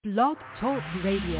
Blog Talk Radio.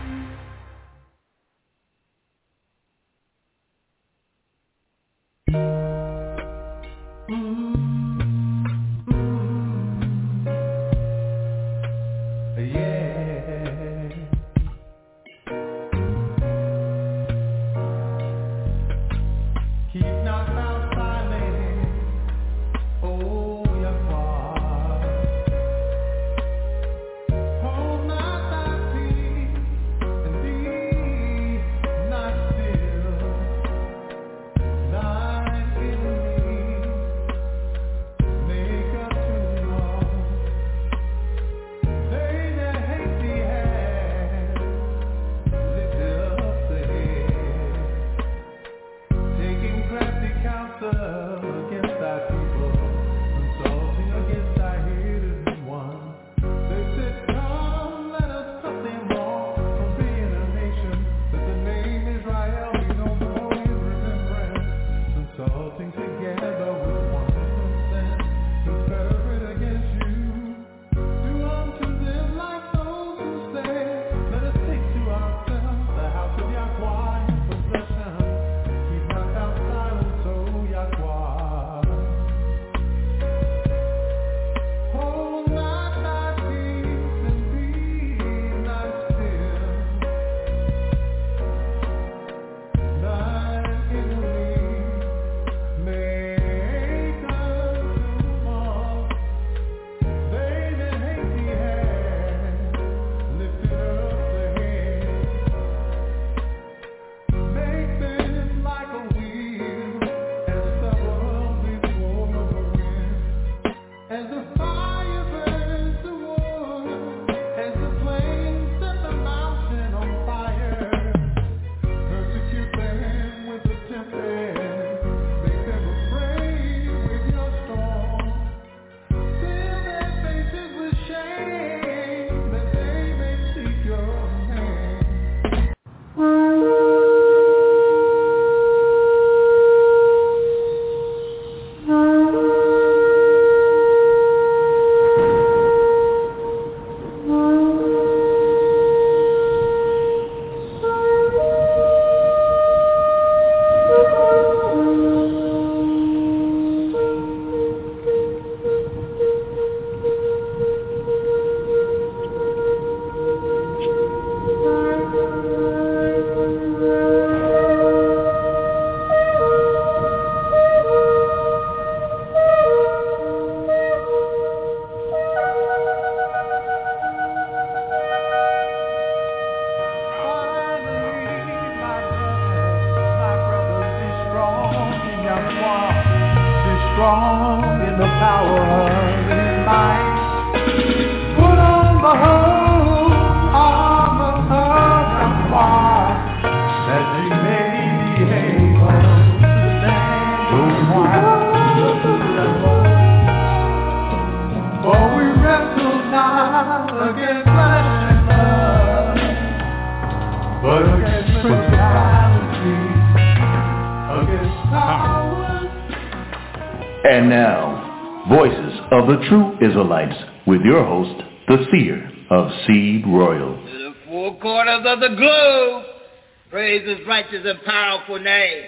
And now, Voices of the True Israelites, with your host, the Seer of Seed Royal. To the four corners of the globe, praise His righteous and powerful name.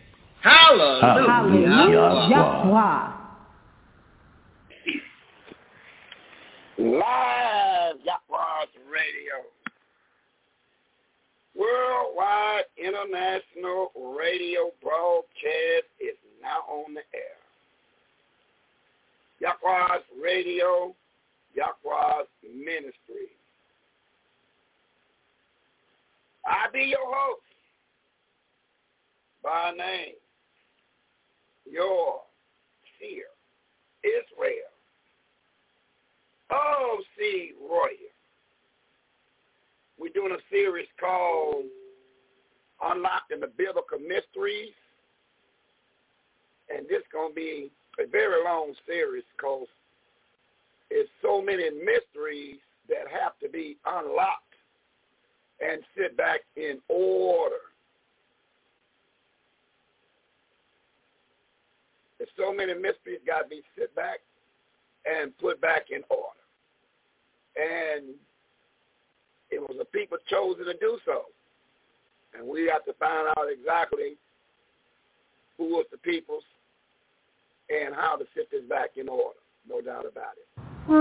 Hallelujah. Hallelujah. Live Yahweh's Radio. Worldwide international radio broadcast is now on the air. Yahweh's Radio, Yahweh's Ministry. I be your host by name, your seer, Israel, of Seed Royal. We're doing a series called Unlocking the Biblical Mysteries, and this is going to be a very long series because there's so many mysteries that have to be unlocked and sit back in order. There's so many mysteries got to be sit back and put back in order. And it was the people chosen to do so. And we have to find out exactly who was the peoples and how to set this back in order. No doubt about it.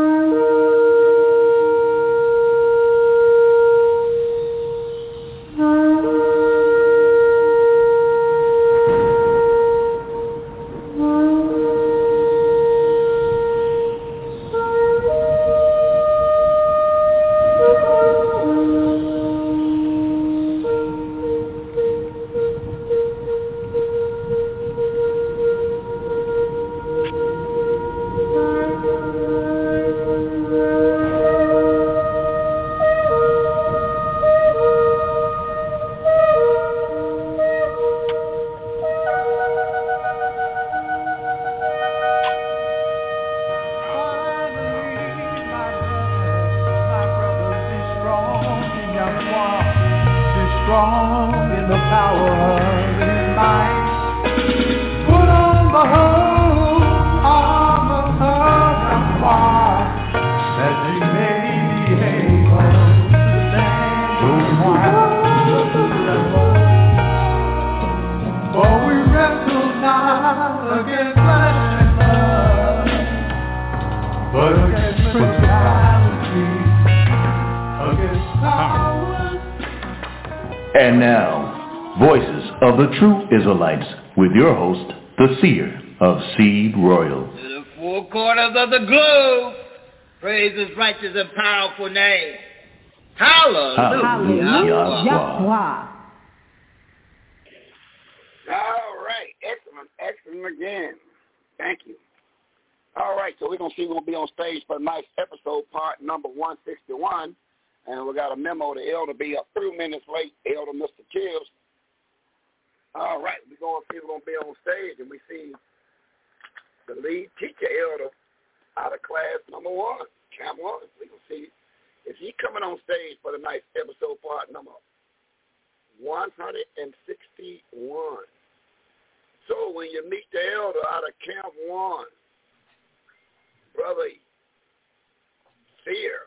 And now, Voices of the True Israelites with your host, the Seer of Seed Royal. To the four corners of the globe, praise his righteous and powerful name. Hallelujah. Yahweh. All right. Excellent again. Thank you. All right, so we're going to see we're going to be on stage for tonight's episode, part number 161. And we got a memo to Elder be a few minutes late, Elder Mr. Kills. All right, we're going to see we're going to be on stage, and we see the lead teacher, Elder, out of class number 1, Camp 1. We're going to see if he's coming on stage for tonight's episode, part number 161. So when you meet the Elder out of Camp 1, Brother Seer,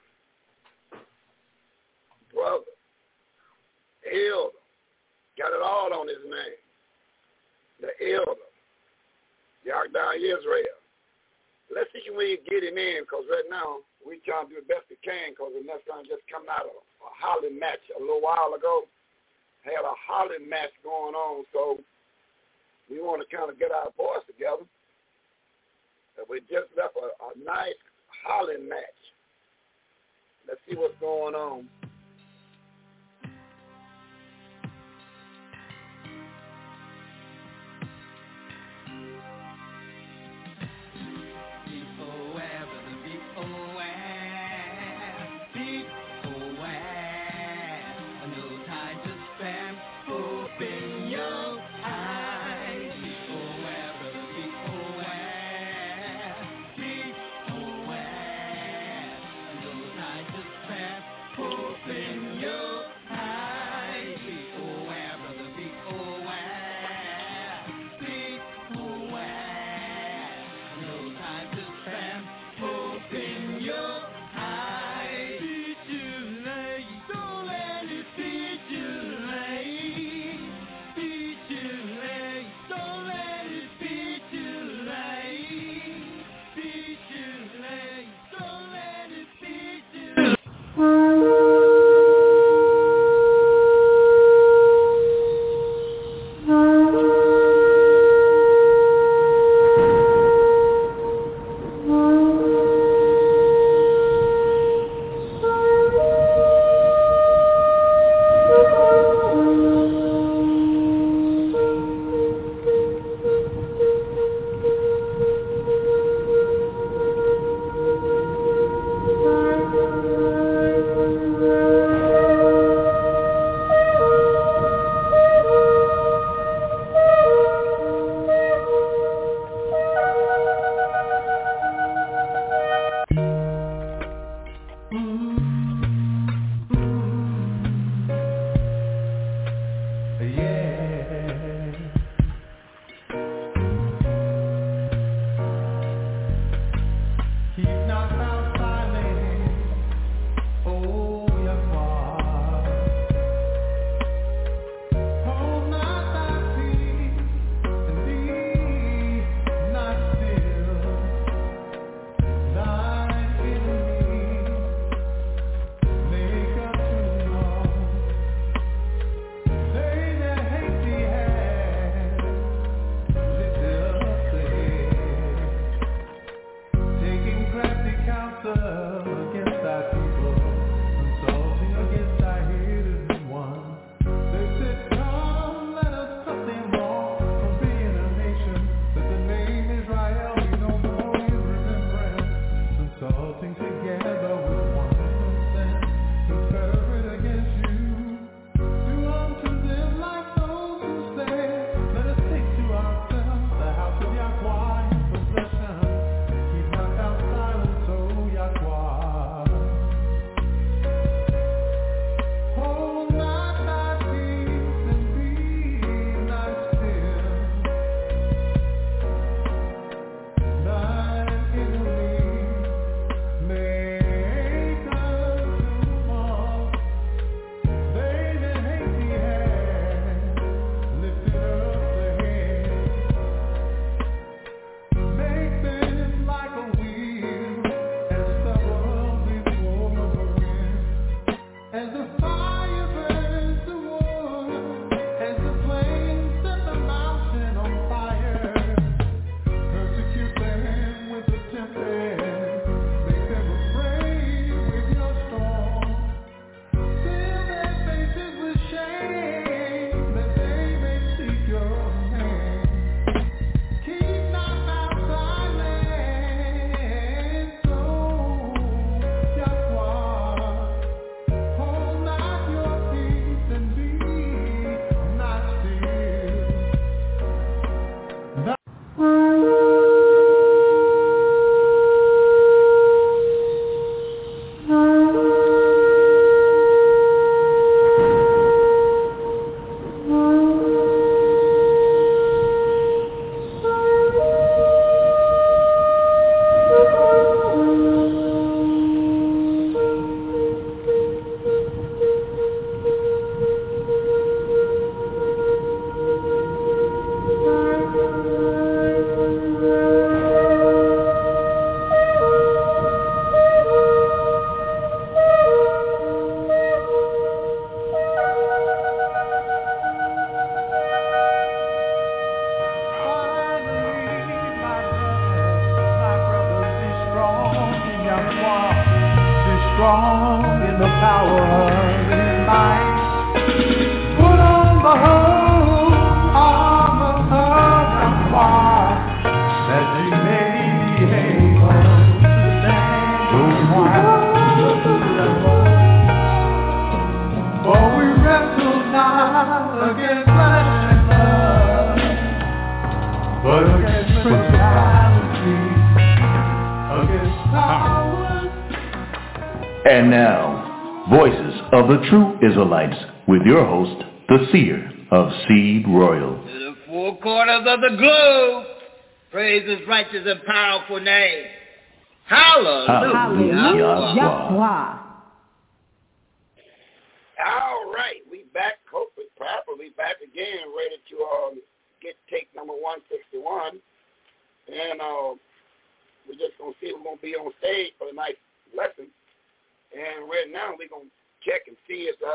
Brother, Elder, got it all on his name. The Elder, Yahweh Israel. Let's see when we get him in, because right now we trying to do the best we can, because the next time just come out of a hollering match a little while ago. Had a hollering match going on, so we want to kind of get our voice together. We just left a nice hollering match. Let's see what's going on. And now, Voices of the True Israelites with your host, the Seer of Seed Royal. To the four corners of the globe, praise his righteous and powerful name. Hallelujah. Yahweh. All right, we back, hopefully, properly back again, ready to get take number 161. And we're just going to see who's going to be on stage for the night's lesson. And right now we're going to check and see if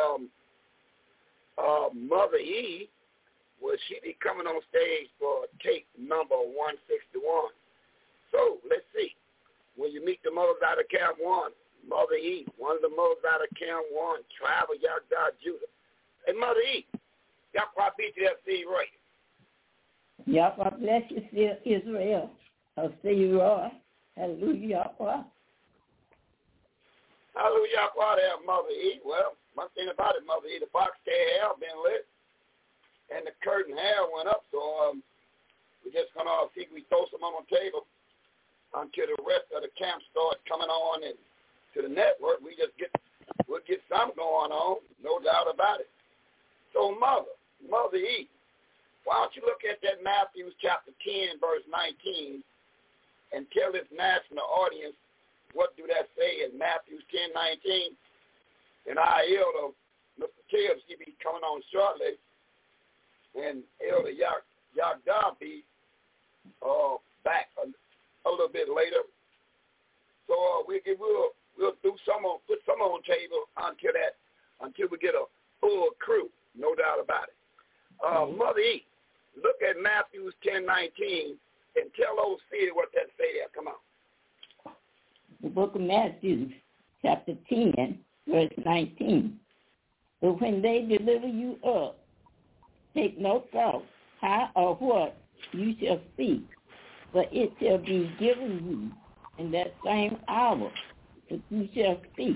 Mother E, will she be coming on stage for tape number 161. So let's see. When you meet the mothers out of Camp 1, Mother E, one of the mothers out of Camp 1, Tribe of Yahdah Judah. And Mother E, Yahweh beat you at Seed Royal. Yahweh bless you, Israel of Seed Royal. Hallelujah, Yahweh. Hallelujah, there, Mother E. Well, one thing about it, Mother E, the box hair been lit, and the curtain hair went up, so we're just going to see if we throw some on the table until the rest of the camp starts coming on and to the network. We'll get something going on, no doubt about it. So, Mother E, why don't you look at that Matthew chapter 10, verse 19, and tell this national audience what do that say in Matthew 10:19? And our elder, Mr. Tibbs, he be coming on shortly, and Elder Yahdah be back a little bit later. So we'll do put some on the table until we get a full crew, no doubt about it. Mother E, look at Matthew 10:19 and tell those seers what that say there. Come on. The book of Matthew, chapter 10, verse 19. But when they deliver you up, take no thought how or what you shall speak, but it shall be given you in that same hour that you shall speak.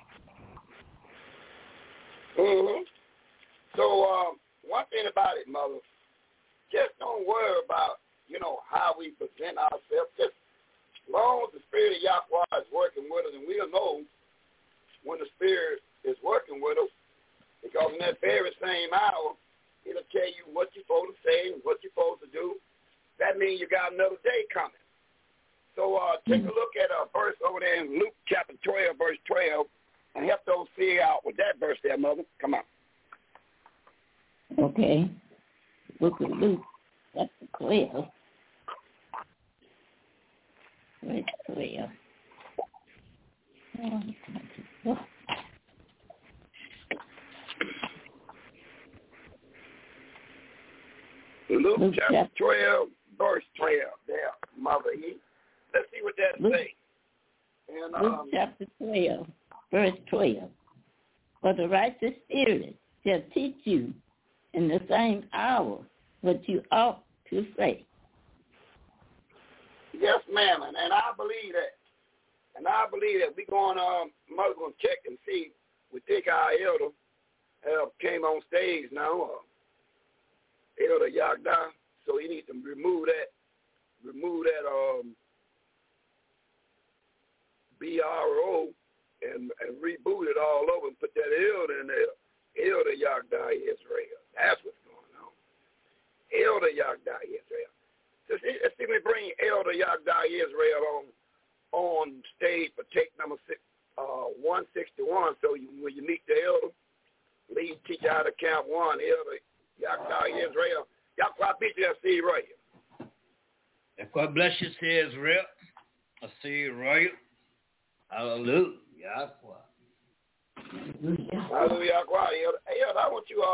Mm-hmm. So one thing about it, Mother, just don't worry about, how we present ourselves. Just as long as the Spirit of Yahweh is working with us, and we'll know when the Spirit is working with us, because in that very same hour, it'll tell you what you're supposed to say and what you're supposed to do. That means you got another day coming. So take a look at a verse over there in Luke chapter 12, verse 12, and help those see out with that verse there, Mother. Come on. Okay. Book of Luke, chapter 12. Verse 12. Luke chapter 12, verse 12. There, Mother E. Let's see what that says. Luke chapter 12, verse 12. For the righteous spirit shall teach you in the same hour what you ought to say. Yes, ma'am, and I believe that. And I believe that we're going Mother going to check and see. We think our elder came on stage now, Elder Yagda, so he needs to remove that BRO and reboot it all over and put that elder in there. Elder Yagda Israel. That's what's going on. Elder Yagda Israel. So let's see me bring Elder Yagda Israel on stage for take number 161. So when you meet the elder, lead teacher out of Camp 1, Elder Yagda Israel. Yahweh beat you, see Royal. God bless you, see Israel. I see Royal. Hallelujah. Hallelujah. Hey, I want you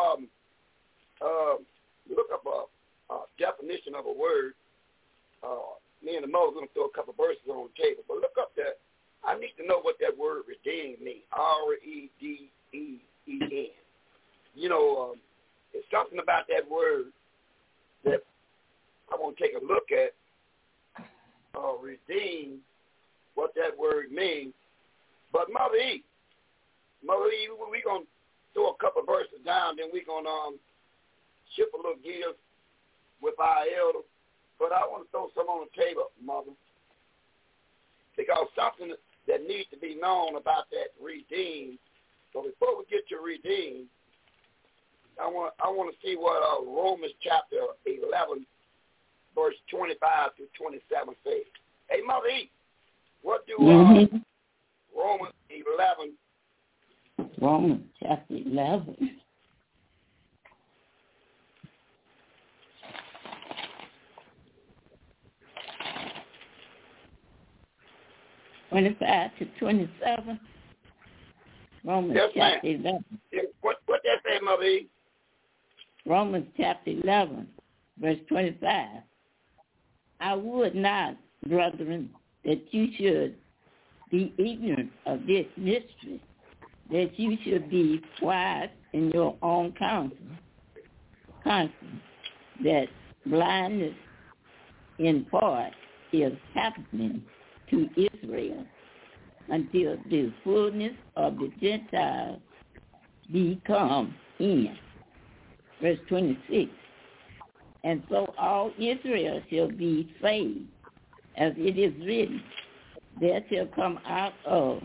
look up a definition of a word. Me and the mother going to throw a couple verses on the table, but look up that. I need to know what that word redeem means. R-E-D-E-E-N. You know, it's something about that word that I want to take a look at. Redeem, what that word means. But Mother E, we're going to throw a couple verses down, then we're going to ship a little gears with our elder. But I want to throw some on the table, Mother, because something that needs to be known about that redeem. So before we get to redeem, I want to see what Romans chapter 11, verse 25 to 27 says. Hey, Mother E, what do Romans 11? Romans chapter 11. (25 to 27). Romans chapter 11. What that say, Mother E? Romans chapter 11, verse 25. I would not, brethren, that you should be ignorant of this mystery, that you should be wise in your own conscience, that blindness in part is happening to Israel until the fullness of the Gentiles be come in. Verse 26. And so all Israel shall be saved, as it is written, there shall come out of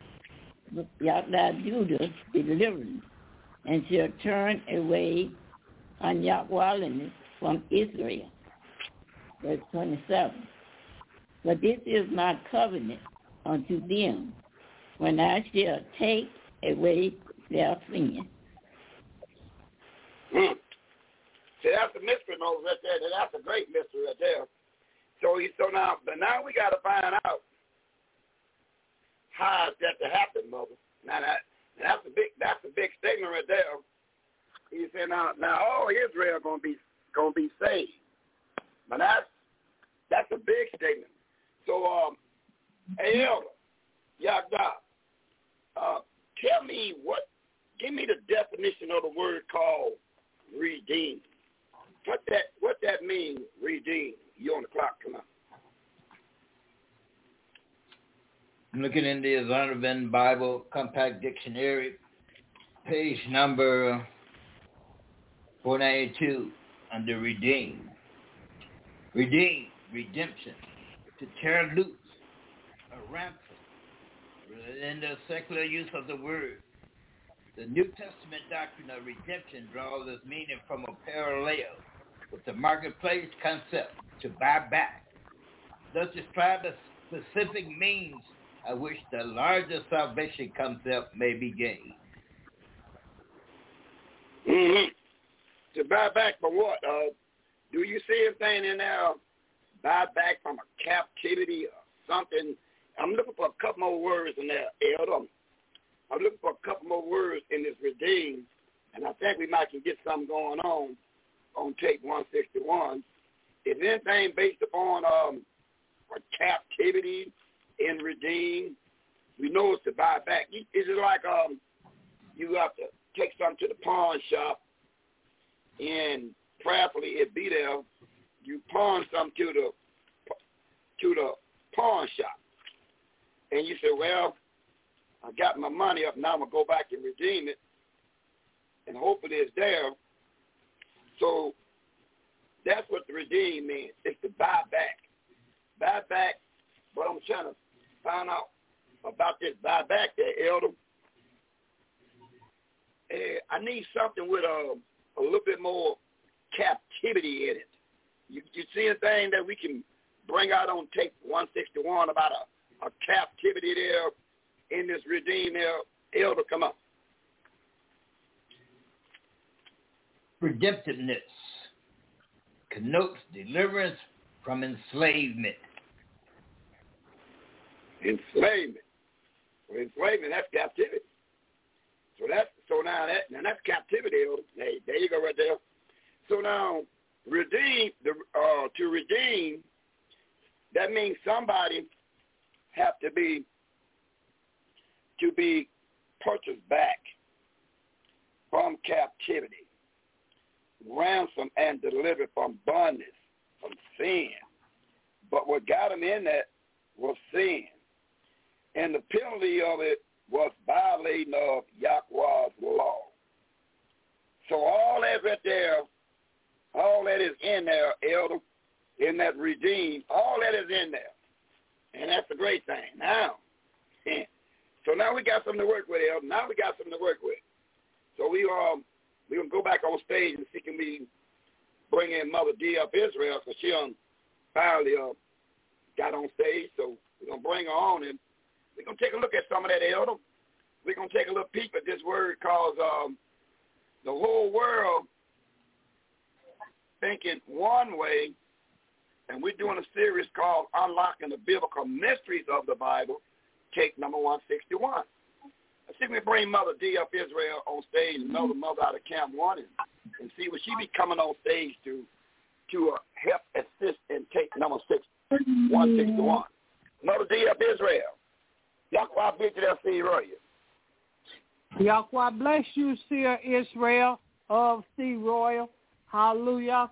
Judah deliverance, and shall turn away ungodliness from Israel. Verse 27. But this is my covenant unto them, when I shall take away their sin. See, that's a mystery, Moses, right there. That's a great mystery right there. So now we got to find out how is that to happen, Moses. Now that's a big statement right there. He said, now all Israel gonna be saved. But that's a big statement. So, hey, Elder Yagda, give me the definition of the word called redeem. What that means, redeem? You on the clock, come on. I'm looking in the Zondervan Bible Compact Dictionary, page number 492, under redeem. Redeem, redemption, to tear loose, a ransom. In the secular use of the word, the New Testament doctrine of redemption draws its meaning from a parallel with the marketplace concept, to buy back. Thus describe a specific means at which the larger salvation concept may be gained. Mm-hmm. To buy back from what? Do you see anything in there? Buy back from a captivity or something? I'm looking for a couple more words in there, Elder. I'm looking for a couple more words in this redeem, and I think we might can get something going on on tape 161, is anything based upon a captivity in redeem? We know it's to buy back. Is it like you have to take something to the pawn shop and prayerfully it be there? You pawn something to the pawn shop, and you say, well, I got my money up, now I'm going to go back and redeem it, and hopefully it's there. So that's what the redeem means. It's to buy back. Buy back, but I'm trying to find out about this buy back there, Elder. I need something with a little bit more captivity in it. You see anything that we can bring out on tape 161 about a captivity there in this redeem there? Elder, come on. Redemptiveness connotes deliverance from enslavement. Enslavement. Well, enslavement, that's captivity. So now that's captivity, Elder. Hey, there you go right there. So now to redeem, that means somebody have to be purchased back from captivity, ransomed and delivered from bondage, from sin. But what got them in that was sin. And the penalty of it was violating of Yahweh's law. So all that right there, all that is in there, Elder, in that redeem, all that is in there. And that's a great thing. Now, so now we got something to work with, Elder. Now we got something to work with. So we're going to go back on stage and see can we bring in Mother D of Israel, because she finally got on stage. So we're going to bring her on, and we're going to take a look at some of that, Elder. We're going to take a little peep at this word called the whole world thinking one way, and we're doing a series called Unlocking the Biblical Mysteries of the Bible, take number 161. Let's see if we bring Mother D of Israel on stage, another mother out of Camp 1, and see what she be coming on stage to help assist in take number 161. Mother D of Israel. Yahweh bless you there, Seed Royal. Yahweh bless you, Seer Israel of Seed Royal. Hallelujah.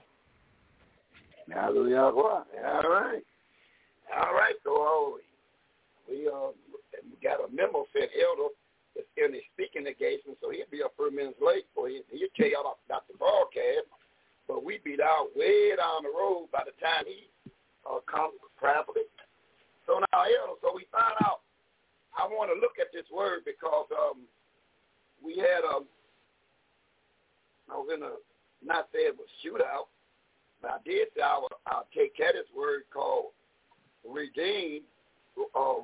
Hallelujah. All right. All right. So we got a memo sent Elder that's in the speaking engagement, so he'll be a few minutes late. So he'll tell y'all about the broadcast, but we be down way down the road by the time he comes properly. So now, Elder, so we find out. I want to look at this word because we had I was in a, not say it was shootout, but I did say I'll take at this word called redeem, because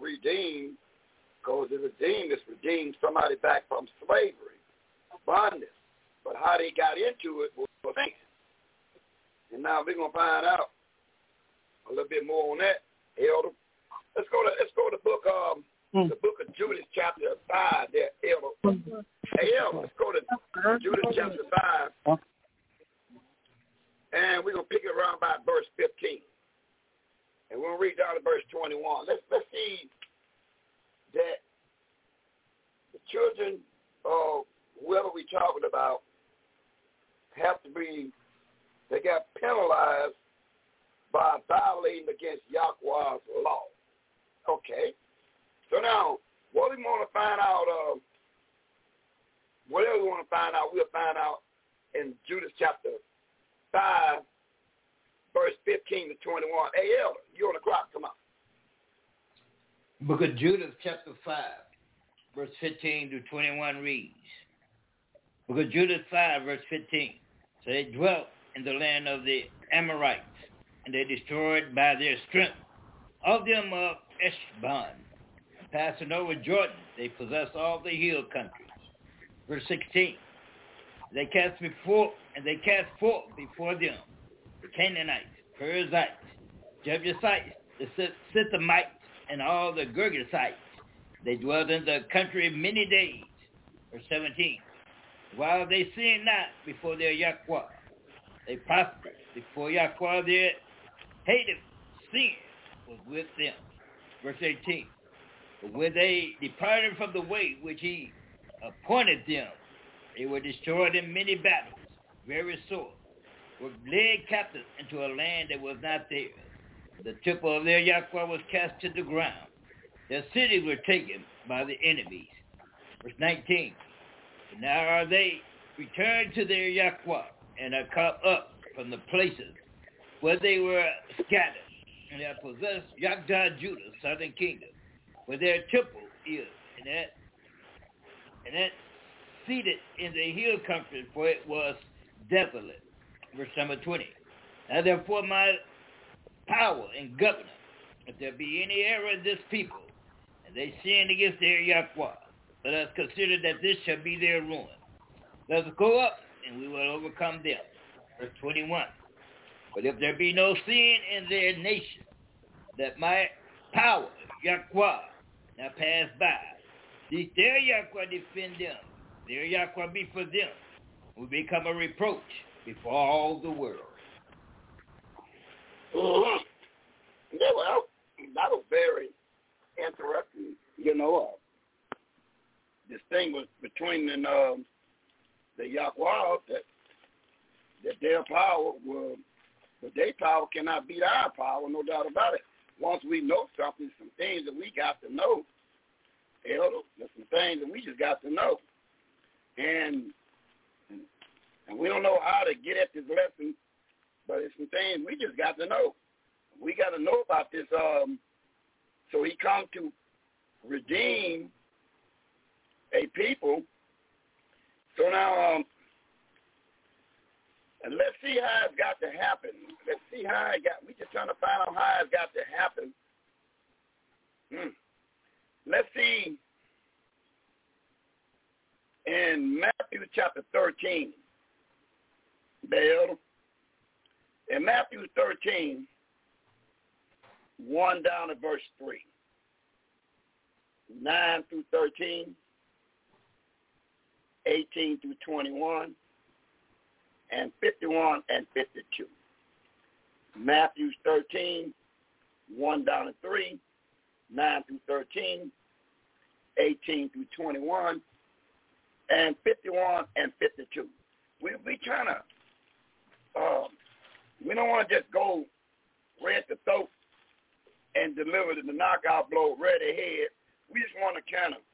the redeem is redeem somebody back from slavery, bondage. But how they got into it was sin. And now we're going to find out a little bit more on that, Elder. Let's go to the book of Judas chapter 5 there, Elder. Hey, Elder, let's go to Judas chapter 5. And we're going to pick it around by verse 15. And we'll read down to verse 21. Let's see that the children of whoever we're talking about they got penalized by violating against Yahweh's law. Okay. So now, what we want to find out, whatever we want to find out, we'll find out in Judas chapter 5, verse 15 to 21. Hey, Elder, you on the clock. Come on. Book of Judas chapter 5, verse 15 to 21 reads. Book of Judas 5, verse 15. So they dwelt in the land of the Amorites, and they destroyed by their strength of them of Eshban. Passing over Jordan, they possessed all the hill countries. Verse 16. They cast forth before them the Canaanites, Perizzites, Jebusites, the Sithamites, and all the Girgasites. They dwelled in the country many days. Verse 17. While they sinned not before their Yahweh, they prospered. Before Yahweh their hated sin was with them. Verse 18. But when they departed from the way which he appointed them, they were destroyed in many battles, very sore, were led captive into a land that was not theirs. The temple of their Yahweh was cast to the ground. Their cities were taken by the enemies. Verse 19. But now are they returned to their Yahweh and are caught up from the places where they were scattered, and have possessed Yahweh Judah, southern kingdom, where their temple is, and that seated in the hill country, for it was desolate. Verse number 20. Now therefore my power and governor, if there be any error in this people, and they sin against their Yahweh, let us consider that this shall be their ruin. Let us go up, and we will overcome them. Verse 21. But if there be no sin in their nation, that my power, Yahweh, now pass by, lest their Yahweh defend them, their Yahweh be for them, will become a reproach before all the world. Mm-hmm. Yeah, well, that was very interesting, distinguish between the Yahweh that their power will, but their power cannot beat our power, no doubt about it. Once we know something, some things that we got to know, there's some things that we just got to know. And we don't know how to get at this lesson, but it's some things we just got to know. We got to know about this. So he come to redeem a people. So now, and let's see how it's got to happen. Let's see how it got. We just trying to find out how it's got to happen. Let's see in Matthew chapter 13. Bill. In Matthew 13, 1 down to verse 3. 9 through 13, 18 through 21, and 51 and 52. Matthew 13, 1 down to 3, 9 through 13, 18 through 21, and 51 and 52. We trying to, we don't want to just go right at the throat and deliver the knockout blow right ahead. We just want to kind of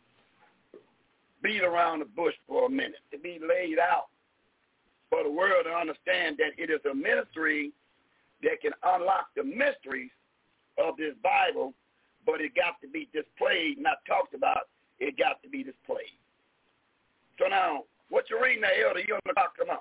beat around the bush for a minute, to be laid out for the world to understand that it is a ministry that can unlock the mysteries of this Bible, but it got to be displayed, not talked about. It got to be displayed. So now, what you're reading there, Elder, you're going to talk about.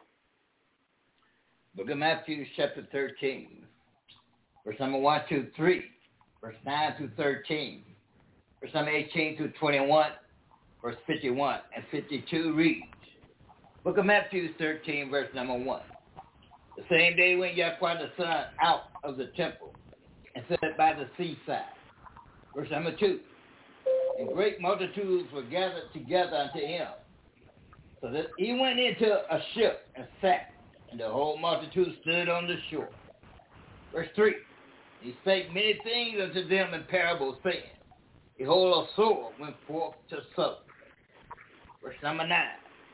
Book of Matthew, chapter 13, verse number 1 through 3, verse 9 through 13, verse number 18 through 21, verse 51 and 52 reads, Book of Matthew 13, verse number 1. The same day went Yahweh the Son out of the temple and sat by the seaside. Verse number 2. And great multitudes were gathered together unto him, so that he went into a ship and sat, and the whole multitude stood on the shore. Verse 3. He spake many things unto them in parables, saying, Behold, a sower went forth to sow. Verse number 9.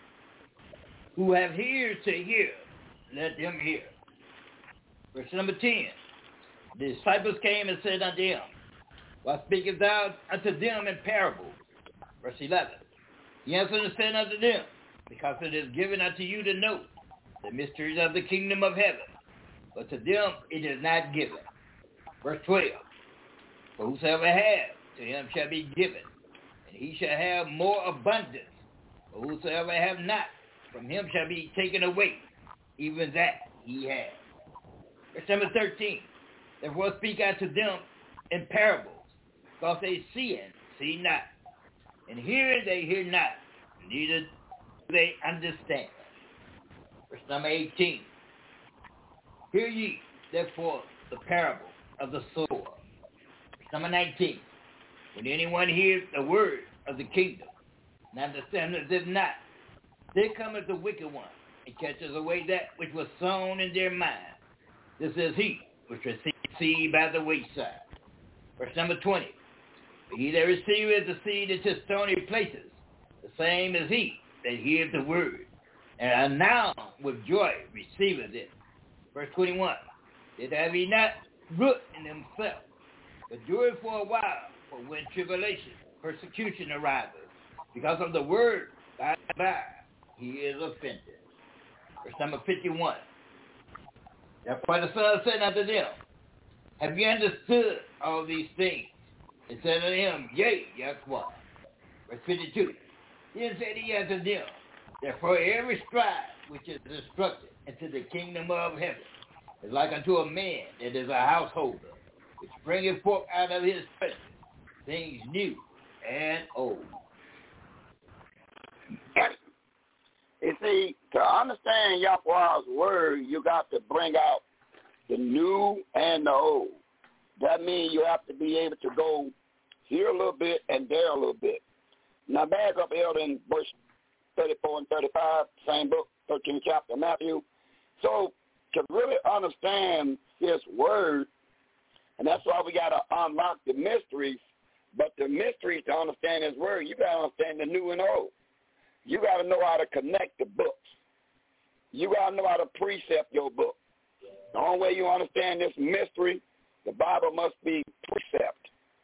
Who have ears to hear, let them hear. Verse number 10. The disciples came and said unto him, Why speakest thou unto them in parables? Verse 11. He answered and said unto them, Because it is given unto you to know the mysteries of the kingdom of heaven, but to them it is not given. Verse 12. For whosoever hath, to him shall be given, and he shall have more abundance. But whosoever have not, from him shall be taken away, even that he has. Verse number 13. Therefore speak unto them in parables, because they see and see not, and hear they hear not, neither do they understand. Verse number 18. Hear ye therefore the parable of the sower. Verse number 19. When anyone hears the word of the kingdom, and understandeth it not, there cometh the wicked one, and catches away that which was sown in their mind. This is he which received seed by the wayside. Verse number 20. He that receiveth the seed into stony places, the same is he that heareth the word, and now with joy receiveth it. Verse 21. That have he not root in himself, but endure for a while, for when tribulation, persecution arises, because of the word, by and by, he is offended. Verse number 51. Therefore the Son said unto them, have you understood all these things? And said unto him, yea, Yahweh. Verse 52. Then said he unto them, therefore every scribe which is instructed into the kingdom of heaven is like unto a man that is a householder, which bringeth forth out of his treasure things new and old. You see, to understand Yahweh's word, you got to bring out the new and the old. That means you have to be able to go here a little bit and there a little bit. Now back up, Elder, in verse 34 and 35, same book, 13th chapter of Matthew. So to really understand his word, and that's why we got to unlock the mysteries, but the mysteries to understand his word, you got to understand the new and old. You got to know how to connect the books. You got to know how to precept your book. The only way you understand this mystery, the Bible must be precept.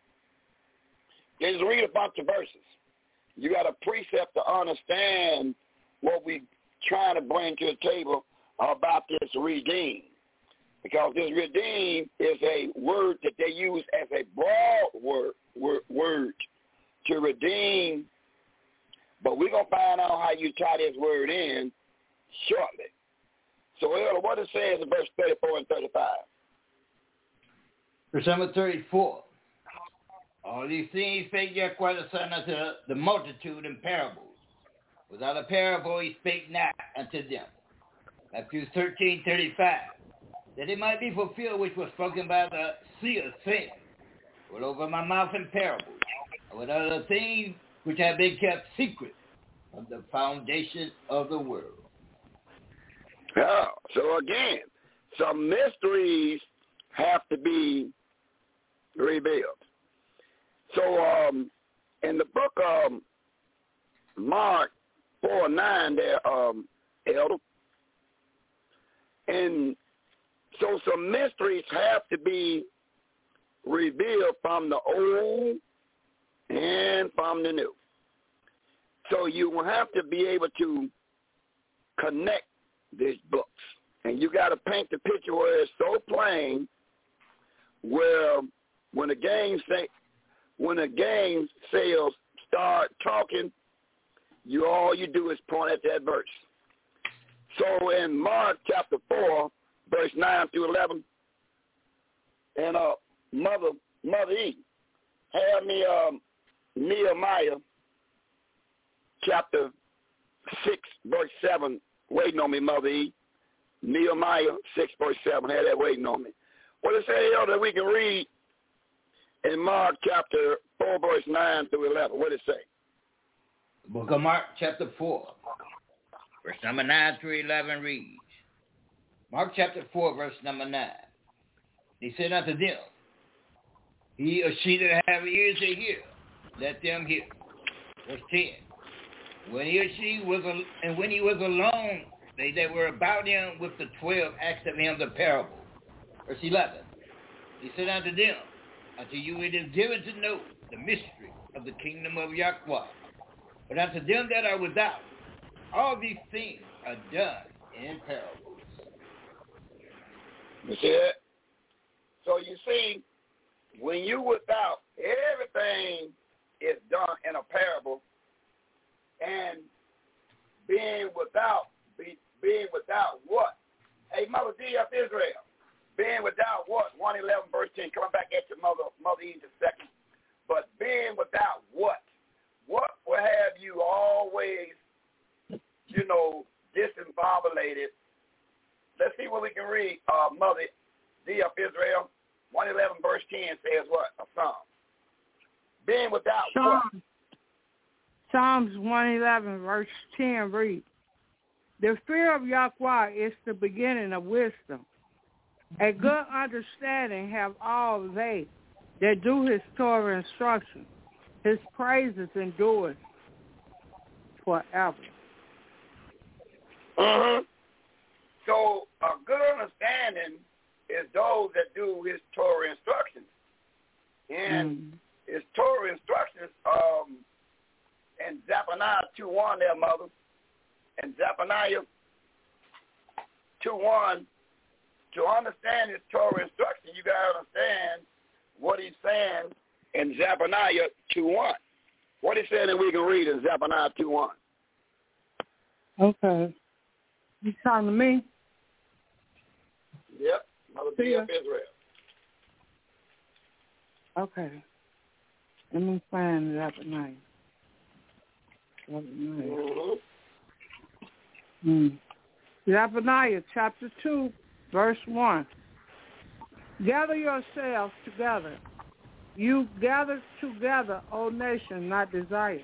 Just read a bunch of verses. You got a precept to understand what we trying to bring to the table about this redeem. Because this redeem is a word that they use as a broad word to redeem. But we're going to find out how you tie this word in shortly. So, Elder, what it says in verse 34 and 35? Verse number 34. All these things spake Yahweh the Son unto the multitude in parables. Without a parable he spake not unto them. Matthew 13:35. That it might be fulfilled which was spoken by the seer, saying, put over my mouth in parables, and with other things which have been kept secret from the foundation of the world. Yeah, so again, some mysteries have to be revealed. So in the book of Mark 4:9 there, Elder, and so some mysteries have to be revealed from the old and from the new. So you will have to be able to connect these books. And you got to paint the picture where it's so plain, where when the gang sales start talking, all you do is point at that verse. So in Mark chapter 4, verse 9 through 11, and Mother E, have me Nehemiah chapter 6, verse 7, waiting on me, Mother E. Nehemiah 6, verse 7, had that waiting on me. What it say, Elder, we can read in Mark chapter 4, verse 9 through 11. What it say? The book of Mark chapter 4, verse number 9 through 11 reads, Mark chapter 4, verse number 9. He said unto them, he or she that have ears to hear, let them hear. Verse 10. When he or she was, when he was alone, they that were about him with the 12 asked of him the parable. Verse 11. He said unto them, unto you it is given to know the mystery of the kingdom of Yahweh. But unto them that are without, all these things are done in parables. You see it? So you see, when you without, everything is done in a parable, and being without what? Hey, Mother D of Israel, being without what? 111 verse 10, coming back at your Mother E in a second. But being without what? What will have you always, disembobulated? Let's see what we can read, Mother D of Israel. 111 verse 10 says what? A psalm. Being without what? Psalms 111 verse 10 read, The fear of Yahweh is the beginning of wisdom. A good understanding have all they that do his Torah instruction. His praises endure forever. Mm-hmm. So a good understanding is those that do his Torah instructions. And his Torah instructions, and Zephaniah 2:1 there, mother. And Zephaniah 2:1, to understand his Torah instruction, you got to understand what he's saying in Zephaniah 2:1. What he's saying that we can read in Zephaniah 2:1. Okay. You talking to me? Yep. Mother B.F. Israel. Okay. Let me find Zephaniah. Zephaniah chapter 2, verse 1. Gather yourselves together. You gather together, O nation, not desire.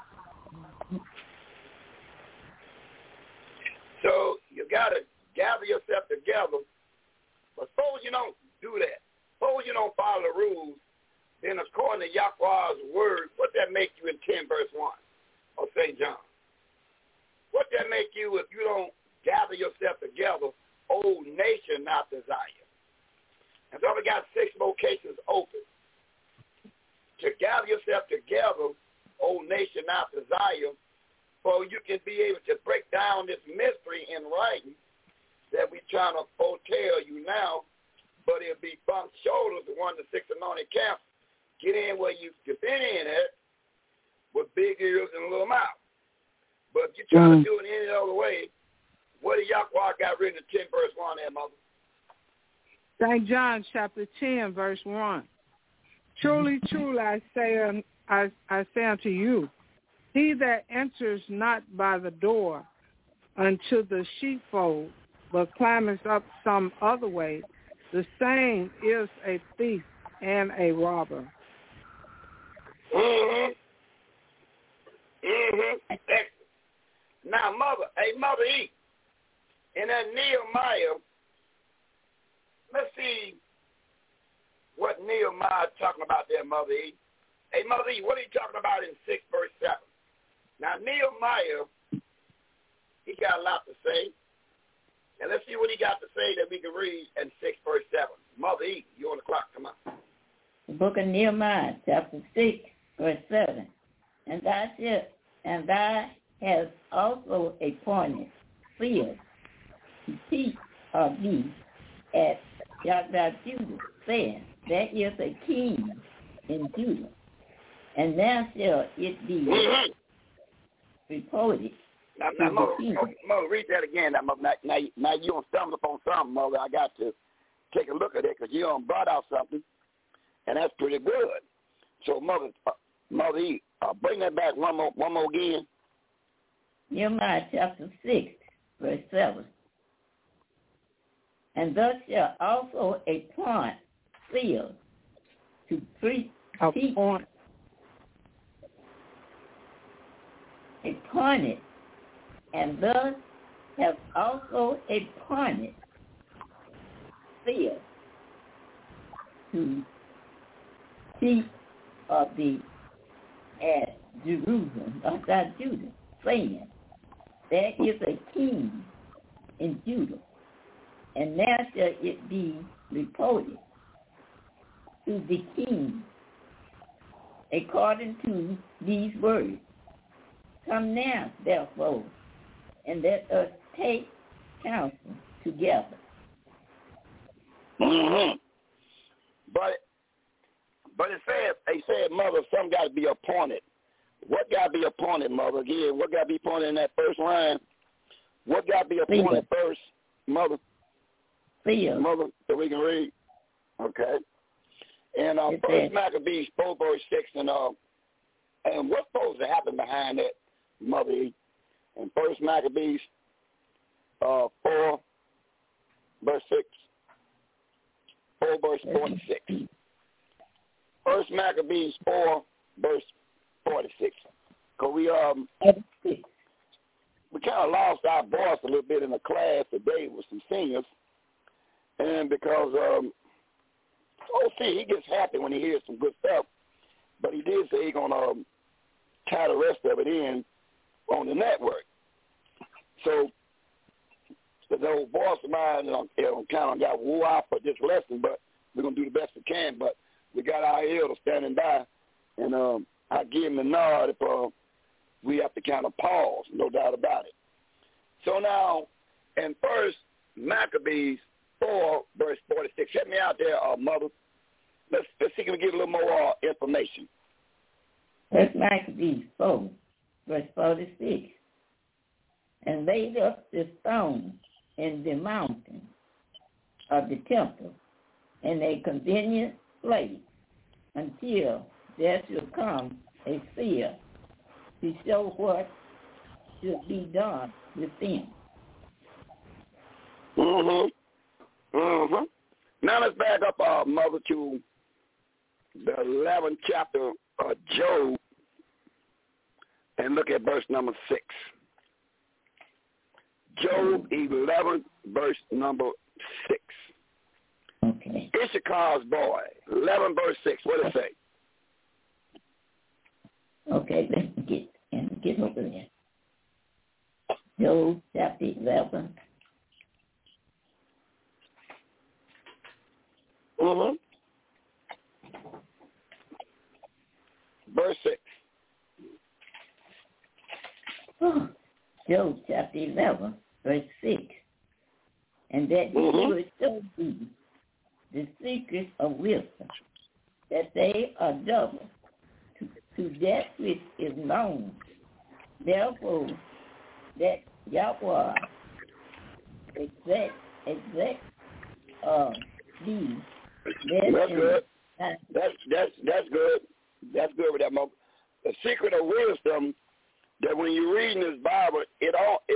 So you got to gather yourself together. But suppose you don't do that. Suppose you don't follow the rules. Then according to Yahweh's word, what that make you in 10 verse 1 of St. John? What that make you if you don't gather yourself together, old nation not desire? And so we got 6 locations open. To gather yourself together, old nation not desire, so you can be able to break down this mystery in writing that we trying to foretell you now, but it'll be bump shoulders, the one, the 6 anointed camps. Get in where you fit in at with big ears and a little mouth. But if you're trying to do it any other way, what did Yahweh got written in 10 verse 1 there, mother? St. John chapter 10, verse 1. Truly, truly, I say unto you, he that enters not by the door unto the sheepfold, but climbeth up some other way, the same is a thief and a robber. Excellent. Now, Mother E, in that Nehemiah, let's see what Nehemiah is talking about there, Mother E. Hey, Mother E, what are you talking about in 6 verse 7? Now, Nehemiah, he got a lot to say. And let's see what he got to say that we can read in 6 verse 7. Mother E, you on the clock. Come on. The book of Nehemiah, chapter 6, verse 7. And thou hast also appointed seers to teach of thee at Judah, saying, there is a king in Judah, and now shall it be reported. Now, Mother, read that again. Now you don't stumble upon something, Mother. I got to take a look at it because you done brought out something, and that's pretty good. So, Mother E, bring that back one more again. Nehemiah chapter 6, verse 7. And thus shall also appoint seers to teach. Appointed, and thus have also appointed seers to teach of thee at Jerusalem, outside Judah, saying, there is a king in Judah, and now shall it be reported to the king according to these words. Come now, therefore, and let us take counsel together. But they said, Mother, some got to be appointed. What got to be appointed, Mother? Again, what got to be appointed in that first line? What got to be appointed first, Mother? Mother, so we can read. Okay. And First Maccabees 4 verse 6, and what's supposed to happen behind that, Mother E? And First Maccabees 4 verse 6, 4 verse 46. First Maccabees 4 verse 46. Cause we kind kind of lost our voice a little bit in the class today with some seniors. And because, he gets happy when he hears some good stuff. But he did say he's going to tie the rest of it in on the network. So the old voice of mine kind of got wore out for this lesson, but we're going to do the best we can. But we got our elder standing by, and I give him the nod if we have to kind of pause, no doubt about it. So now, in 1 Maccabees 4, verse 46, help me out there, Mother. Let's see if we can get a little more information. 1 Maccabees 4, verse 46. And laid up the stone in the mountain of the temple in a convenient place until there should come a seer to show what should be done with them. Now let's back up, Mother, to the 11th chapter of Job and look at verse number 6. Job 11, verse number 6. Okay. Issachar's boy, 11, verse 6. What does it say? Okay, let's get over there. Job chapter 11. Verse 6. Job chapter 11, verse 6. And that he would show thee the secrets of wisdom, that they are double to that which is known. Therefore, that Yahweh exact thee. That's good. That's good. That's good with that, Mother. The secret of wisdom, that when you're reading this Bible, it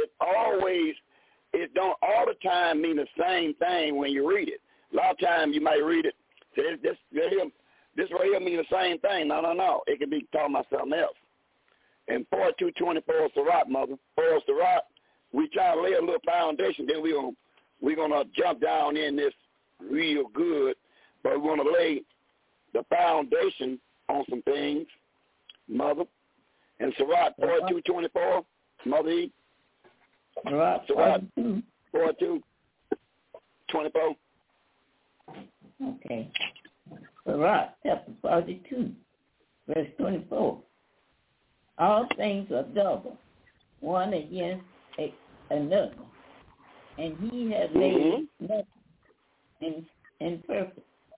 don't all the time mean the same thing when you read it. A lot of times you might read it, say this right here mean the same thing. No. It can be talking about something else. And 42:24 Sirach, Mother. For Sirach, we try to lay a little foundation, then we're gonna jump down in this real good, but we want to lay the foundation on some things, Mother. And Sirach 42:24, Mother E. Sirach 42:24. Okay. Sirach chapter 42, verse 24. All things are double, one against another, and he has made nothing imperfect.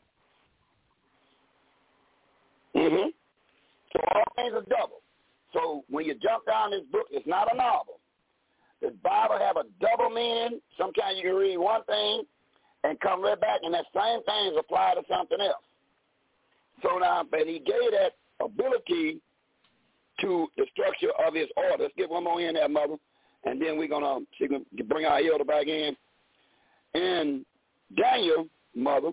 So all things are double. So when you jump down this book, it's not a novel. The Bible have a double meaning. Sometimes you can read one thing and come right back, and that same thing is applied to something else. So now, but he gave that ability to the structure of his order. Let's get one more in there, Mother, and then we're going to bring our elder back in. And Daniel, Mother,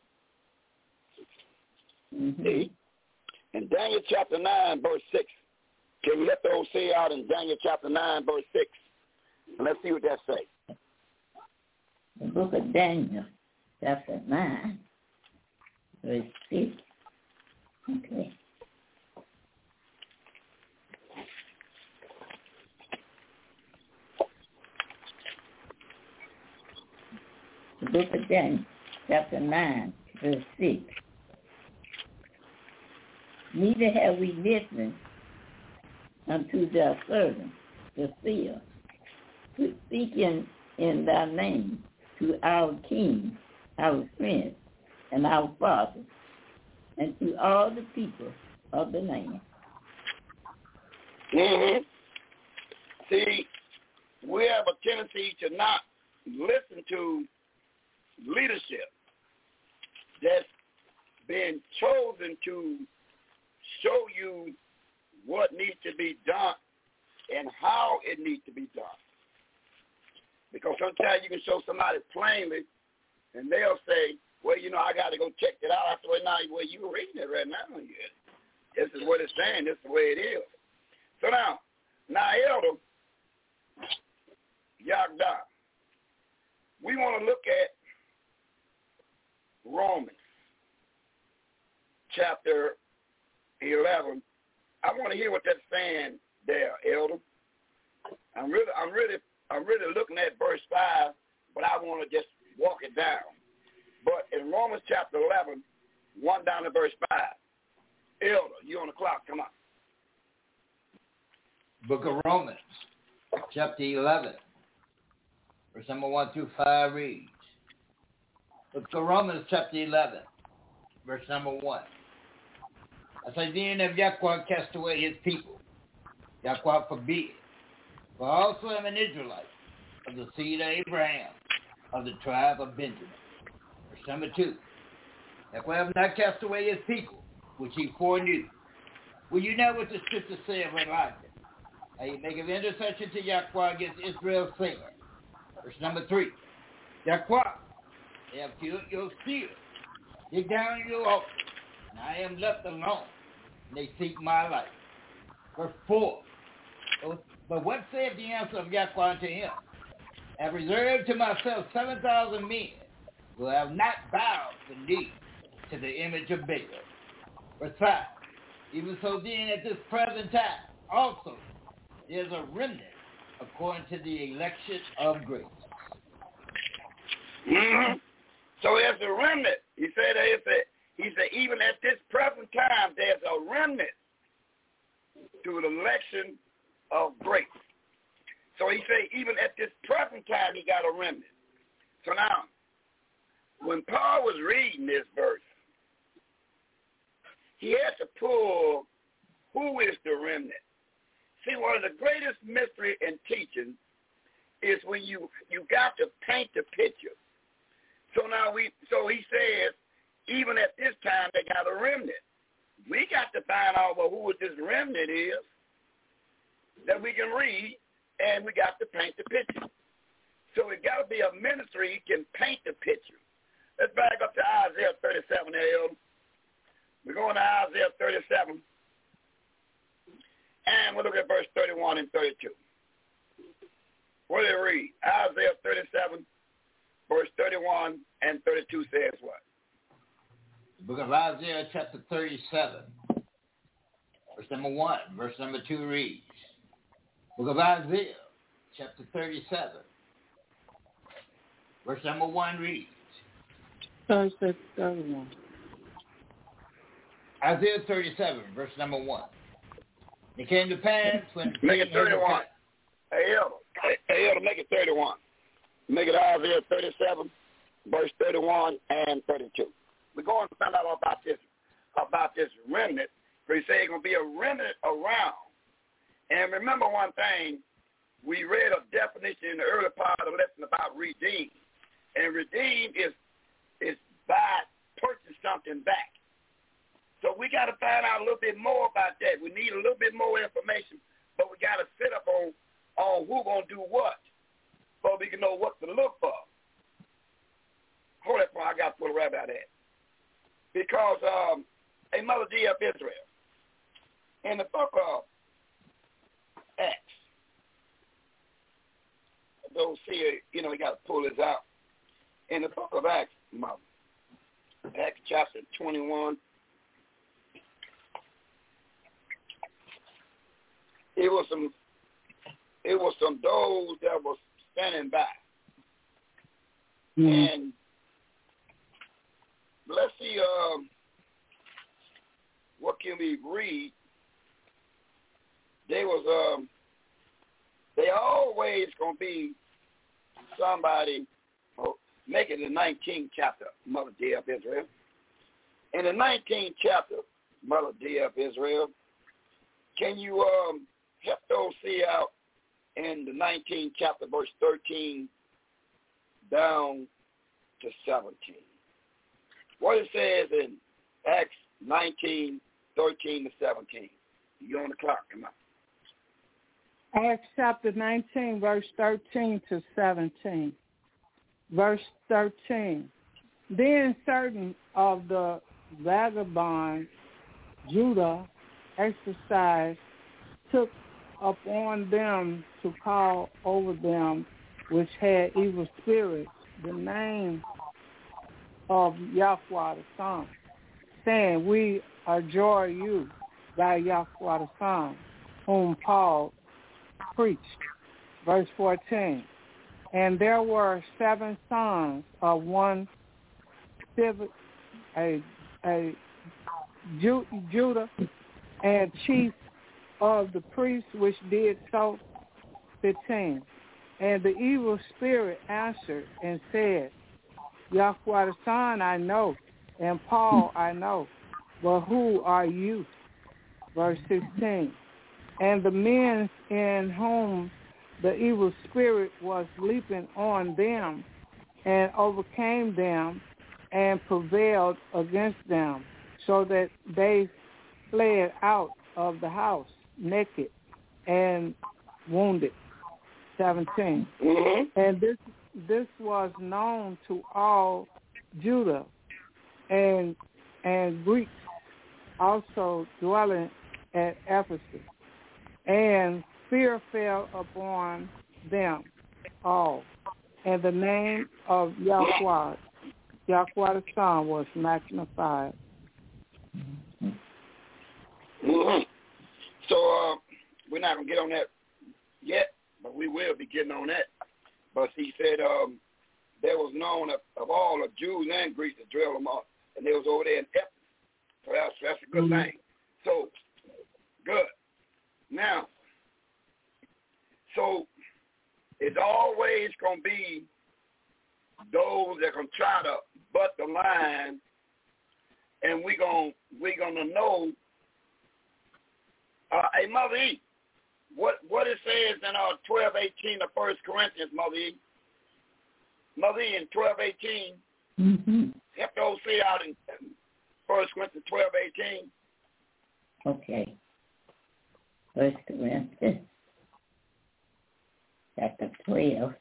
in Daniel chapter 9, verse 6. Can you let those say out in Daniel chapter 9, verse 6? And let's see what that say. The book of Daniel, chapter 9, verse 6. Okay. The book of Daniel, chapter 9, verse 6. Neither have we listened unto thy servant, the seer, who speak in thy name to our king, our friends, and our fathers, and to all the people of the land. See, we have a tendency to not listen to leadership that's been chosen to show you what needs to be done and how it needs to be done. Because sometimes you can show somebody plainly, and they'll say, well, I got to go check it out. I said, well, you're reading it right now. This is what it's saying. This is the way it is. So now, Elder, Yagda. We want to look at Romans chapter 11. I want to hear what that's saying there, Elder. I'm really looking at verse 5, but I want to just walk it down. But in Romans chapter 11, 1 down to verse 5, Elder, you on the clock, come on. Book of Romans, chapter 11, verse number 1 through 5 reads. Book of Romans, chapter 11, verse number 1. I say, then if Yahweh cast away his people, Yahweh forbid. For I also am an Israelite, of the seed of Abraham, of the tribe of Benjamin. Verse number 2. Yahweh have not cast away his people, which he foreknew. Will you know what the scripture says of Elijah? How he maketh intercession to Yahweh against Israel's sin. Verse number 3. Yahweh, they have killed your seer, dig down your altar, and I am left alone, and they seek my life. Verse 4. But what saith the answer of Yahweh unto him? I have reserved to myself 7,000 men who have not bowed the knee to the image of Baal. Verse 5. Even so then at this present time also there's a remnant according to the election of grace. Mm-hmm. So there's a remnant. He said even at this present time there's a remnant to the election of grace. So he said even at this present time he got a remnant. So now, when Paul was reading this verse, he had to pull who is the remnant. See, one of the greatest mystery in teaching is when you got to paint the picture. So now he says, even at this time they got a remnant. We got to find out who this remnant is that we can read, and we got to paint the picture. So it got to be a ministry who can paint the picture. Let's back up to Isaiah 37 there, Elder. We're going to Isaiah 37, and we'll look at verse 31 and 32. What did it read? Isaiah 37, verse 31 and 32 says what? The book of Isaiah chapter 37, verse number 1, verse number 2 reads. Book of Isaiah chapter 37, verse number 1 reads. 31. Isaiah 37, verse number 1. It came to pass when... Make it 31. Hey, Elder, make it 31. Make it Isaiah 37, verse 31 and 32. We're going to find out about this remnant. For he said it's going to be a remnant around. And remember one thing, we read a definition in the early part of the lesson about redeem. And redeem is by purchasing something back. So we got to find out a little bit more about that. We need a little bit more information, but we got to sit up on who's going to do what, so we can know what to look for. Hold that point. I got to pull a rabbit out of that. Because a Mother D of Israel, in the book of Acts, those see, we got to pull this out. In the book of Acts, Mother, Acts chapter 21, it was some those that was standing by. Mm-hmm. And let's see what can we read. They always gonna be somebody. Make it the 19th chapter, Mother D of Israel. In the 19th chapter, Mother D of Israel, can you help those see out in the 19th chapter, verse 13 down to 17? What it says in Acts 19, 13 to 17. You're on the clock, come on. Acts chapter 19, verse 13 to 17. Verse 13. Then certain of the vagabond Judah exercised took upon them to call over them which had evil spirits, the name of Yahweh the Son, saying, we adjure you by Yahweh the Son, whom Paul preached. Verse 14. And there were 7 sons of one Judah, and chief of the priests which did so. 15. And the evil spirit answered and said, Yahweh the Son I know, and Paul I know, but who are you? Verse 16. And the men in whom the evil spirit was leaping on them and overcame them and prevailed against them, so that they fled out of the house naked and wounded. 17. Mm-hmm. And this was known to all Judah and Greeks also dwelling at Ephesus. And fear fell upon them all. And the name of Yahweh the Son was magnified. Mm-hmm. So we're not going to get on that yet, but we will be getting on that. But he said there was known of all the Jews and Greeks that dwell among, and they was over there in Ephesus. So that's a good thing. So, good. Now, so it's always going to be those that going to try to butt the line, and we're gonna know. Hey, Mother E, what it says in 12:18 of 1 Corinthians, Mother E. Mother E, in 12:18, help those say out in 1 Corinthians 12:18. Okay. 1 Corinthians chapter 12.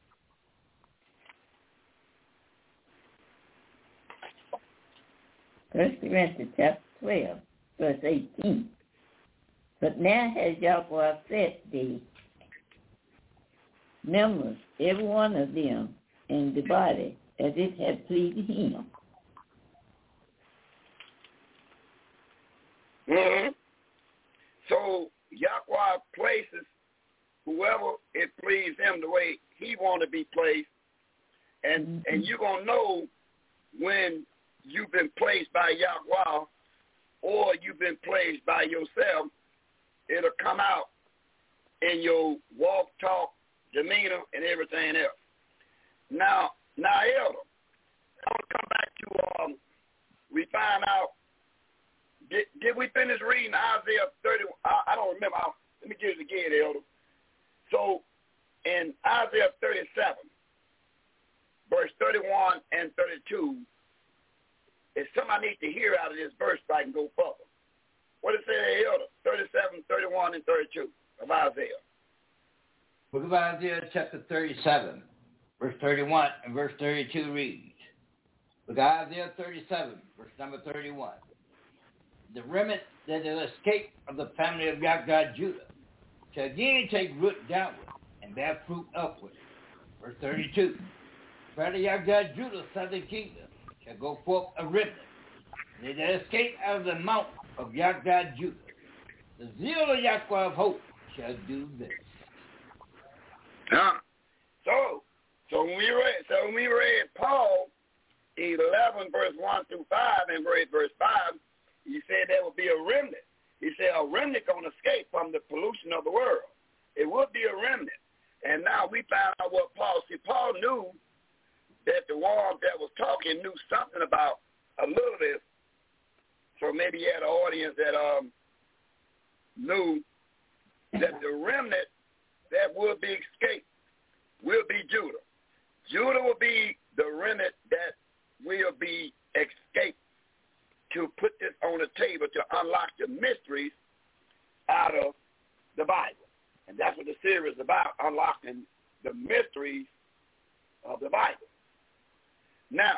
First Corinthians chapter 12, verse 18. But now has Yahweh set the members, every one of them, in the body, as it had pleased him. Mm-hmm. So Yahweh places whoever it pleased him the way he want to be placed, and you're going to know when you've been placed by Yahweh or you've been placed by yourself. It'll come out in your walk, talk, demeanor, and everything else. Now, Elder, I want to come back to, we find out, did we finish reading Isaiah 30? I don't remember. Let me get it again, Elder. So, in Isaiah 37, verse 31 and 32, if somebody needs to hear out of this verse so I can go further. What does it say, Elder? 37, 31, and 32 of Isaiah. Book of Isaiah chapter 37, verse 31 and verse 32 reads, Book of Isaiah 37, verse number 31. The remnant that has escaped of the family of Yahweh Judah shall again take root downward and bear fruit upward. Verse 32. From the Yahweh Judah, southern kingdom, shall go forth a remnant. They that escape out of the mount of Yahweh Judah. The zeal of Yahweh of hope shall do this. So when we read Paul 11 verse 1 through 5 and verse 5, he said there will be a remnant. He said a remnant going to escape from the pollution of the world. It would be a remnant. And now we found out what Paul said. Paul knew that the one that was talking knew something about a little of this. So maybe he had an audience that knew that the remnant that will be escaped will be Judah. Judah will be the remnant that will be escaped, to put this on the table to unlock the mysteries out of the Bible. And that's what the series is about, unlocking the mysteries of the Bible. Now,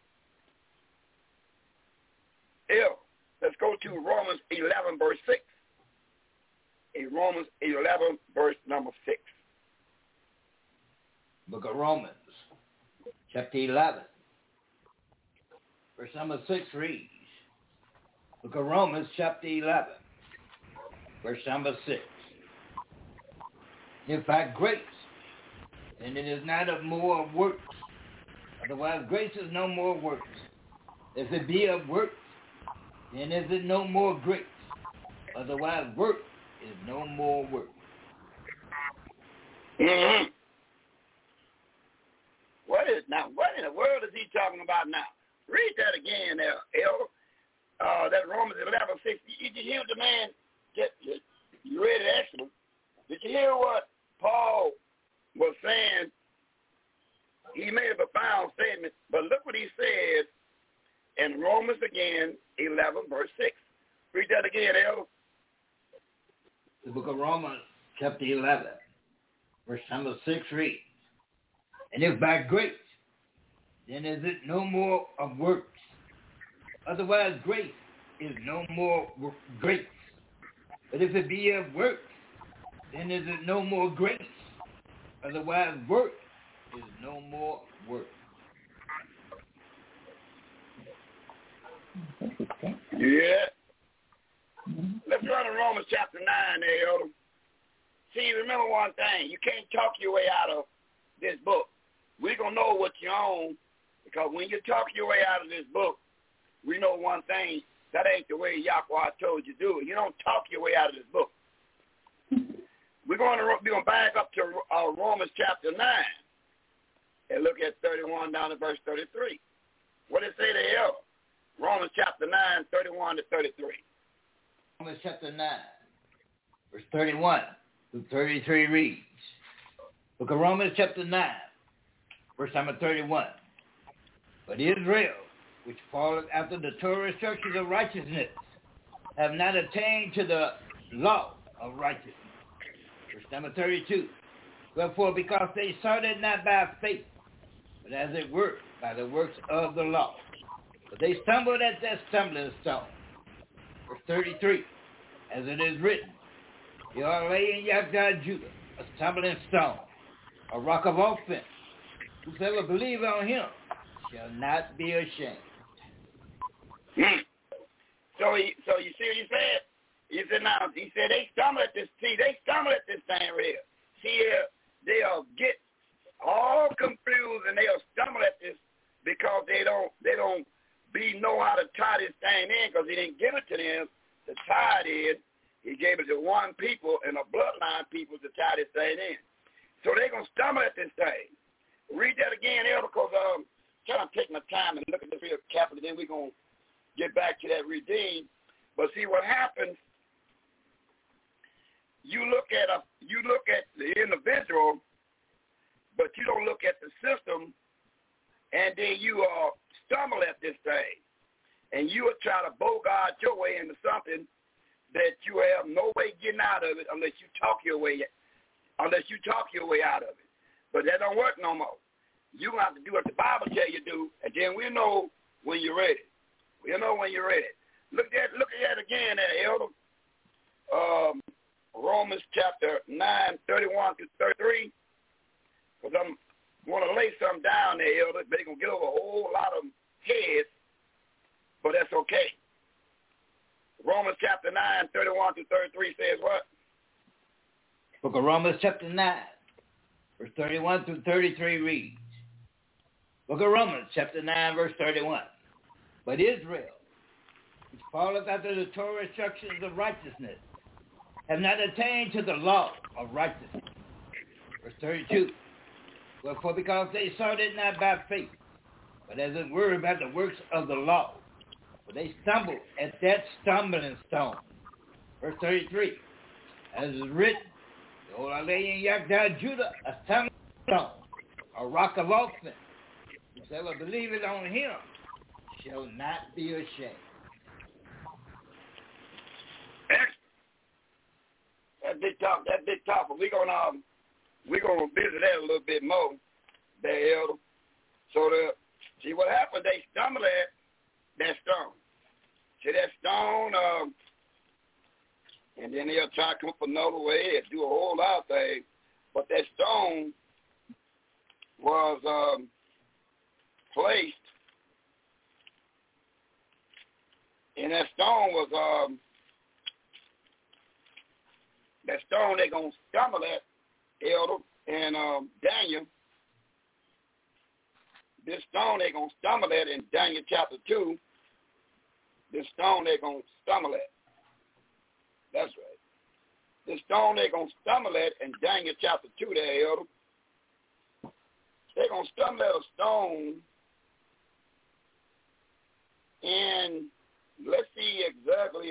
let's go to Romans 11, verse 6. In Romans 11, verse number 6. Book of Romans, chapter 11, verse number 6 reads, Book of Romans, chapter 11, verse number 6. If by grace, then it is not of more of works. Otherwise, grace is no more works. If it be of works, then is it no more grace. Otherwise, work is no more work. Mm-hmm. What in the world is he talking about now? Read that again there, Elder. That Romans 11:6. Did you hear the man? You read it excellent. Did you hear what Paul was saying? He made a profound statement, but look what he says in Romans again, 11, verse 6. Read that again, Elder. The book of Romans, chapter 11, verse number 6 reads, And if by grace, then is it no more of works. Otherwise, grace is no more grace. But if it be of works, then is it no more grace. Otherwise, work is no more work. Yeah. Let's run to Romans chapter 9 there, Elder. See, remember one thing. You can't talk your way out of this book. We're going to know what you own, because when you talk your way out of this book, we know one thing. That ain't the way Yahweh told you to do it. You don't talk your way out of this book. We're going to back up to Romans chapter 9 and look at 31 down to verse 33. What did it say there? Romans chapter 9, 31 to 33. Romans chapter 9, verse 31 to 33 reads, Book of Romans chapter 9, verse number 31. But Israel, which followed after the Torah instructions of righteousness, have not attained to the law of righteousness. Verse number 32. Wherefore, because they sought it not by faith, but as it were by the works of the law. But they stumbled at that stumbling stone. Verse 33. As it is written, They are laying Yahweh Judah, a stumbling stone, a rock of offense. Whosoever believe on him shall not be ashamed. So you see what he said? He said they stumble at this. See, they stumble at this thing right here. See, they'll get all confused and they'll stumble at this because they don't know how to tie this thing in, because he didn't give it to them to tie it in. He gave it to one people and a bloodline people to tie this thing in. So they're going to stumble at this thing. Read that again, Elder, because I'm trying to take my time and look at this real carefully, then we're going to get back to that redeem. But see what happens, you look at the individual, but you don't look at the system, and then you stumble at this thing. And you will try to bogart your way into something that you have no way getting out of it unless you talk your way out of it. But that don't work no more. You have to do what the Bible tell you to do, and then we know when you're ready. We'll know when you're ready. Look at that again there, Elder. Romans chapter 9, 31 to 33. Because I'm going to lay something down there, Elder. They're going to get over a whole lot of heads, but that's okay. Romans chapter 9, 31 to 33 says what? Book of Romans chapter 9, verse 31 through 33 reads. Book of Romans chapter 9, verse 31. But Israel, which followeth after the Torah instructions of righteousness, have not attained to the law of righteousness. Verse 32. Wherefore, because they sought it not by faith, but as it were by the works of the law, for they stumbled at that stumbling stone. Verse 33. As is written, Behold, I lay in Yahweh Judah a stumbling stone, a rock of offense. Whosoever believeth on him shall not be ashamed. That big top. But we're gonna visit that a little bit more, there, Elder. So see what happened? They stumbled at that stone. See that stone, and then they'll try to come up another way and do a whole lot of things. But that stone was placed, and that stone was that stone they're gonna stumble at, Elder and Daniel. This stone they're gonna stumble at in Daniel chapter 2. This stone they're gonna stumble at. That's right. This stone they're gonna stumble at in Daniel chapter 2 there, Elder. They're gonna stumble at a stone, and let's see exactly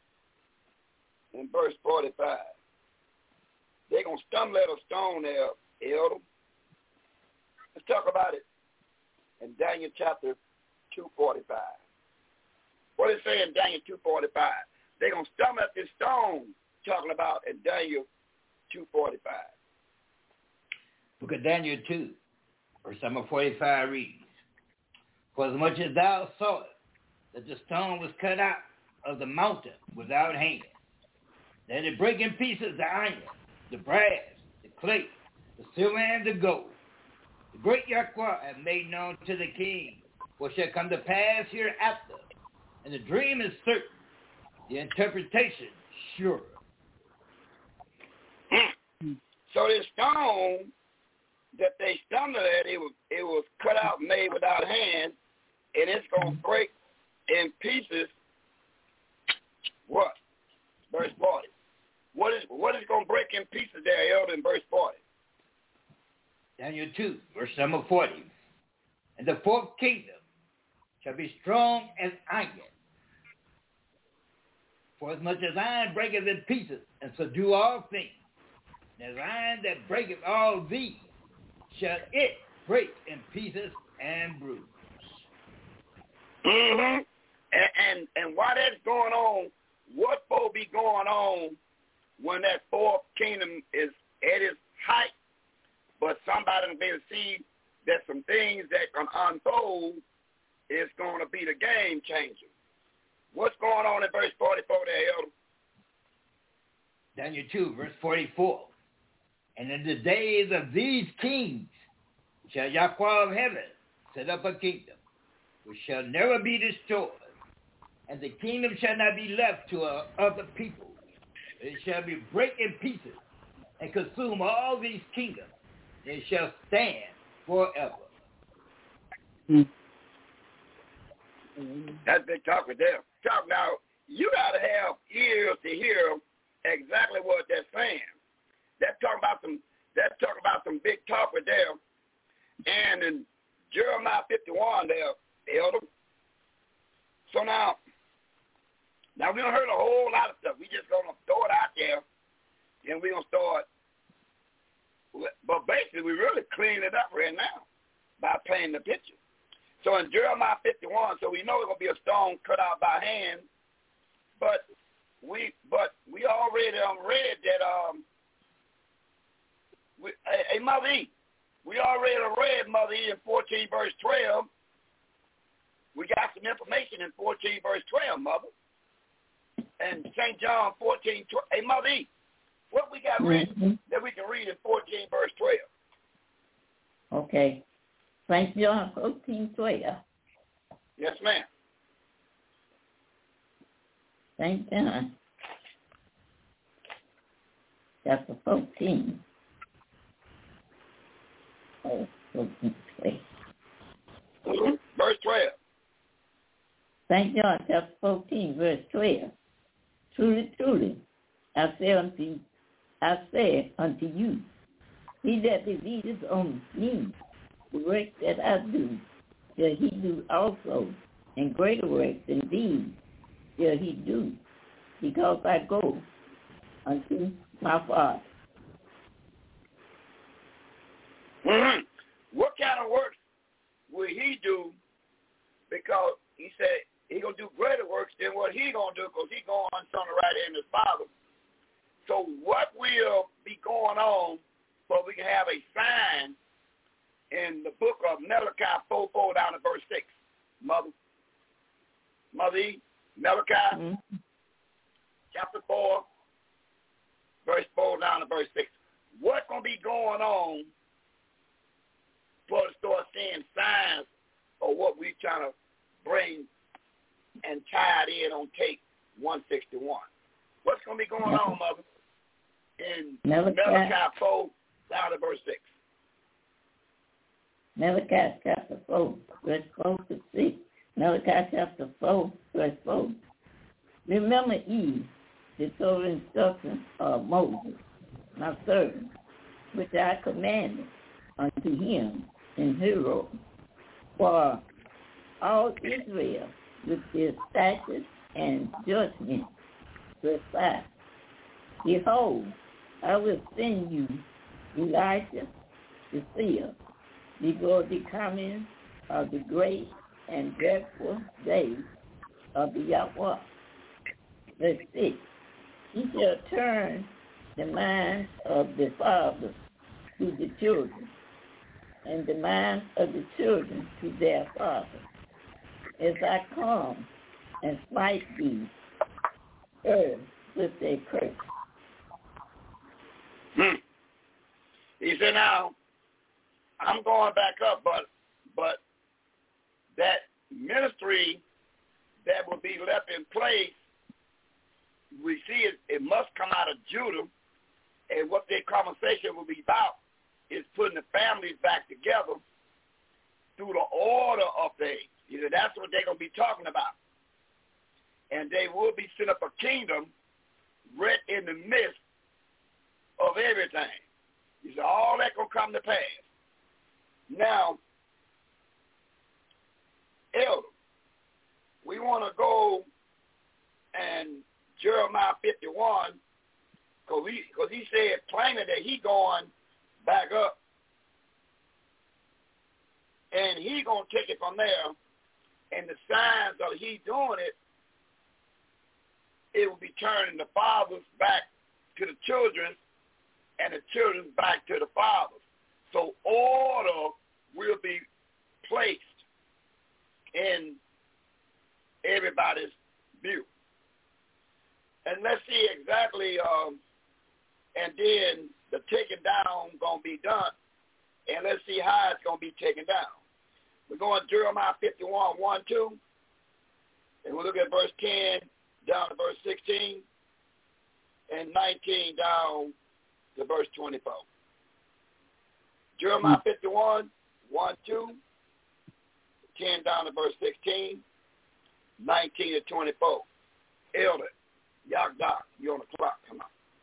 in verse 45. They're going to stumble at a stone there, Elder. Let's talk about it in Daniel chapter 2:45. What does it say in Daniel 2:45? They're going to stumble at this stone talking about in Daniel 2:45. Book of Daniel 2, verse number 45 reads, For as much as thou sawest that the stone was cut out of the mountain without hand, that it break in pieces the iron, the brass, the clay, the silver, and the gold. The great Yahweh hath made known to the king what shall come to pass hereafter. And the dream is certain, the interpretation sure. So this stone that they stumbled at, it was cut out, made without hand, and it's going to break in pieces. What? Verse 40. What is going to break in pieces there, Elder, in verse 40? Daniel 2, verse number 40. And the fourth kingdom shall be strong as iron. For as much as iron breaketh in pieces and subdue all things, and as iron that breaketh all these, shall it break in pieces and bruise. Mm-hmm. And while that's going on, what's supposed to be going on when that fourth kingdom is at its height? But somebody will be able to see that some things that can unfold is going to be the game changer. What's going on in verse 44 there, Elder? Daniel 2, verse 44. And in the days of these kings shall Yahweh of heaven set up a kingdom which shall never be destroyed, and the kingdom shall not be left to other people. It shall be break in pieces and consume all these kingdoms. It shall stand forever. That's big talk right there. Talk now. You got to have ears to hear exactly what they're saying. That's talking about some big talk right there. And in Jeremiah 51 there, Elder. So now we don't heard a whole lot of stuff. We just going to throw it out there, and we're going to start. But basically, we really clean it up right now by painting the picture. So in Jeremiah 51, so we know it's going to be a stone cut out by hand, but we already read that Mother E. We already read Mother E in 14 verse 12. We got some information in 14 verse 12, Mother. And St. John 14, 12. Hey, Mother E, what we got read that we can read in 14 verse 12? Okay. St. John 14, 12. Yes, ma'am. St. John, chapter 14. Oh, 14, 12. Verse 12. St. John chapter 14, verse 12. Truly, truly, I say unto you, he that believeth on me, the work that I do, shall he do also, and greater works than these shall he do, because I go unto my Father. Mm-hmm. What kind of works will he do? Because he said he going to do greater works than what he going to do, because he going on the right hand of his Father. So what will be going on so we can have a sign in the book of Malachi 4:4 down to verse 6? Mother E, Malachi chapter 4, verse 4 down to verse 6. What's going to be going on what we're trying to bring and tie it in on tape 161. What's going to be going on, Mother, in Malachi 4, down to verse 6? Malachi chapter 4, verse 4 to 6. Malachi chapter 4, verse 4. Remember Eve, the Torah instructions of Moses, my servant, which I commanded unto him in Horeb, for all Israel with their statutes and judgments verse 5. Behold, I will send you Elijah the seer before the coming of the great and dreadful day of the Yahweh. Verse 6. He shall turn the minds of the fathers to the children, and the minds of the children to their fathers, as I come and smite thee earth with a curse. He said, now, I'm going back up, but that ministry that will be left in place, we see it must come out of Judah, and what their conversation will be about is putting the families back together through the order of things. You know, that's what they're going to be talking about. And they will be set up a kingdom right in the midst of everything. He said, all that going to come to pass. Now, Elder, we want to go and Jeremiah 51, because he said plainly that he going back up, and he going to take it from there, and the signs of he doing it, it will be turning the fathers back to the children, and the children back to the fathers. So order will be placed in everybody's view. And let's see exactly, and then the taking down going to be done, and let's see how it's going to be taken down. We're going to Jeremiah 51, 1, 2, and we'll look at verse 10 down to verse 16, and 19 down to verse 24. Jeremiah 51, 1, 2, 10 down to verse 16, 19 to 24. Elder, Yagdak, you're on the clock. Come on.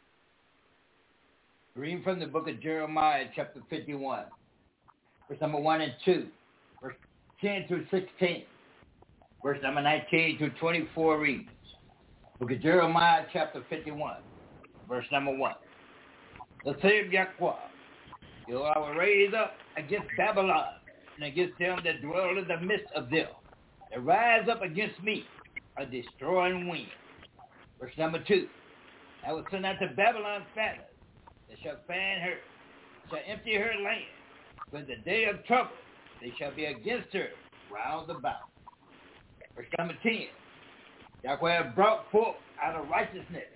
Reading from the book of Jeremiah, chapter 51, verse number 1 and 2, verse 10 through 16, verse number 19 through 24 reads. Book of Jeremiah, chapter 51, verse number 1. The same Yahweh, I will raise up against Babylon and against them that dwell in the midst of them, that rise up against me, a destroying wind. Verse number 2. I will send out to Babylon fanners, that shall fan her, shall empty her land. When the day of trouble, they shall be against her round about. Verse number 10. Yahweh hath brought forth out of righteousness.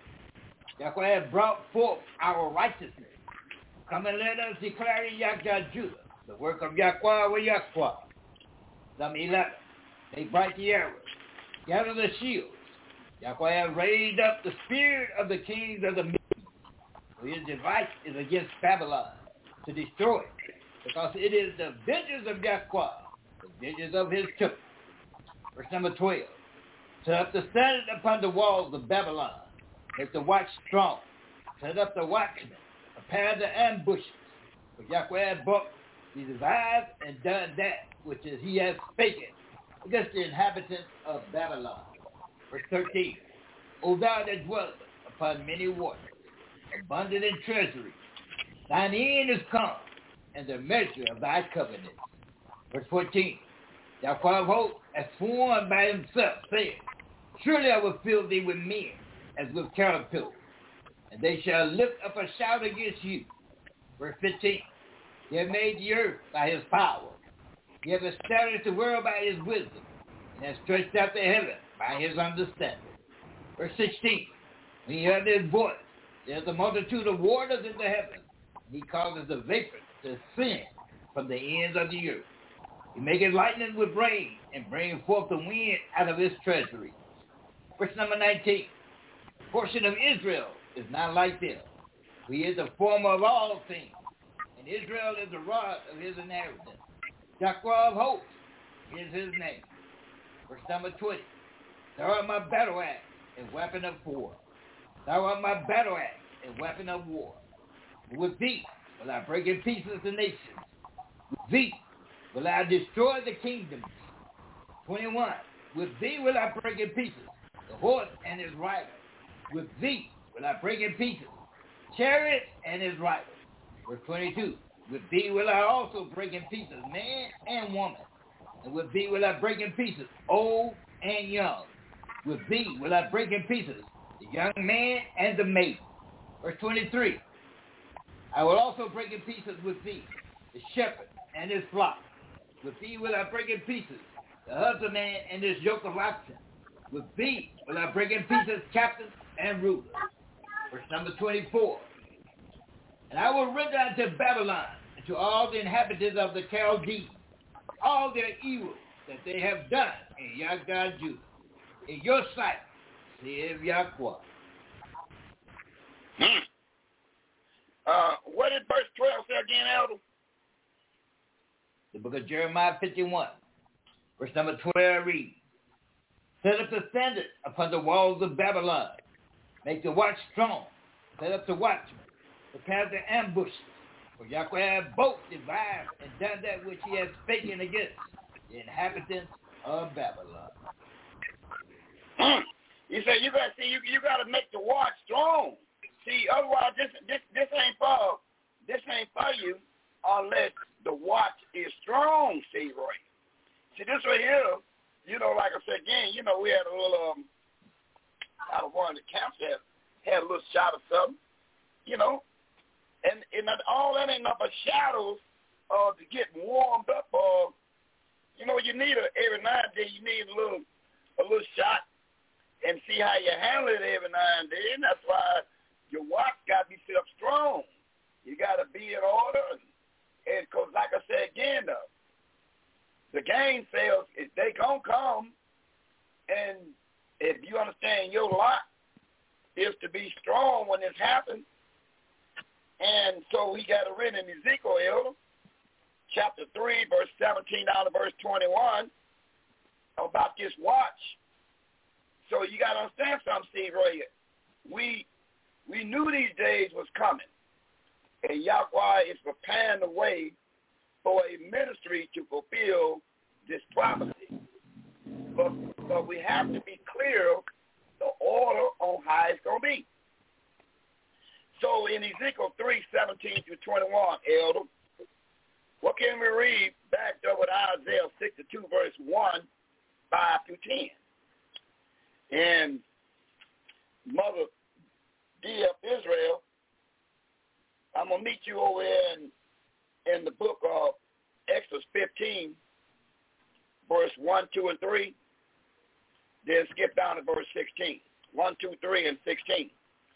Yahweh hath brought forth our righteousness. Come and let us declare in Yahweh Judah the work of Yahweh with Yahweh. Psalm 11. Make bright the arrows, gather the shields. Yahweh hath raised up the spirit of the kings of the Medes. For his device is against Babylon, to destroy it, because it is the vengeance of Yahweh, the vengeance of his temple. Verse number 12. Set up the standard upon the walls of Babylon. Make the watch strong. Set up the watchmen. Prepare the ambushes. For Yahweh hath brought, he devised and done that which is he has spoken against the inhabitants of Babylon. Verse 13. O thou that dwellest upon many waters, abundant in treasury, thine end is come, and the measure of thy covenant. Verse 14. Yahweh of hosts hath sworn by himself, saying, surely I will fill thee with men as with caterpillars, and they shall lift up a shout against you. Verse 15. He hath made the earth by his power. He hath established the world by his wisdom, and hath stretched out the heaven by his understanding. Verse 16. When he heard his voice, there is a multitude of waters in the heavens, and he causes the vapor to ascend from the ends of the earth. He maketh lightning with rain, and bringeth forth the wind out of his treasury. Verse number 19. The portion of Israel is not like them. He is the former of all things, and Israel is the rod of his inheritance. Yahweh of hosts is his name. Verse number 20. Thou art my battle axe and weapon of war. Thou art my battle axe and weapon of war. With thee will I break in pieces the nations. With thee will I destroy the kingdoms. 21. With thee will I break in pieces the horse and his rider. With thee will I break in pieces chariot and his rider. Verse 22. With thee will I also break in pieces man and woman. And with thee will I break in pieces old and young. With thee will I break in pieces the young man and the maiden. Verse 23. I will also break in pieces with thee the shepherd and his flock. With thee will I break in pieces the husbandman and his yoke of oxen. With thee will I break in pieces captains and rulers. Verse number 24. And I will render unto Babylon and to all the inhabitants of the Chaldees all their evil that they have done in Yahweh Judah. In your sight, saith Yahweh. What did verse 12 say again, Elder? The book of Jeremiah 51, verse number 12 reads, set up the standard upon the walls of Babylon. Make the watch strong. Set up the watchmen. Prepare the ambushes. For Yahweh hath both devised and done that which he has spoken against the inhabitants of Babylon. You say you got to make the watch strong. See, otherwise this ain't for you unless the watch is strong. See, Roy. See, this right here, like I said again, we had a little out of one of the camps that had a little shot of something, and all that ain't nothing but shadows to get warmed up. You need every now and then you need a little shot and see how you handle it every now and then. That's why your watch got to be set up strong. You got to be in order, and because like I said again, the game sales, they gonna come, and if you understand your lot is to be strong when this happens. And so we got it written in Ezekiel, chapter 3, verse 17 down to verse 21, about this watch. So you got to understand something, Steve, right here. We knew these days was coming, and Yahweh is preparing the way for a ministry to fulfill this prophecy. But we have to be clear the order on how it's going to be. So in Ezekiel 3:17 through 21, Elder, what can we read back up with Isaiah 62, verse 1, 5 through 10? And Mother D.F. Israel, I'm going to meet you over in the book of Exodus 15, verse 1, 2, and 3. Then skip down to verse 16. 1, 2, 3, and 16.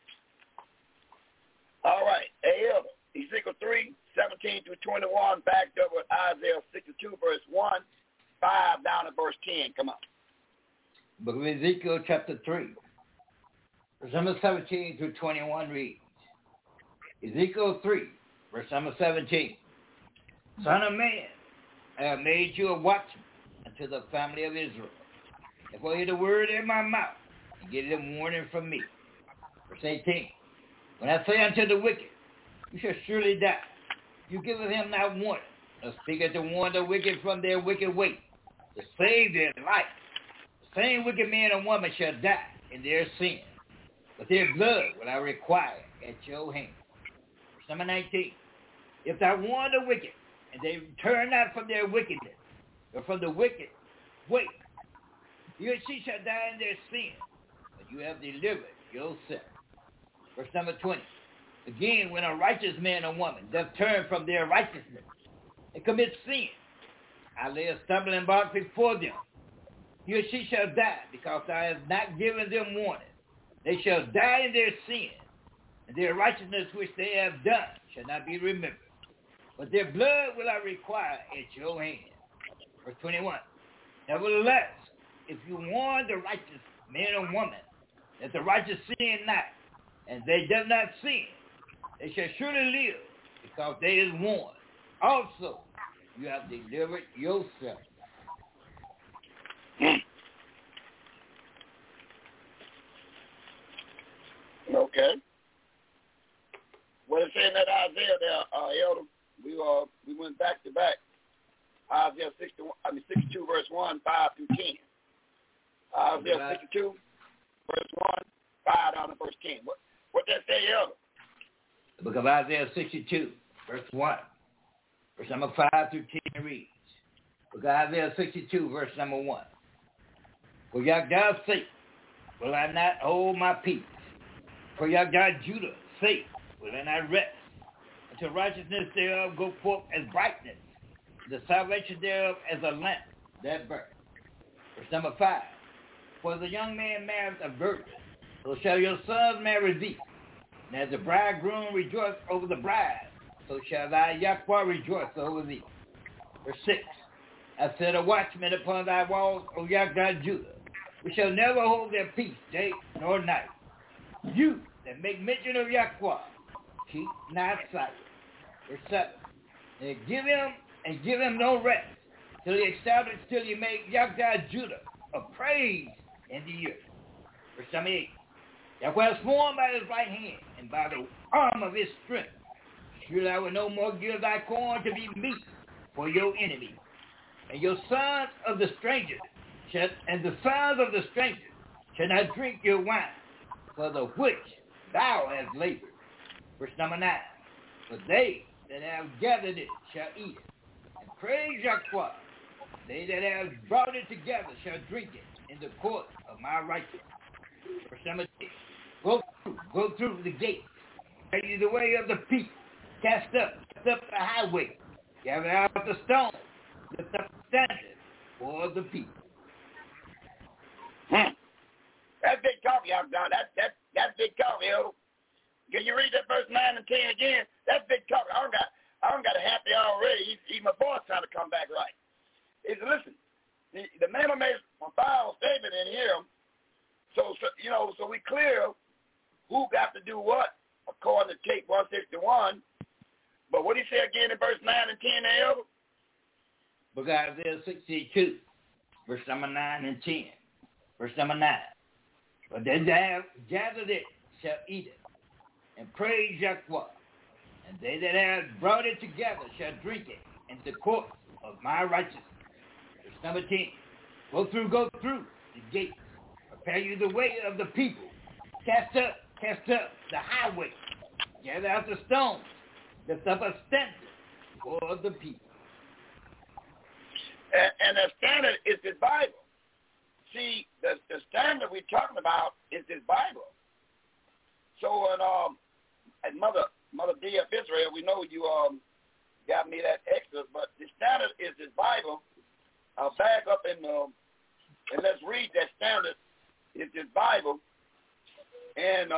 All right. Ezekiel 3:17 through 21, backed up with Isaiah 62, verse 1, 5 down to verse 10. Come on. Book of Ezekiel chapter 3, verse number 17 through 21 reads, Ezekiel 3, verse number 17, Son of man, I have made you a watchman unto the family of Israel. Therefore hear the word in my mouth, and get a warning from me. Verse 18, when I say unto the wicked, you shall surely die, you giveth him not warning, nor speaketh to warn the wicked from their wicked way, to save their life. The same wicked man or woman shall die in their sin, but their blood will I require at your hand. Verse number 19, if thou warn the wicked, and they turn not from their wickedness, or from the wicked way, he or she shall die in their sin, but you have delivered yourself. Verse number 20. Again, when a righteous man or woman doth turn from their righteousness and commit sin, I lay a stumbling block before them. He or she shall die, because thou hast not given them warning. They shall die in their sin, and their righteousness which they have done shall not be remembered. But their blood will I require at your hand. Verse 21. Nevertheless, if you warn the righteous man and woman that the righteous sin not, and they do not sin, they shall surely live, because they is warned. Also, you have delivered yourself. Okay. What it saying that Isaiah there, Elder? We went back to back. Isaiah 62 verse 1, 5 through 10. Isaiah 62 verse 1, 5 down to verse 10. What that say, Elder? The book of Isaiah 62 verse 1, verse number 5 through 10 reads. Book of Isaiah 62 verse number 1. For Yahweh's sake will I not hold my peace. For Yahweh Judah's sake will I not rest, until righteousness thereof go forth as brightness, the salvation thereof as a lamp that burns. Verse number 5. For the young man marries a virgin, so shall your sons marry thee. And as the bridegroom rejoice over the bride, so shall thy Yahweh rejoice over thee. Verse 6. I set a watchman upon thy walls, O Yahweh Judah. We shall never hold their peace day nor night. You that make mention of Yahweh, keep not silent. Verse 7. And give him no rest, till you make Yahweh Judah a praise in the earth. Verse 8. Yahweh has sworn by his right hand and by the arm of his strength. Surely I will no more give thy corn to be meat for your enemy, and your sons of the strangers shall not drink your wine, for the which thou hast labored. Verse number 9. For they that have gathered it shall eat it, and praise Yahweh. They that have brought it together shall drink it in the court of my righteousness. Verse number 10. Go through the gates, carry the way of the people, cast up the highway, gather out the stones, lift up the standard for the people. That's big talk, y'all. That's big talk, yo. Can you read that verse 9 and 10 again? That's big talk. I don't got a happy already. Even my boy's trying to come back right. He said, listen, the man made a final statement in here. So we clear who got to do what according to tape 161. But what did he say again in verse 9 and 10, Elder? Book of Isaiah 62, verse number 9 and 10. Verse number 9. But they that have gathered it shall eat it, and praise Yahweh. And they that have brought it together shall drink it in the court of my righteousness. Verse number 10. Go through the gates. Prepare you the way of the people. Cast up the highway. Gather out the stones. Lift up a standard for the people. And the standard is the Bible. See, the standard we're talking about is this Bible. So, and Mother D of Israel, we know you got me that Exodus, but the standard is this Bible. I'll back up and let's read that standard. Is this Bible, and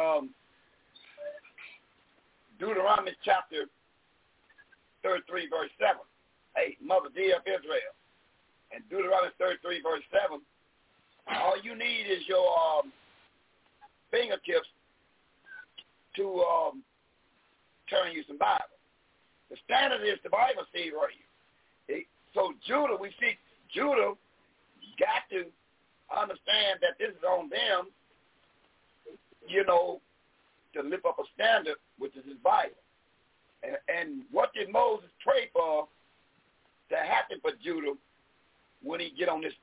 Deuteronomy chapter 33, verse 7. Hey, Mother D of Israel. And Deuteronomy 33, verse 7. All you need is your fingertips to turn you some Bible. The standard is the Bible, see, right? So Judah, we see Judah got to understand that this is on them, to lift up a standard, which is his Bible. And what did Moses pray for to happen for Judah when he get on this,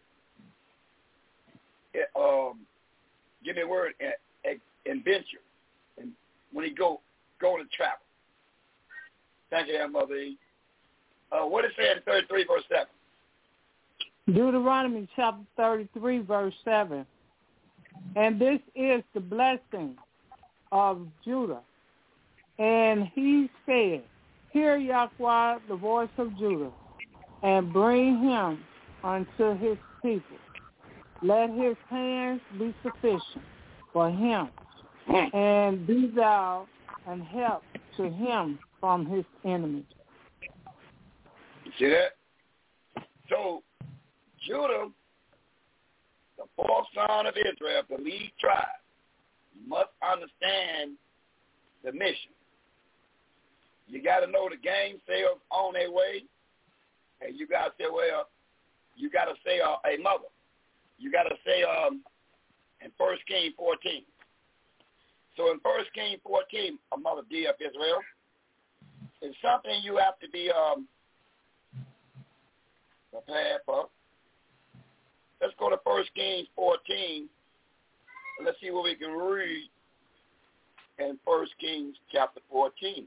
give me a word, adventure, and when he go to travel? Thank you, Mother E. What it said in 33, verse 7? Deuteronomy chapter 33, verse 7. And this is the blessing of Judah. And he said, hear Yahweh the voice of Judah, and bring him unto his people. Let his hands be sufficient for him, and be thou an help to him from his enemies. You see that? So Judah, the fourth son of Israel, the lead tribe, must understand the mission. You got to know the game sales on their way, and you got to say, well, you got to say a mother. You got to say in 1 Kings 14. So in 1 Kings 14, a mother did of Israel. It's something you have to be prepared for. Let's go to 1 Kings 14. And let's see what we can read in 1 Kings chapter 14.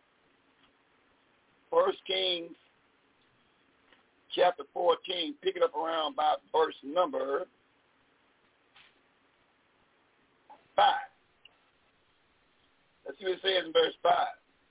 1 Kings chapter 14, pick it up around about verse number 5. Let's see what it says in verse 5.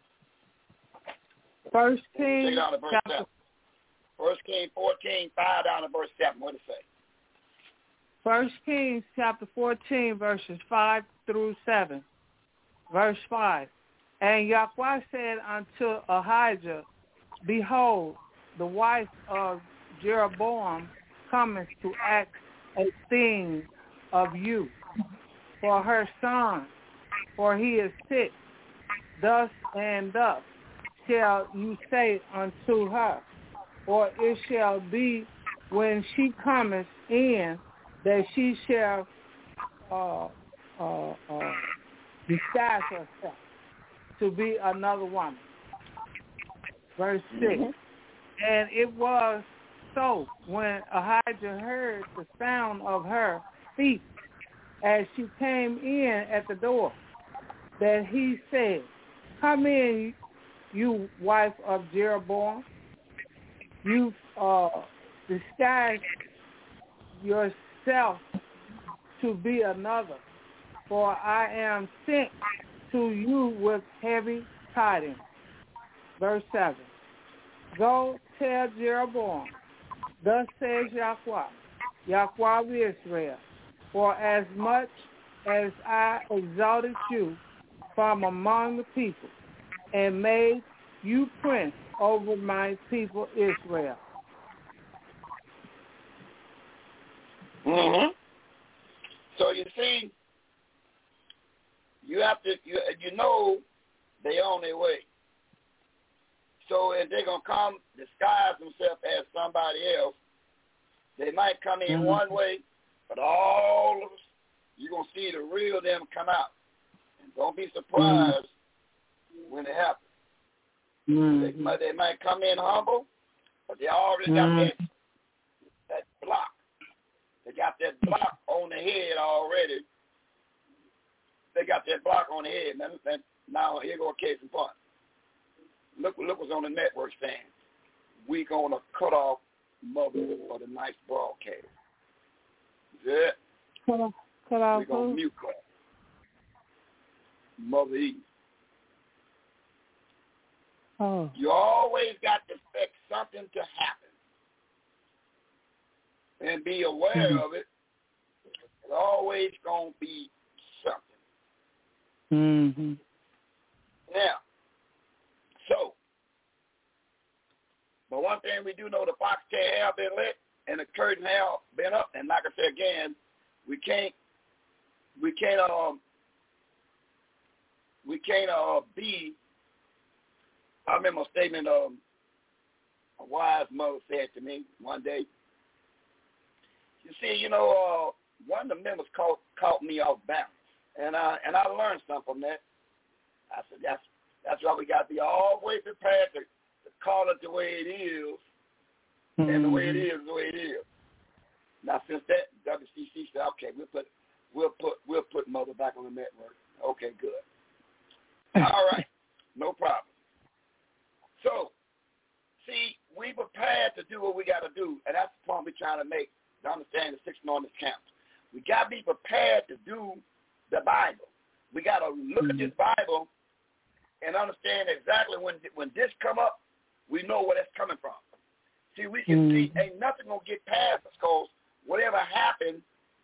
1 Kings chapter 1 Kings 14, 5 down to verse 7. What does it say? 1 Kings chapter 14, verses 5 through 7. Verse 5. And Yahweh said unto Ahijah, Behold, the wife of Jeroboam cometh to ask a thing of you for her son, for he is sick. Thus and thus shall you say unto her, or it shall be when she cometh in that she shall disguise herself to be another woman. Verse 6. And it was so when Ahijah heard the sound of her feet as she came in at the door, that he said, Come in, you wife of Jeroboam. You disguise yourself to be another, for I am sent to you with heavy tidings. Verse 7. Go tell Jeroboam, thus says Yahweh, Yahweh of Israel, for as much as I exalted you from among the people and made you prince over my people Israel. Mm-hmm. So you see, you have to, you know, they on their way. So if they're going to come disguise themselves as somebody else, they might come in one way, but all of us, you're going to see the real them come out. And don't be surprised when it happens. They might come in humble, but they already got that block. They got that block on the head already. They got that block on the head. Now here go a case in point. Look what's on the network saying. We're going to cut off Mother for the nice broadcast. Is it? Cut off we're going to mute her. Mother Eve. Oh. You always got to expect something to happen. And be aware of it. It's always going to be something. Now, so, but one thing we do know, the fox tail have been lit and the curtain have been up. And like I said again, we can't be. I remember a statement a wise mother said to me one day. You see, one of the members caught me off balance, and I learned something from that. I said that's why we got to be always prepared to call it the way it is, and the way it is the way it is. Now since that, WCC said, okay, we'll put Mother back on the network. Okay, good. All right, no problem. So, see, we prepared to do what we got to do, and that's the point we're trying to make, to understand the 6 Northern counts. We got to be prepared to do the Bible. We got to look at this Bible and understand exactly when this come up, we know where that's coming from. See, we can see ain't nothing going to get past us because whatever happened,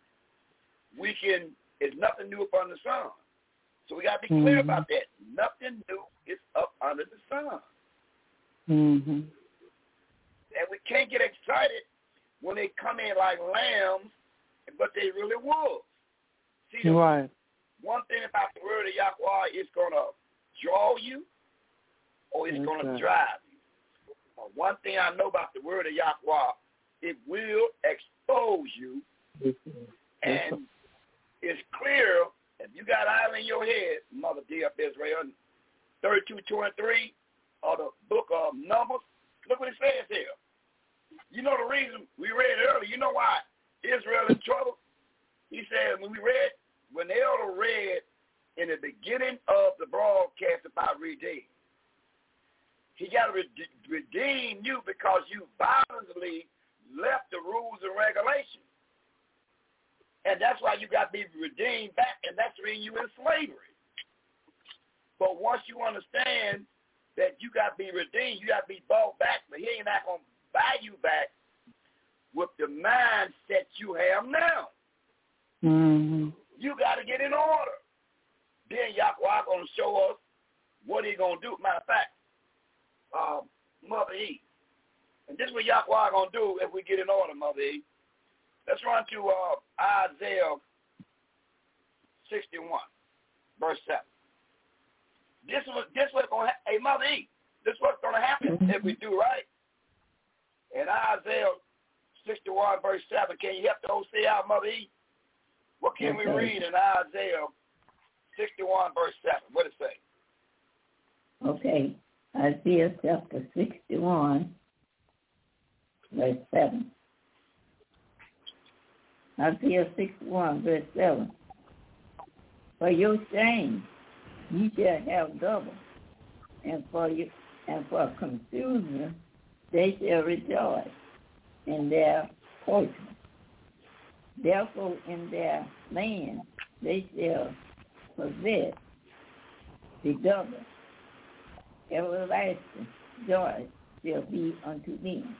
it's nothing new up under the sun. So we got to be clear about that. Nothing new is up under the sun. And we can't get excited when they come in like lambs, but they really wolves. See, right. One thing about the word of Yahweh, it's going to draw you or it's going to drive you. One thing I know about the word of Yahweh, it will expose you. And it's clear, if you got oil in your head, Mother D of Israel, 32:23, or the book of Numbers, look what it says here. You know the reason we read earlier, you know why Israel in trouble? He said when the elder read in the beginning of the broadcast about redeem, he got to redeem you because you violently left the rules and regulations. And that's why you got to be redeemed back, and that's the reason you in slavery. But once you understand that you got to be redeemed, you got to be bought back, but he ain't not going to buy you back with the mindset you have now. Mm-hmm. You got to get in order. Then Yahweh going to show us what he going to do. Matter of fact, Mother E. And this is what Yahweh going to do if we get in order, Mother E. Let's run to Isaiah 61, verse 7. This what's going to happen. Hey, Mother E, this is what's going to happen if we do right. In Isaiah 61, verse 7, can you help the OC out, Mother E? What can we read in Isaiah 61, verse 7? What does it say? Okay. Isaiah chapter 61, verse 7. Isaiah 61, verse 7. For your shame ye shall have double, and for confusion they shall rejoice in their portion. Therefore in their land they shall possess the double. Everlasting joy shall be unto them.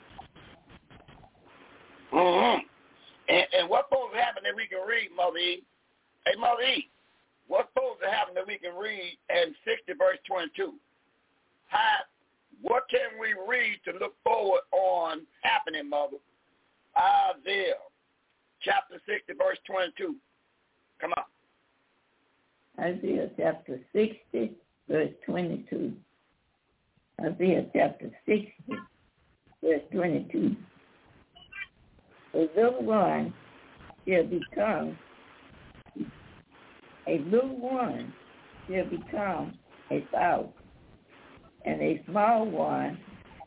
Mm-hmm. And what's supposed to happen that we can read, Mother E? Hey, Mother E, what's supposed to happen that we can read in 60 verse 22? What can we read to look forward on happening, Mother? Isaiah chapter 60 verse 22. Come on. Isaiah chapter 60 verse 22. Isaiah chapter 60 verse 22. A little one shall become a thousand, and a small one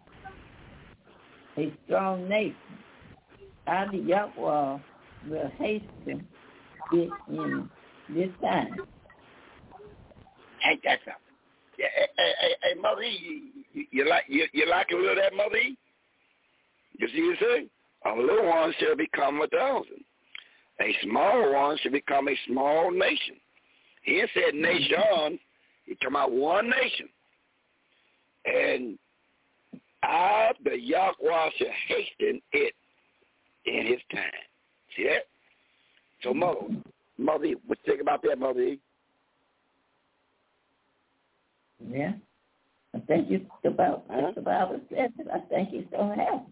a strong nation. I, the Yahweh, will hasten it in this time. Ain't that something? Yeah, hey, Mother E, you like a little of that, Mother E? You see what it say? A little one shall become 1,000. A small one shall become a small nation. He said nation. He talking about one nation. And I, the Yahweh, shall hasten it in his time. See that? So, Mother E, what you think about that, Mother E? Yeah. I think it's about what the Bible says. I think it's going to happen.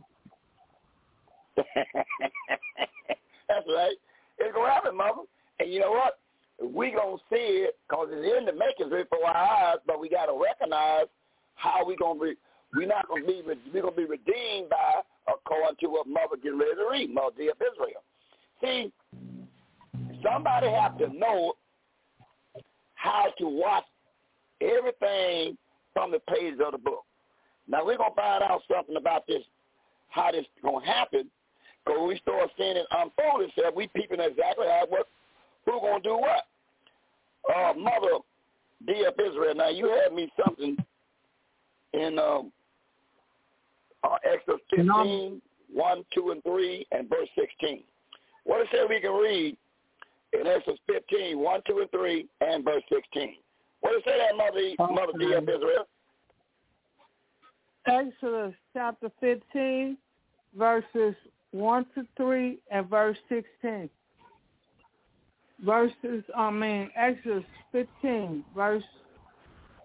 That's right. It's going to happen, Mother. And you know what? We're going to see it because it's in the making before our eyes, but we got to recognize how we're going to be. We're going to be redeemed by, according to what Mother get ready to read, Mother of Israel. See, somebody have to know how to watch everything from the pages of the book. Now, we're going to find out something about this, how this is going to happen, because when we start seeing it unfold itself, we peeping exactly how who's going to do what. Mother D of Israel, now you had me something in Exodus 15, 1, 2, and 3, and verse 16. What it said we can read in Exodus 15, 1, 2, and 3, and verse 16. What it say that, Mother D of Israel? Exodus chapter 15, verses 1 to 3, and verse 16. Exodus 15, verse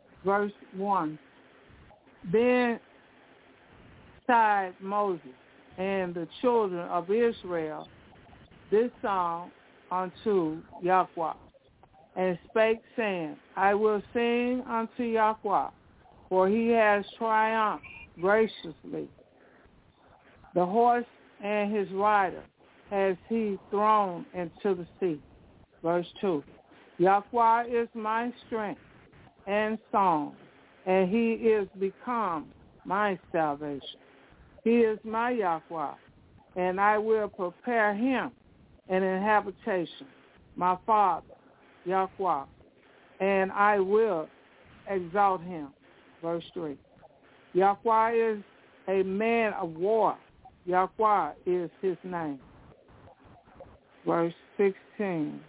1. Then sighed Moses and the children of Israel this song unto Yahweh, and spake, saying, I will sing unto Yahweh, for he has triumphed graciously. The horse and his rider has he thrown into the sea. Verse 2, Yahweh is my strength and song, and he is become my salvation. He is my Yahweh, and I will prepare him an habitation, my Father, Yahweh, and I will exalt him. Verse 3, Yahweh is a man of war. Yahweh is his name. Verse 16.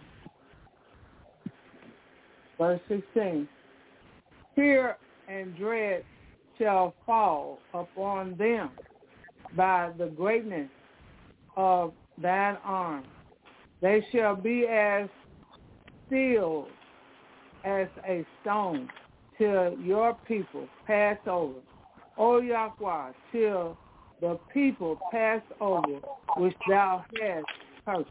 Verse 16. Fear and dread shall fall upon them by the greatness of thine arm. They shall be as still as a stone till your people pass over. O Yahweh, till the people pass over which thou hast purchased.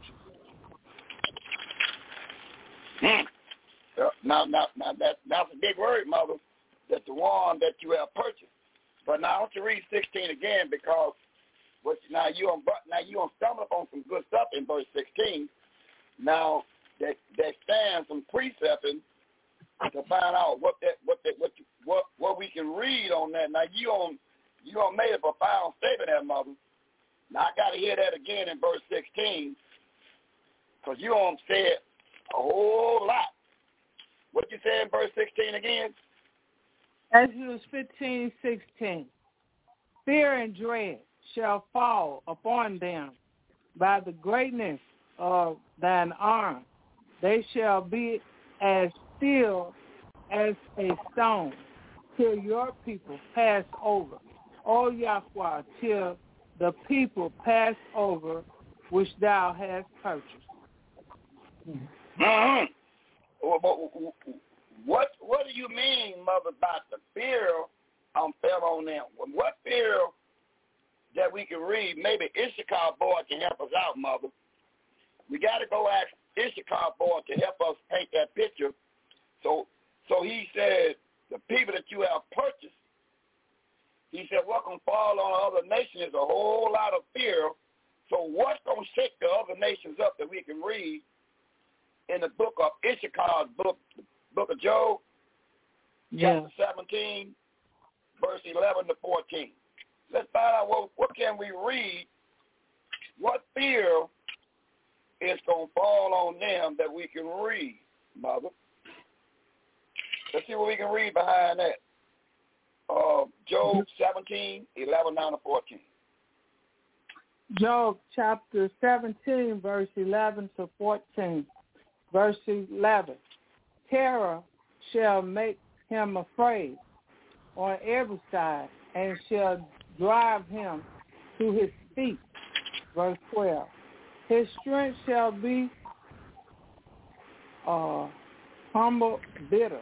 Now that's a big word, Mother. That's the one that you have purchased. But now I want to read 16 again because now you on stumble upon some good stuff in verse 16. Now that stands some precepting to find out what we can read on that. Now you on made a profound statement there, Mother. Now I got to hear that again in verse 16 because you on said a whole lot. What you say in verse 16 again? Exodus 15:16. Fear and dread shall fall upon them by the greatness of thine arm. They shall be as still as a stone till your people pass over. O Yahweh, till the people pass over which thou hast purchased. Mm-hmm. What do you mean, Mother, about the fear fell on them? What fear that we can read? Maybe Issachar boy can help us out, Mother. We got to go ask Issachar boy to help us paint that picture. So he said, the people that you have purchased, he said, what can fall on other nations is a whole lot of fear. So what's going to shake the other nations up that we can read in the book of Issachar's book of Job, chapter 17, verse 11 to 14. Let's find out what can we read, what fear is going to fall on them that we can read, Mother. Let's see what we can read behind that. Job 17, 11 down to 14. Job chapter 17, verse 11 to 14. Verse 11, terror shall make him afraid on every side and shall drive him to his feet. Verse 12, his strength shall be humble, bitter,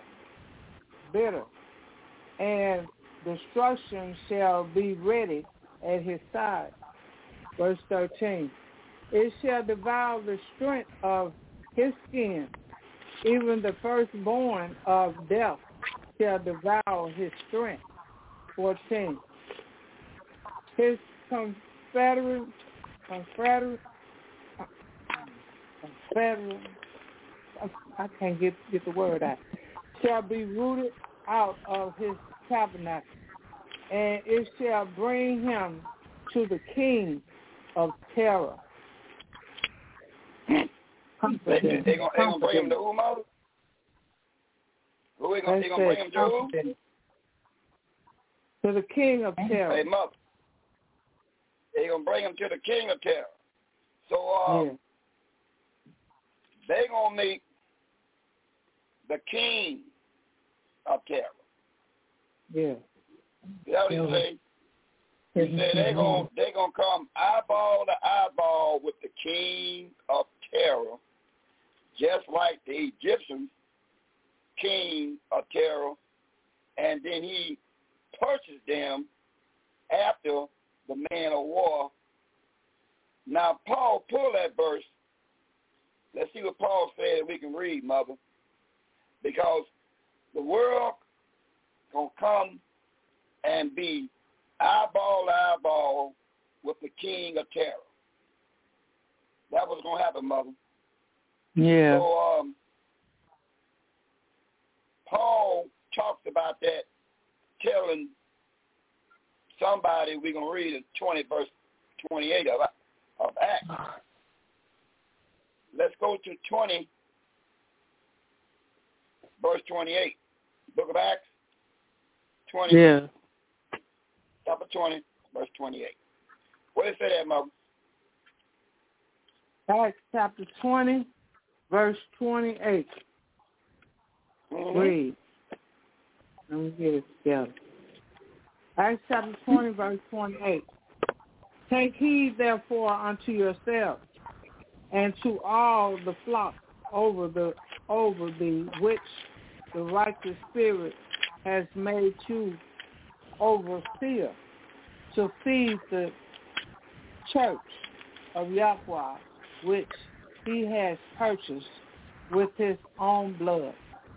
and destruction shall be ready at his side. Verse 13, it shall devour the strength of his skin, even the firstborn of death shall devour his strength. 14. His confederate, I can't get the word out, shall be rooted out of his tabernacle, and it shall bring him to the king of terror. They gonna bring him to who, Mother? Who they gonna bring him to? To the king of terror. Hey, Mother. They gonna bring him to the king of terror. So they gonna meet the king of terror. Yeah. That's what he say. He said they gonna come eyeball to eyeball with the king of terror, just like the Egyptian king of terror, and then he purchased them after the man of war Now, Paul pulled that verse. Let's see what Paul said we can read, Mother. Because the world going to come and be eyeball to eyeball with the king of terror. That was going to happen, Mother. Yeah. So Paul talks about that, telling somebody, we're going to read in 20 verse 28 of Acts. Let's go to 20 verse 28. Book of Acts 20. Yeah. Chapter 20 verse 28. What did it say there, Mother? Acts chapter 20, verse 28. Mm-hmm. Read. Let me get it together. Acts chapter 20, verse 28. Take heed, therefore, unto yourselves and to all the flock over thee, which the righteous spirit has made you overseer, to feed the church of Yahweh, which he has purchased with his own blood.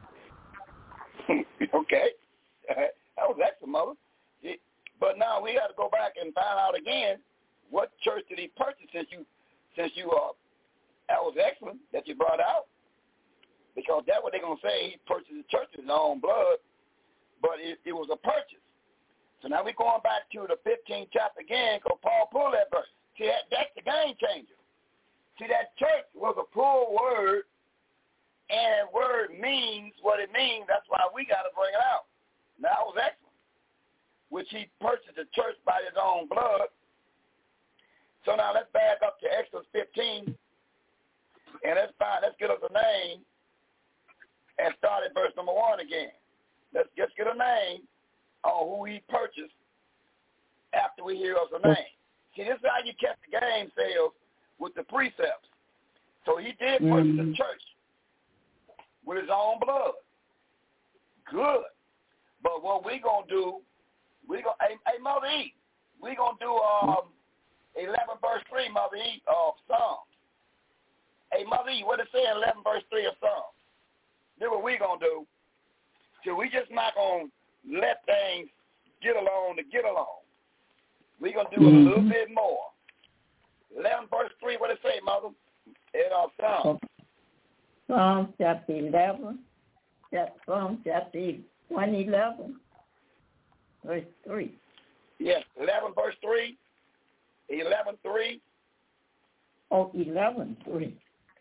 Okay. That was excellent, Mother. But now we got to go back and find out again what church did he purchase since you that was excellent that you brought out. Because that's what they're going to say. He purchased the church in his own blood, but it was a purchase. So now we're going back to the 15th chapter again because Paul pulled that verse. See, that's the game changer. See, that church was a full word, and word means what it means. That's why we got to bring it out. Now, that was excellent, which he purchased the church by his own blood. So now let's back up to Exodus 15, and let's get us a name and start at verse number 1 again. Let's just get a name on who he purchased after we hear us a name. See, this is how you kept the game sales with the precepts. So he did purchase the church with his own blood. Good. But what we going to do, hey, Mother E, we going to do 11 verse 3, Mother E, of Psalms. Hey, Mother E, what it say in 11 verse 3 of Psalms? This is what we going to do. So we just not going to let things get along to get along. We're going to do a little bit more. 11 verse 3, what it say, Mother? In Psalms. Psalms chapter 11. Psalms chapter 111, verse 3. Yes, 11 verse 3. 11:3. Oh, 11:3.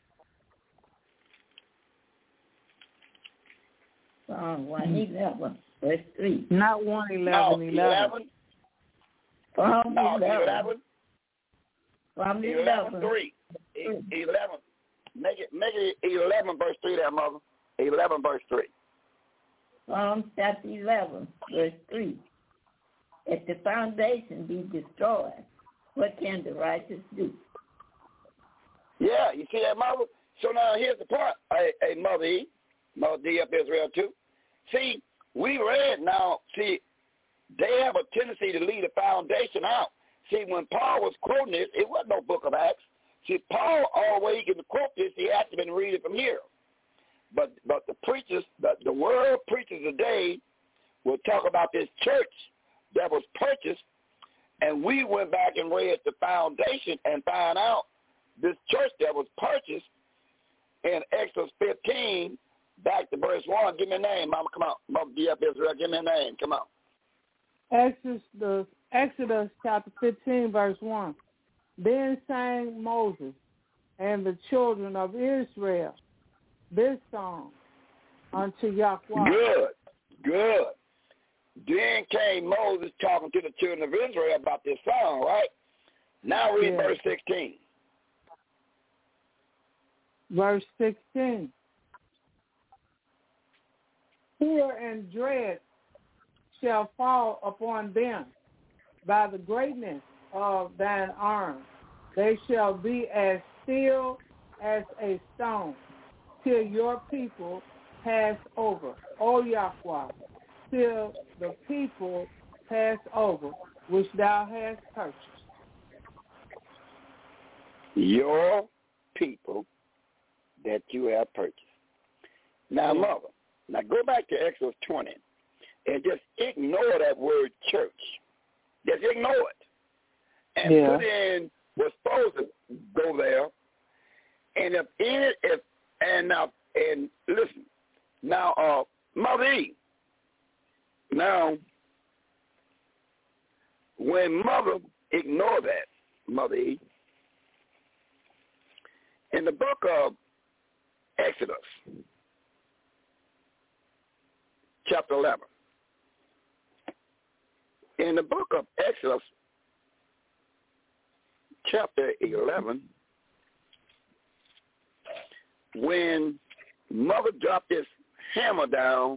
Psalm 111, verse 3. Not 111, No, 11. Psalm No, 11. 11. Psalm 11, 11. 3. 11. Make it 11 verse 3 there, Mother. 11 verse 3. Psalm chapter 11, verse 3. If the foundation be destroyed, what can the righteous do? Yeah, you see that, Mother? So now here's the part, hey Mother E, Mother D up Israel too. See, we read now, see, they have a tendency to leave the foundation out. See, when Paul was quoting this, it wasn't no book of Acts. See, Paul always can quote this, he had to been reading from here. But the preachers, the world preachers today will talk about this church that was purchased, and we went back and read the foundation and found out this church that was purchased in Exodus 15, back to verse 1. Give me a name, Mama. Come on. Mama D up Israel. Give me a name. Come on. Exodus chapter 15, verse 1. Then sang Moses and the children of Israel this song unto Yahweh. Good. Then came Moses talking to the children of Israel about this song, right? Now read verse 16. Verse 16. Fear and dread shall fall upon them by the greatness of thine arm. They shall be as still as a stone till your people pass over, O Yahweh, till the people pass over, which thou hast purchased. your people that you have purchased. Now, mother, now go back to Exodus 20 and just ignore that word church. Just ignore it. And put in what's supposed to go there. And and listen, now, Mother E, now, when Mother ignore that, Mother E, in the book of Exodus, chapter 11, in the book of Exodus, chapter 11, when Mother dropped this hammer down,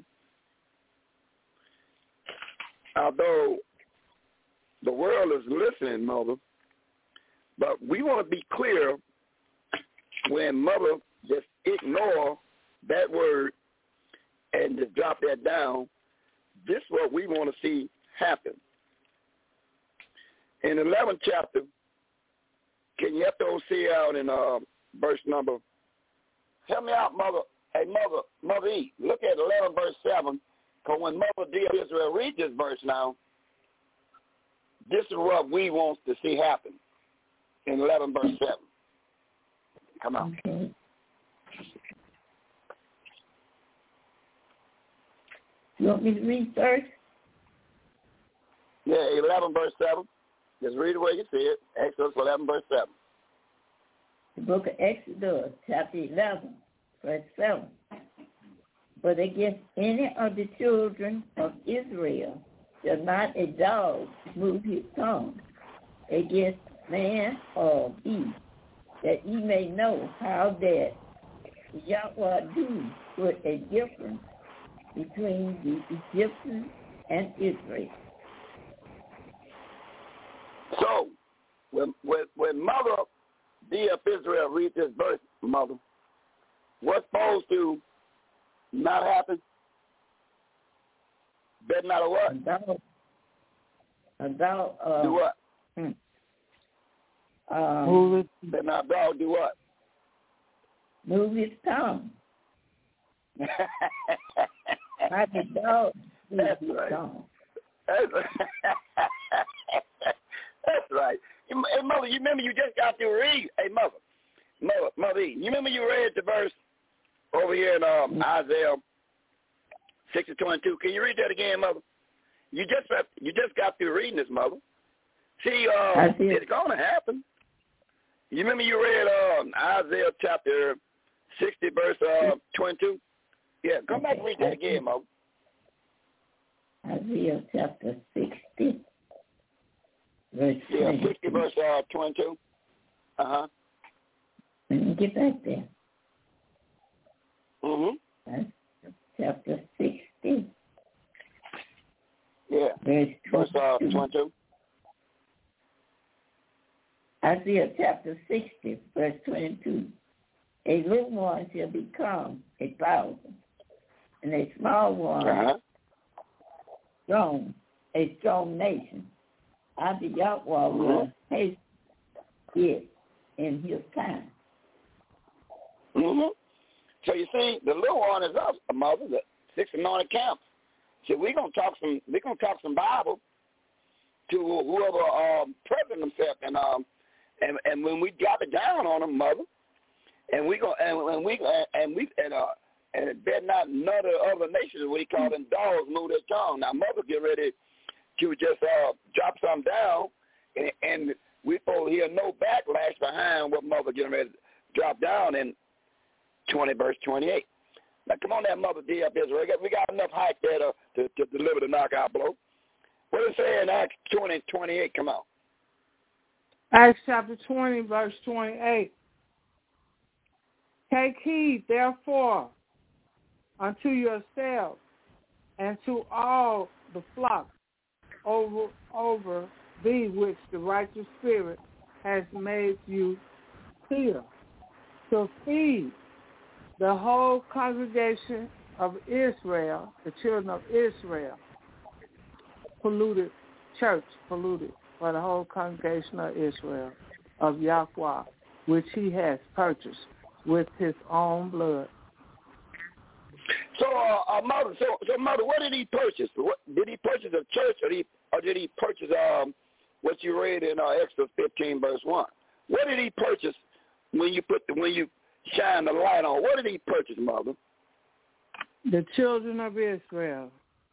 although the world is listening, Mother, but we want to be clear when Mother just ignore that word and just drop that down. This is what we want to see happen. In the 11th chapter, can you help those see out in verse number? Help me out, Mother. Hey, Mother E, look at 11 verse 7, because when Mother D of Israel read this verse now, this is what we want to see happen in 11 verse 7. Come on. Okay. You want me to read first? Yeah, 11 verse 7. Just read it where you see it. Exodus 11 verse 7. The book of Exodus, chapter 11, verse 7. But against any of the children of Israel shall not a dog move his tongue against man or beast, that ye may know how that Yahweh do put a difference between the Egyptians and Israel. So, when Mother D of Israel read this verse, Mother, what's supposed to not happen? Better not a what? Do what? Move it. Better not dog do what? Move his tongue. Not the dog move his tongue. That's right. Hey, Mother, you remember you just got to read. Hey, Mother, you remember you read the verse over here in Isaiah 6:22. Can you read that again, Mother? You just got through reading this, Mother. See, it's going to happen. You remember you read Isaiah chapter 60, verse 22? Yeah, come back and read that again, Mother. Isaiah chapter 60, verse 22. Yeah, 60, verse 22. Uh-huh. Let me get back there. Mm-hmm. That's chapter 60. Yeah. Verse 22. Isaiah chapter 60, verse 22. A little one shall become 1,000, and a small one a strong nation. I, the Yahweh, will haste it in his time. Mm-hmm. So you see, the little one is us, Mother, the 6 anointed camps. So we're gonna talk some Bible to whoever present themselves, and when we drop it down on them, Mother, and we go and better not none of the other nations, what he call them dogs, move their tongue. Now, Mother get ready to just drop something down, and we supposed to hear no backlash behind what Mother getting ready to drop down in 20 verse 28. Now, come on there, Mother D up Israel. We got enough height there to deliver the knockout blow. What does it say in Acts 20:28? Come on. Acts chapter 20, verse 28. Take heed, therefore, unto yourselves and to all the flock over thee which the righteous spirit has made you hear, to feed the whole congregation of Israel, the children of Israel, polluted by the whole congregation of Israel, of Yahweh. which he has purchased with his own blood. So, Mother, Mother, what did he purchase? Did he purchase a church, or did he purchase what you read in Exodus 15, verse 1? What did he purchase when you shine the light on? What did he purchase, Mother? The children of Israel.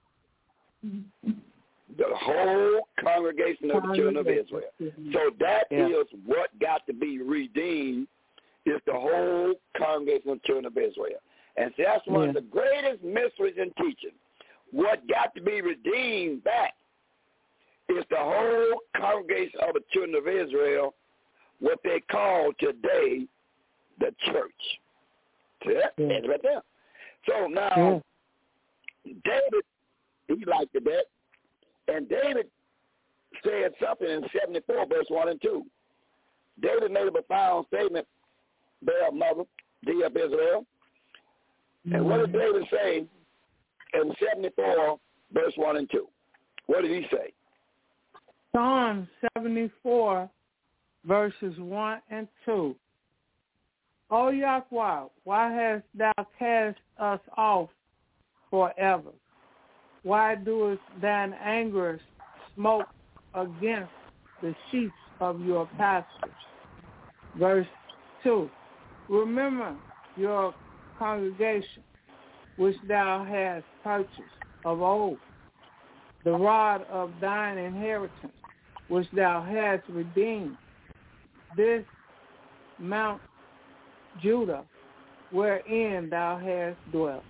The whole congregation of the children of Israel. So that is what got to be redeemed, is the whole congregation of the children of Israel. And see, that's one of the greatest mysteries in teaching. What got to be redeemed back is the whole congregation of the children of Israel, what they call today the church. See that? That's right there. So now, David, he liked that. And David said something in 74, verse 1 and 2. David made a profound statement there, Mother, D of Israel. And what did David say in 74, verse 1 and 2? What did he say? Psalm 74, verses 1 and 2. O Yahweh, why hast thou cast us off forever? Why doest thine anger smoke against the sheep of your pastures? Verse 2. Remember your congregation, which thou hast purchased of old, the rod of thine inheritance, which thou hast redeemed, this Mount Judah, wherein thou hast dwelt.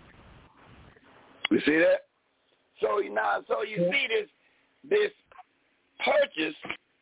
You see that? So you see this purchase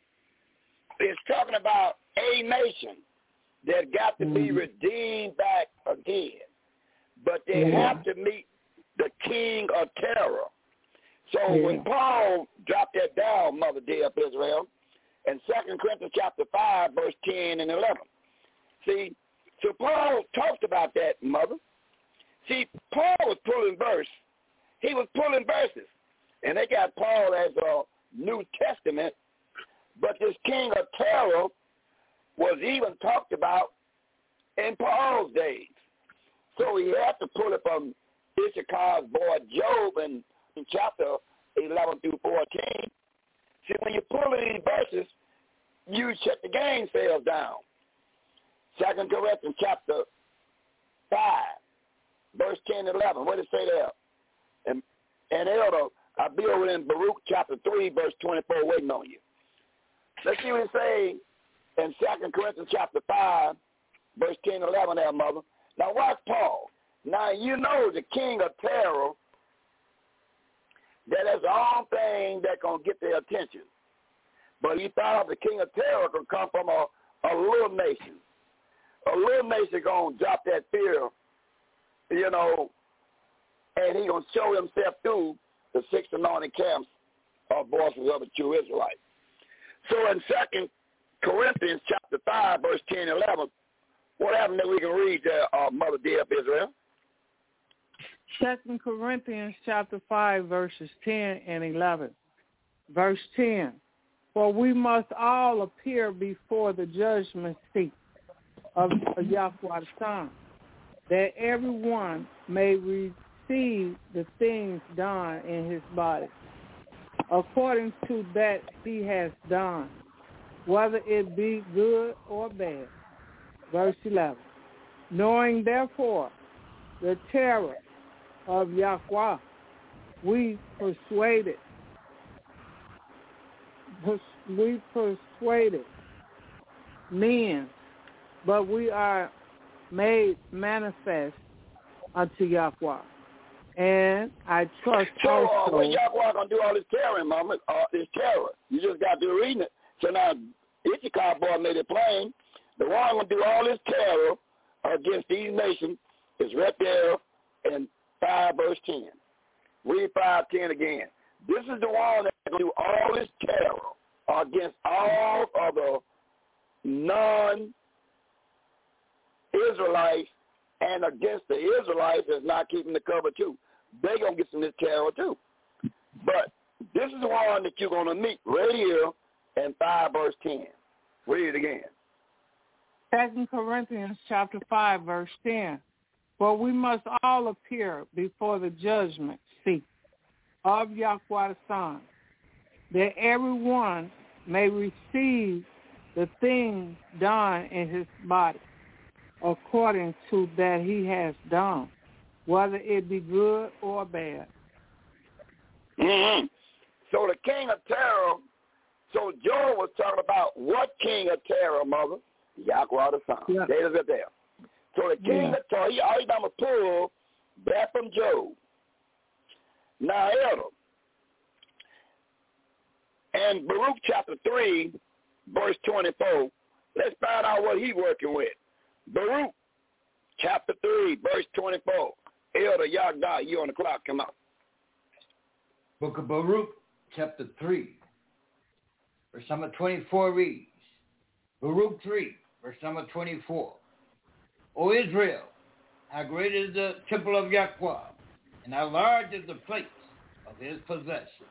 is talking about a nation that got to be redeemed back again. But they have to meet the king of terror. So when Paul dropped that down, Mother dear of Israel, in 2 Corinthians chapter 5, verse 10 and 11. See, so Paul talked about that, Mother. See, Paul was pulling verse. He was pulling verses. And they got Paul as a New Testament. But this king of terror was even talked about in Paul's days. So he had to pull it from Issachar's boy Job in chapter 11 through 14. See, when you pull these verses, you shut the game sales down. 2 Corinthians chapter 5, verse 10 and 11. What did it say there? And Elder, I'll be over in Baruch chapter 3, verse 24, waiting on you. Let's see what it says in 2 Corinthians chapter 5, verse 10 and 11 there, Mother. Now watch Paul. Now you know the king of terror, that is the only thing that's going to get their attention. But he thought the king of terror could come from a little nation. A little nation going to drop that fear, you know, and he going to show himself through the 6 anointed camps of voices of the true Israelites. So in 2 Corinthians chapter 5, verse 10 and 11, what happened that we can read there, Mother dear of Israel? 2 Corinthians chapter 5, verses 10 and 11. Verse 10, for we must all appear before the judgment seat of Yahweh the Son, that everyone may receive the things done in his body, according to that he has done, whether it be good or bad. Verse 11, knowing therefore the terror of Yahweh, we persuaded men, but we are made manifest unto Yahweh. And I trust also. When Yahweh gonna do all this terror, Mama, this terror, you just got to do reading it. So now Issachar boy made it plain. The one gonna do all this terror against these nations is right there in 5 verse 10. Read 5:10 again. This is the one that's gonna do all this terror against all of the non-Israelites and against the Israelites that's not keeping the cover too. They're going to get some of this terror too. But this is the one that you're going to meet right here in 5 verse 10. Read it again. 2 Corinthians chapter 5, verse 10. For we must all appear before the judgment seat of Yahweh the Son, that everyone may receive the things done in his body, according to that he has done, whether it be good or bad. Mm-hmm. So the king of terror, so Joel was talking about what king of terror, mother? Yahweh the Son. Yeah. There it is there. So the king of terror, all he done was pull that from Job. Now, Elder, and Baruch chapter 3, verse 24, let's find out what he's working with. Baruch chapter 3, verse 24. Elder Yagda, you on the clock, come out. Book of Baruch, chapter 3, verse number 24 reads, Baruch 3, verse number 24. O Israel, how great is the temple of Yahweh, and how large is the place of his possession.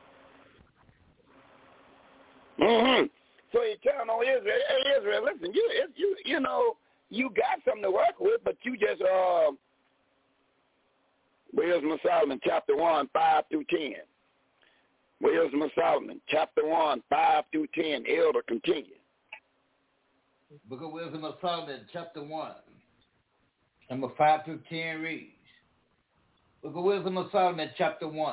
Mm-hmm. So you telling on Israel, hey Israel, listen, you know, you got something to work with, but you just Wisdom of Solomon, chapter 1, 5 through 10. Wisdom of Solomon, chapter 1, 5 through 10. Elder, continue. Book of Wisdom of Solomon, chapter 1, number 5 through 10 reads, Book of Wisdom of Solomon, chapter 1,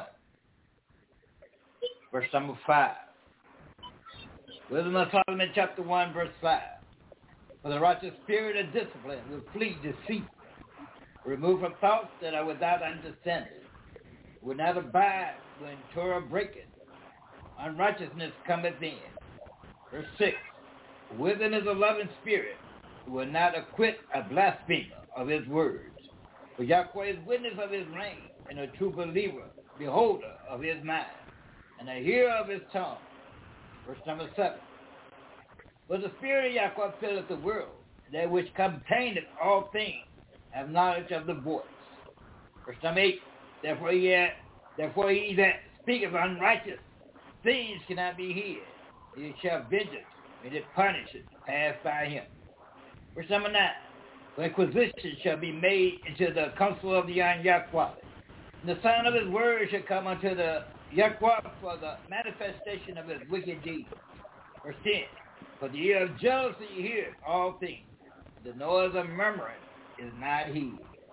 verse number 5. Wisdom of Solomon, chapter 1, verse 5. For the righteous spirit of discipline will flee deceit, remove from thoughts that are without understanding, will not abide when Torah breaketh, unrighteousness cometh in. Verse 6. Wisdom is a loving spirit, who will not acquit a blasphemer of his words. For Yahweh is witness of his reign, and a true believer, beholder of his mind, and a hearer of his tongue. Verse number 7. For the spirit of Yahweh filleth the world, that which containeth all things have knowledge of the voice. Verse number 8. Therefore he that speaketh unrighteous things cannot be hid. He shall vengeance, and it punisheth, pass by him. Verse number 9. For inquisition shall be made into the counsel of the Yahweh, and the sound of his word shall come unto the Yahweh for the manifestation of his wicked deeds. Verse 10. For the ear of jealousy heareth all things, the noise of murmuring is not he.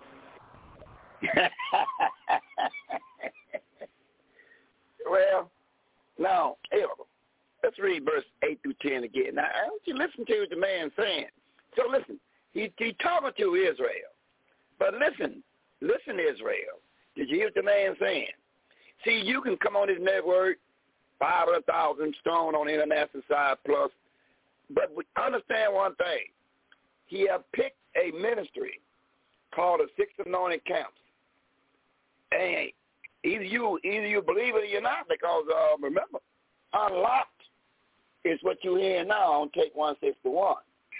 Well, now, let's read verse 8 through 10 again. Now, I want you to listen to what the man's saying. So listen, he talking to Israel. But listen, Israel. Did you hear what the man's saying? See, you can come on this network, 500,000 strong on the international side plus, but we understand one thing. He have picked a ministry called the Six Anointed Camps. And either you believe it or you're not, because remember, unlocked is what you're hearing now on Take 161.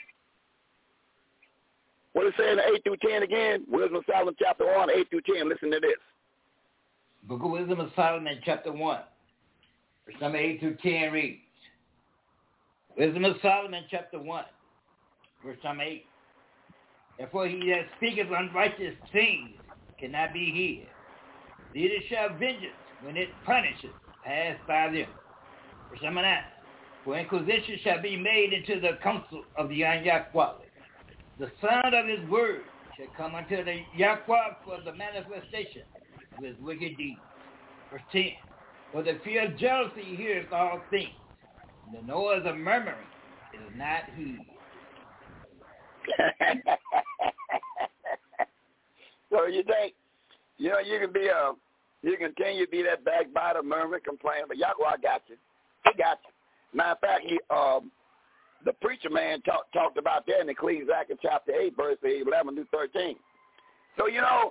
What it saying 8 through 10 again? Wisdom of Solomon chapter 1, 8 through 10. Listen to this. Book of Wisdom of Solomon chapter 1, verse number 8 through 10 reads, Wisdom of Solomon chapter 1, verse number 8. Therefore he that speaketh unrighteous things cannot be hid. Neither shall vengeance, when it punisheth, pass by them. Verse number 9. For inquisition shall be made into the counsel of the Yahweh. The sound of his word shall come unto the Yahweh for the manifestation of his wicked deeds. Verse 10. For the fear of jealousy heareth all things, and the noise of murmuring is not he. So you think, you can be you continue to be that backbiter, murmur, complain, but Yahweh got you. He got you. Matter of fact, the preacher man talked about that in Ecclesiastes chapter 8, verse 11 through 13. So, I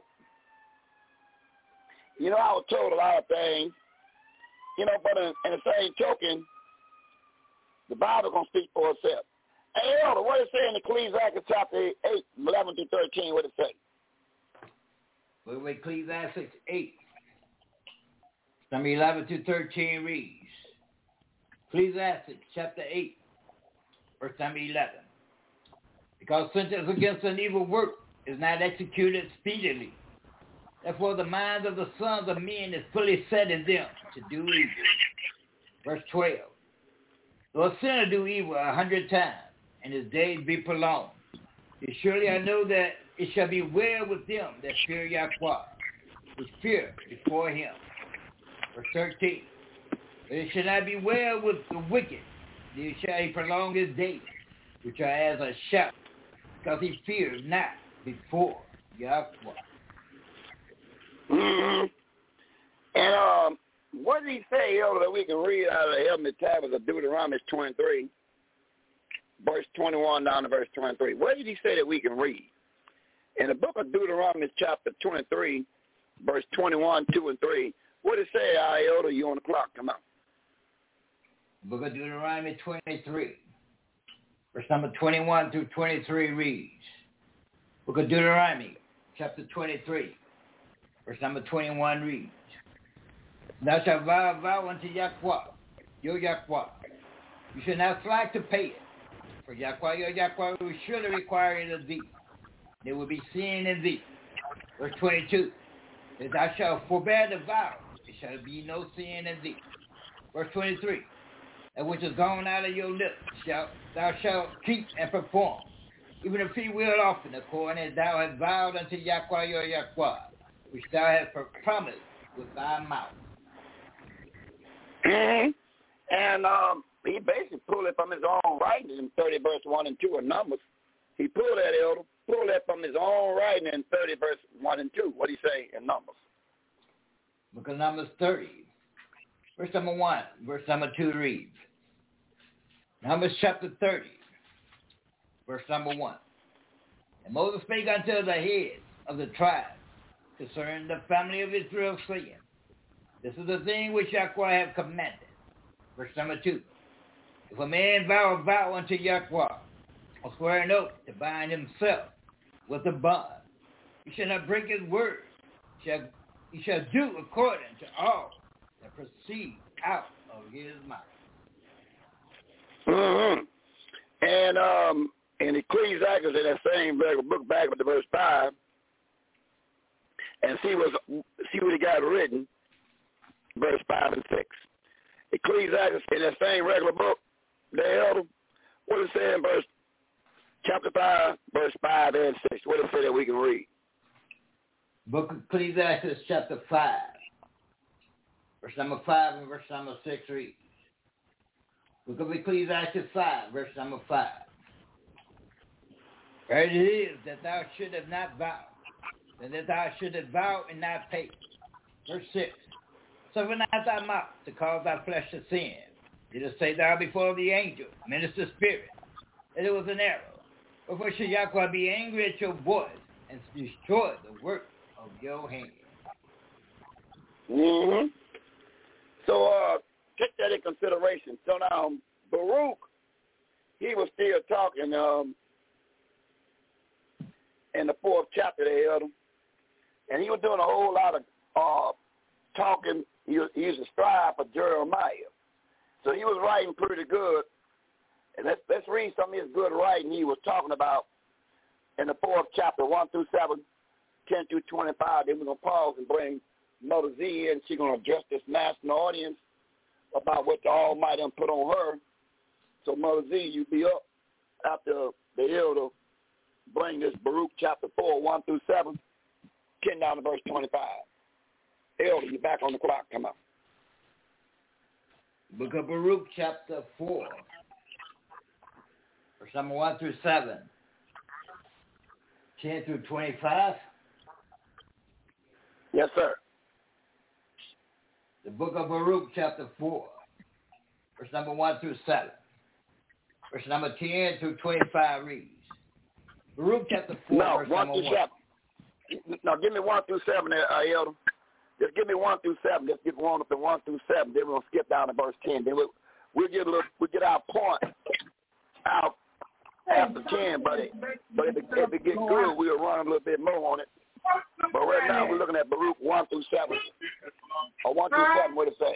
was told a lot of things, but in the same token, the Bible going to speak for itself. Hey, Elder, what it say in Ecclesiastes chapter 8, 11 through 13? What it say? Well, Ecclesiastes 8, number 11 through 13 reads, Ecclesiastes chapter 8, verse number 11. because sentence against an evil work is not executed speedily. Therefore, the minds of the sons of men is fully set in them to do evil. Verse 12. Though a sinner do evil 100 times, and his days be prolonged, yet surely I know that it shall be well with them that fear Yahweh, which fear before him. Verse 13. But it shall not be well with the wicked, neither shall he prolong his days, which are as a shadow, because he fears not before Yahweh. Mm-hmm. And what did he say, Elder, that we can read out of the heavenly tablets of Deuteronomy 23, verse 21 down to verse 23? What did he say that we can read? In the book of Deuteronomy chapter 23, verse 21, 2, and 3, what did it say, our Elder? You on the clock, come on. Book of Deuteronomy 23, verse number 21 through 23 reads, Book of Deuteronomy chapter 23, verse number 21 reads, Thou shalt vow a vow unto Yahweh, your Yahweh. You shall not slack to pay it, for Yahweh, your Yahweh, will surely require it of thee. There will be sin in thee. Verse 22, that thou shalt forbear the vow, there shall be no sin in thee. Verse 23, that which is gone out of your lips thou shalt keep and perform, even a freewill offering, according as thou hast vowed unto Yahweh your Yahweh, which thou hast promised with thy mouth. Mm-hmm. And he basically pulled it from his own writing in 30 verse 1 and 2 of Numbers. He pulled that, Elder, pulled that from his own writing in 30 verse 1 and 2. What did he say in Numbers? Book of Numbers 30, verse number 1, verse number 2 reads, Numbers chapter 30, verse number 1. And Moses spake unto the heads of the tribes concerning the family of Israel, saying, This is the thing which Yahweh hath commanded. Verse number 2. If a man vow a vow unto Yahweh, or swear an oath to bind himself with a bond, he shall not break his word. He shall do according to all that proceed out of his mouth. Mm-hmm. And in Ecclesiastes, in that same book back with the verse 5, and see what he got written, verse 5 and 6. Ecclesiastes, in that same regular book, the Elder, what it say in chapter 5, verse 5 and 6? What it say that we can read? Book of Ecclesiastes chapter 5, verse number 5 and verse number 6 reads. Book of Ecclesiastes 5, verse number 5. For it is that thou shouldest not vow, and that thou shouldest vow and not pay. Verse 6. Suffer not thy mouth to cause thy flesh to sin. Let us say thou before the angel, minister spirit, that it was an error. Wherefore should Yahweh be angry at your voice and destroy the work of your hand? Mm-hmm. So take that in consideration. So now Baruch, he was still talking in the 4th chapter there, and he was doing a whole lot of talking. He was a scribe for Jeremiah. So he was writing pretty good. And let's read some of his good writing he was talking about in the 4th chapter, 1 through 7, 10 through 25. Then we're going to pause and bring Mother Z in. She's going to address this national audience about what the Almighty put on her. So Mother Z, you be up after the elder bring this Baruch chapter 4, 1 through 7, 10 down to verse 25. Elder, you're back on the clock. Come on. Book of Baruch chapter 4, verse number 1 through 7, 10 through 25. Yes, sir. The book of Baruch chapter 4, verse number 1 through 7, verse number 10 through 25 reads. Baruch chapter 4, verse number 1. 7. Now, give me 1 through 7 there, Elder. Just give me 1 through 7. Just get one up to 1 through 7. Then we're gonna skip down to verse 10. Then we'll get our point out after 10. But if it get good, we'll run a little bit more on it. But right now we're looking at Baruch 1 through 7. Or 1 through 7. What it say?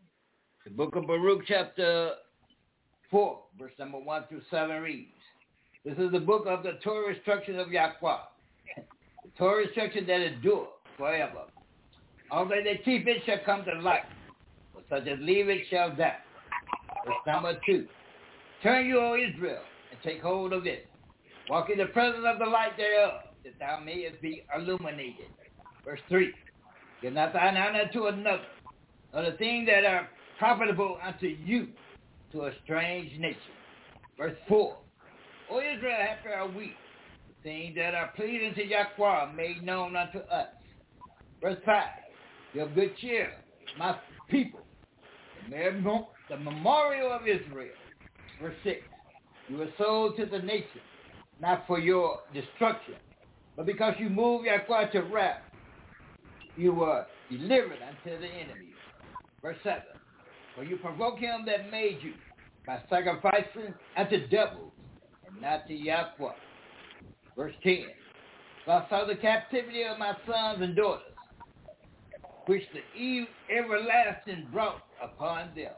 The book of Baruch chapter 4, verse number 1 through 7 reads. This is the book of the Torah instruction of Yahweh. The Torah instruction that endure forever. Although they keep it shall come to light, but such as leave it shall die. Verse number 2. Turn you, O Israel, and take hold of it. Walk in the presence of the light thereof, that thou mayest be illuminated. Verse 3. Give not thine honor to another, or the things that are profitable unto you, to a strange nation. Verse 4. O Israel, happy are we, the things that are pleasing to Yahweh made known unto us. Verse 5. Give good cheer, my people, the memorial of Israel. Verse 6. You were sold to the nation, not for your destruction, but because you moved Yahweh to wrath, you were delivered unto the enemy. Verse 7. For you provoke him that made you by sacrificing unto devils and not to Yahweh. Verse 10. So I saw the captivity of my sons and daughters, which the everlasting brought upon them.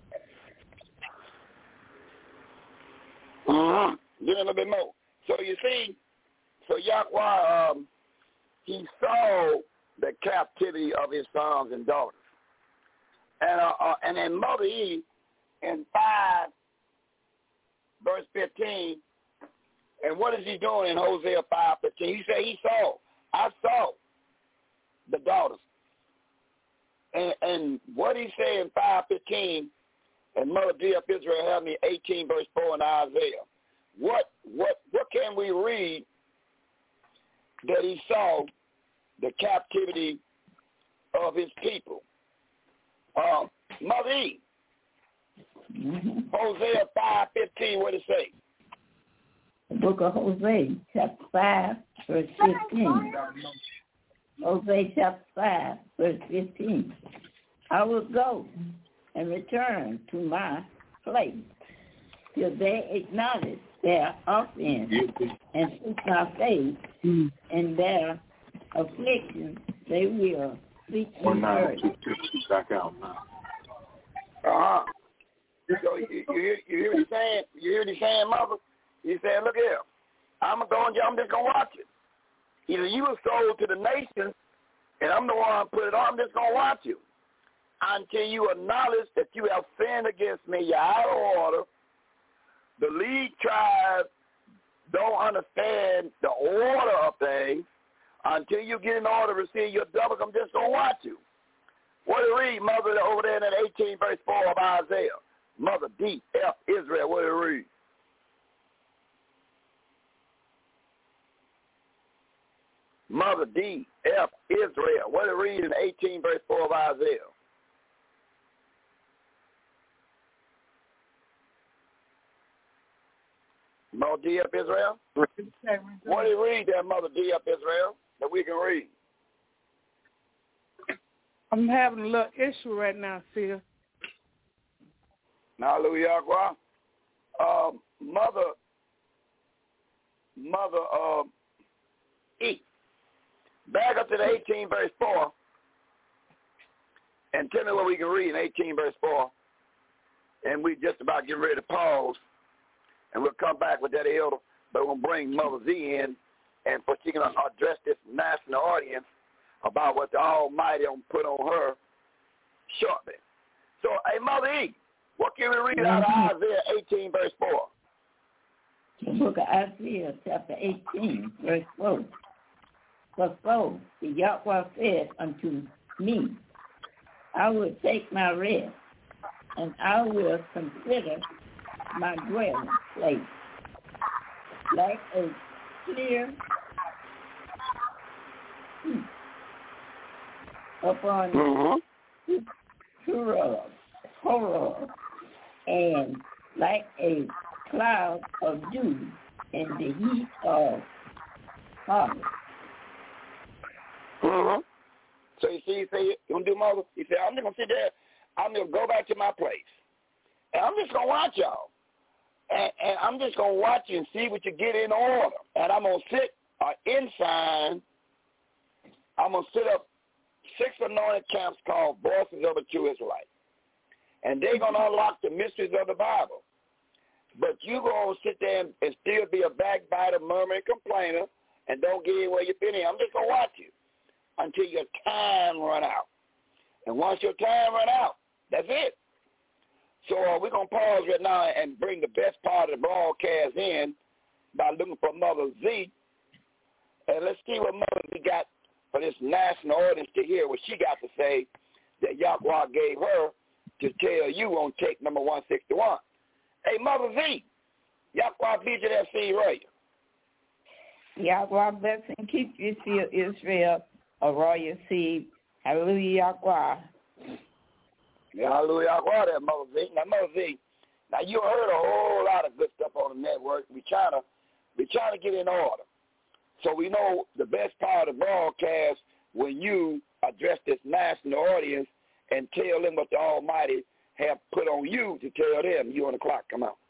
Give a little bit more. So you see, so Yahweh, he saw the captivity of his sons and daughters. And then Mother Eve in 5, verse 15, and what is he doing in Hosea 5:15? He said I saw the daughters. And what he said in 5:15, and Mother D of Israel had me 18 verse 4 in Isaiah. What can we read that he saw the captivity of his people? Mother E, Hosea 5:15, what does it say? The book of Hosea, chapter 5, verse 15. Hosea chapter 5, verse 15. I will go and return to my place till they acknowledge their offense and seek my face, and their affliction they will seek me earth. Back out now. So you hear what he's saying? You hear what he's saying, Mother? He said, look here, I'm just going to watch it. Either you were sold to the nations, and I'm the one who put it on, I'm just going to watch you. Until you acknowledge that you have sinned against me, you're out of order. The lead tribes don't understand the order of things. Until you get in order to receive your double, I'm just going to watch you. What do you read, Mother, over there in that 18 verse 4 of Isaiah? Mother D, F, Israel, what do you read? Mother D, F, Israel. What do you read in 18 verse 4 of Isaiah? Mother D, F, Israel? What do you read there, Mother D, F, Israel, that we can read? I'm having a little issue right now, Sia. Hallelujah. Mother E. Back up to the 18 verse 4 and tell me what we can read in 18 verse 4. And we just about get ready to pause. And we'll come back with that elder, but we'll bring Mother Z in, and for she can address this national audience about what the Almighty put on her shortly. So, hey, Mother E, what can we read out of Isaiah 18, verse 4? The book of Isaiah, chapter 18, verse 4. For so the Yahweh said unto me, I will take my rest, and I will consider my dwelling place, like a clear heat upon horror, and like a cloud of dew in the heat of harvest. So you see, you say, you going to do, Mother? You say, I'm just going to sit there. I'm going to go back to my place. And I'm just going to watch y'all. And I'm just going to watch you and see what you get in order. And I'm going to sit inside. I'm going to sit up 6 anointed camps called Voices of the True Israelite. And they're going to unlock the mysteries of the Bible. But you're going to sit there and still be a backbiter, murmuring, complainer, and don't get in where you fit in. I'm just going to watch you until your time run out. And once your time run out, that's it. So we're going to pause right now and bring the best part of the broadcast in by looking for Mother Z. And let's see what Mother Z got for this national audience to hear what she got to say that Yahweh gave her to tell you on tape number 161. Hey, Mother Z, Yahweh be to that seed radio. Yahweh bless and keep you, seal Israel, a royal seed. Hallelujah, Yahweh. Yeah, hallelujah, Yahweh, that Mother Z. Now, Mother Z, now you heard a whole lot of good stuff on the network. We trying to get in order. So we know the best part of the broadcast when you address this national audience and tell them what the Almighty have put on you to tell them. You on the clock. Come out.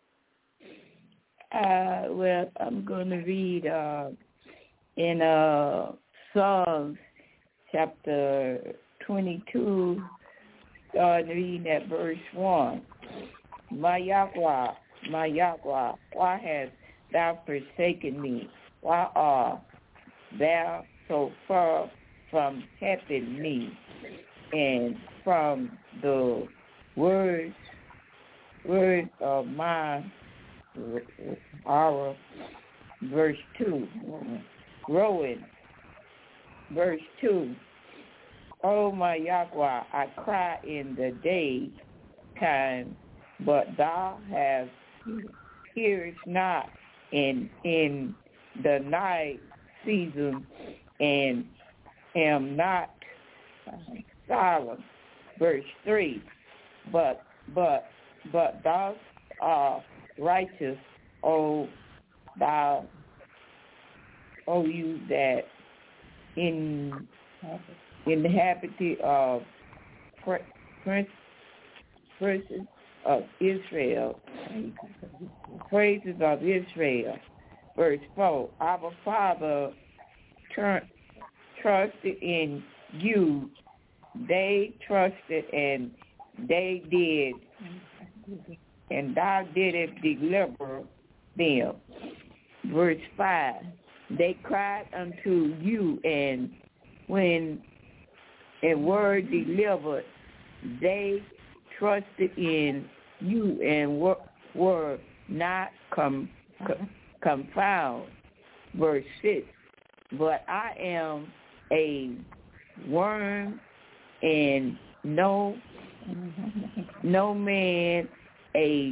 Well, I'm going to read in Psalms chapter 22, starting reading at verse 1. My Yahweh, why hast thou forsaken me? Why art thou so far from helping me? And from the words of our verse 2, growing, verse 2, O my Yahweh, I cry in the daytime, but thou hast hearest not in the night season, and am not silent. Verse 3, but thou art righteous, O you that inhabit of princes of Israel, praises of Israel. Verse 4, our Father trusted in you. They trusted and they did, and thou didst deliver them. Verse 5, they cried unto you, and when a word delivered, they trusted in you and were not confounded. Verse 6, but I am a worm and no man, a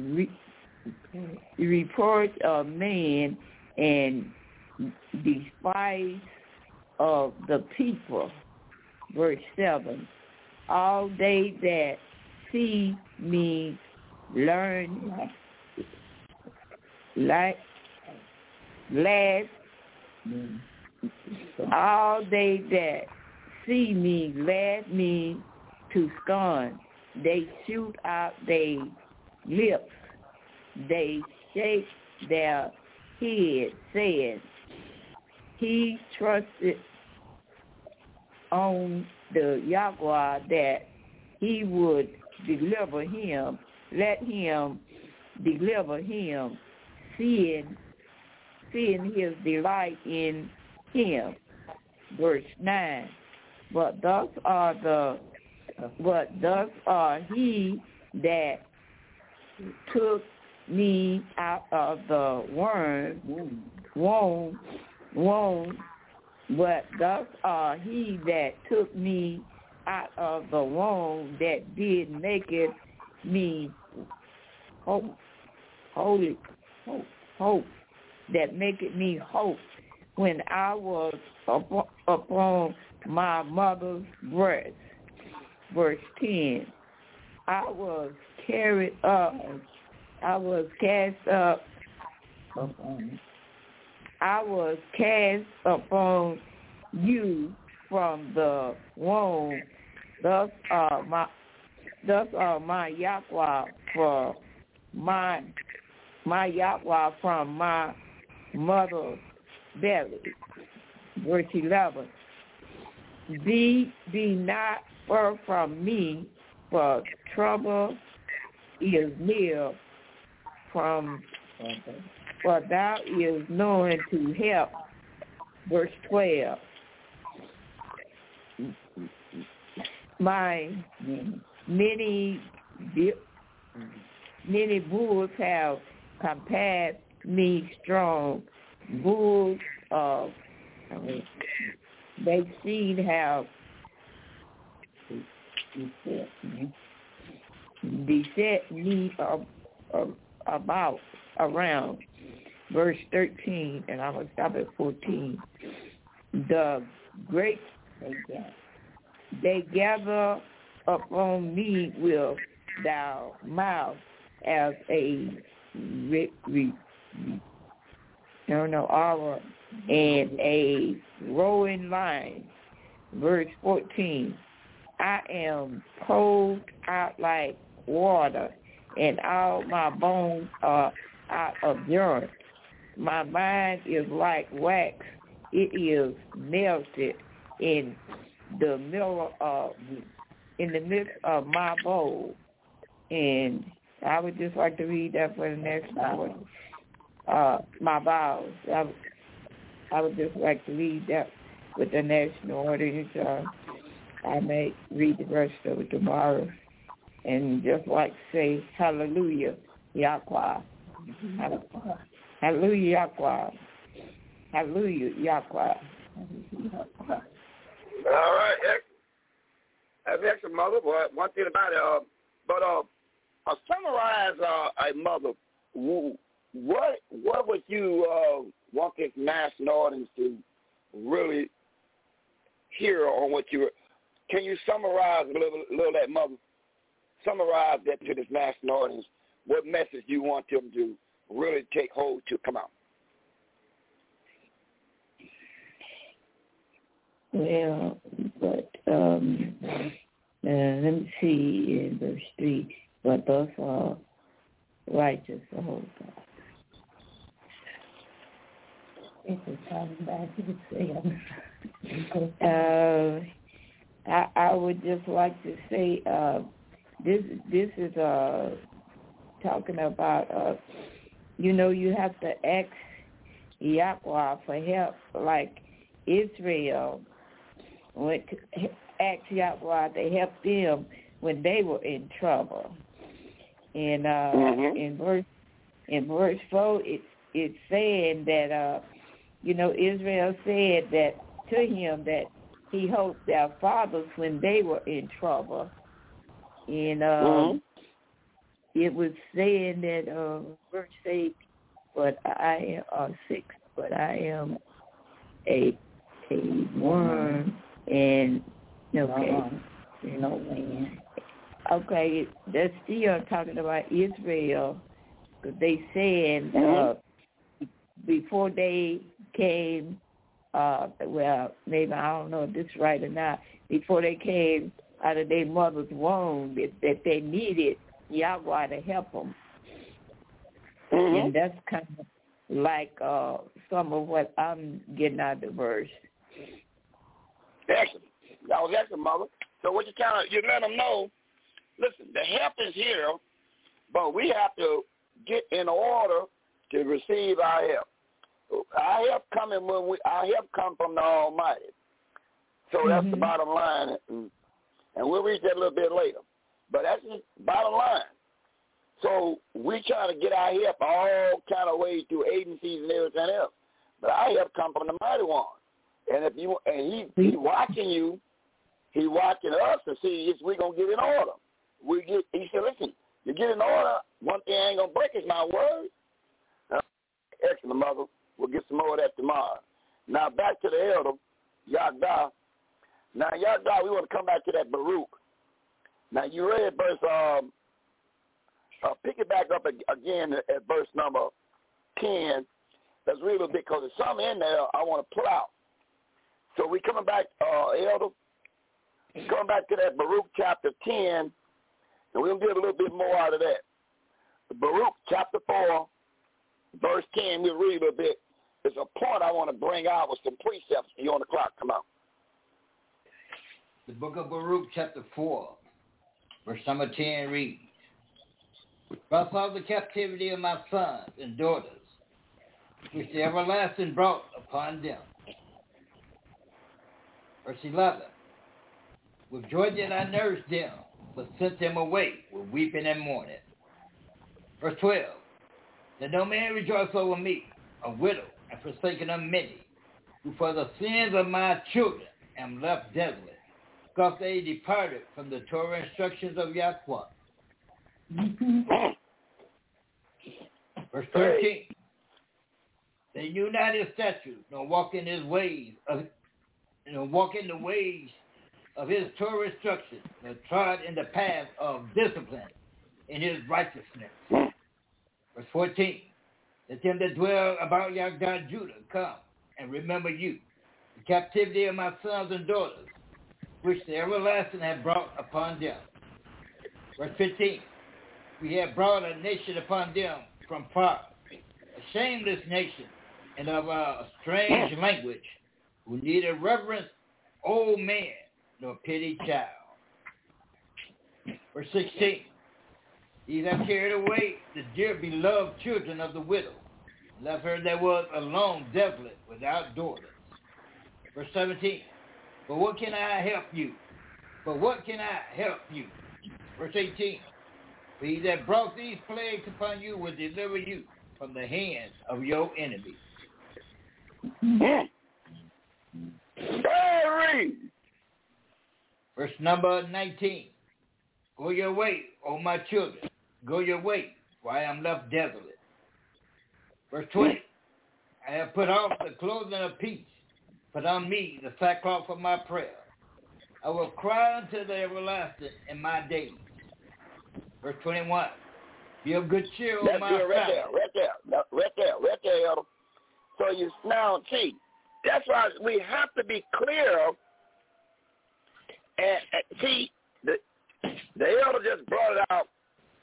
report of man, and despise of the people. Verse 7, all they that see me learn laugh. All they that see me laugh me to scorn. They shoot out their lips. They shake their head, saying, he trusted on the Yahweh that he would deliver him. Let him deliver him, seeing his delight in him. Verse 9, but thus are he that took me out of the womb, but thus are he that took me out of the womb, that did make it me hope, that make it me hope when I was upon my mother's breast. Verse 10, I was cast upon you from the womb. Thus are my Yahweh for my Yahweh from my mother's belly. Verse 11, be not far from me, for trouble is near from for thou is known to help. Verse 12. My many bulls have compassed me strong. Bulls of they seed have beset me about around. Verse 13, and I'm going to stop at 14. The great they gather upon me with thou mouth as a hour and a roaring lion. Verse 14. I am poured out like water, and all my bones are out of joint. My mind is like wax; it is melted in the midst of my bowl. And I would just like to read that for the next hour. My bowels. I would just like to read that with the national audience. I may read the rest of it tomorrow, and just like to say hallelujah, Yahweh. Hallelujah, Yahweh. Hallelujah, Yahweh. All right, that's excellent, Mother. Well, one thing about it, but summarize a mother. What would you want this national audience to really hear on what you? Can you summarize a little that, Mother? Summarize that to this national audience. What message you want them to really take hold to? Come out. Well, but let me see in verse 3. But those are righteous, the whole God. It's coming back to the I would just like to say this is talking about you have to ask Yahweh for help, like Israel went to ask Yahweh to help them when they were in trouble. And in verse 4 it's saying that Israel said that to him that he helped their fathers when they were in trouble. And it was saying that verse 8, but I am 6, but I am a worm and okay, that's still talking about Israel, because they said before they came, well, maybe I don't know if this is right or not, before they came out of their mother's womb, that they needed Yahweh to help them. And that's kind of like some of what I'm getting out of the verse. Excellent. That was excellent, Mother. So what you let them know, listen, the help is here, but we have to get in order to receive our help. Our help come from the Almighty. So that's the bottom line, and we'll read that a little bit later. But that's the bottom line. So we try to get our help all kind of ways through agencies and everything else. But our help come from the Mighty One. And if you he's watching you, he's watching us to see if we're gonna get in order. He said, listen, you get in order, one thing ain't gonna break is my word. Excellent, Mother. We'll get some more of that tomorrow. Now back to the elder, Yahdah. Now Yahdah, we want to come back to that Baruch. Now you read verse pick it back up again at verse number 10. Let's read a little bit because there's something in there I want to pull out. So we coming back, Elder, coming back to that Baruch chapter 10, and we'll get a little bit more out of that. Baruch chapter 4, verse 10, we'll read a little bit. There's a point I want to bring out with some precepts. You on the clock, come out. The book of Baruch chapter 4, verse number 10 reads, For I saw the captivity of my sons and daughters, which the everlasting brought upon them. Verse 11. With joy did I nourish them, but sent them away with weeping and mourning. Verse 12. Let no man rejoice over me, a widow, and forsaken of many, who for the sins of my children am left desolate, because they departed from the Torah instructions of Yahweh. Verse 13. They knew not his statutes, nor walk in his ways walk in the ways of his Torah instructions, nor trod in the path of discipline in his righteousness. Verse 14. Let them that dwell about Yahweh Judah come and remember you, the captivity of my sons and daughters, which the everlasting have brought upon them. Verse 15. We have brought a nation upon them from far, a shameless nation, and of a strange language, who neither reverence old man nor pity child. Verse 16. These have carried away the dear beloved children of the widow, left her that was alone, desolate, without daughters. Verse 17. But what can I help you? Verse 18. For he that brought these plagues upon you will deliver you from the hands of your enemies. Verse number 19. Go your way, O my children. Go your way, for I am left desolate. Verse 20. I have put off the clothing of peace. Put on me the sackcloth of my prayer. I will cry unto the everlasting in my days. Verse 21. Be of good cheer, O my family. Right there, Elder. So you now see, that's why we have to be clear. And see, the Elder just brought it out,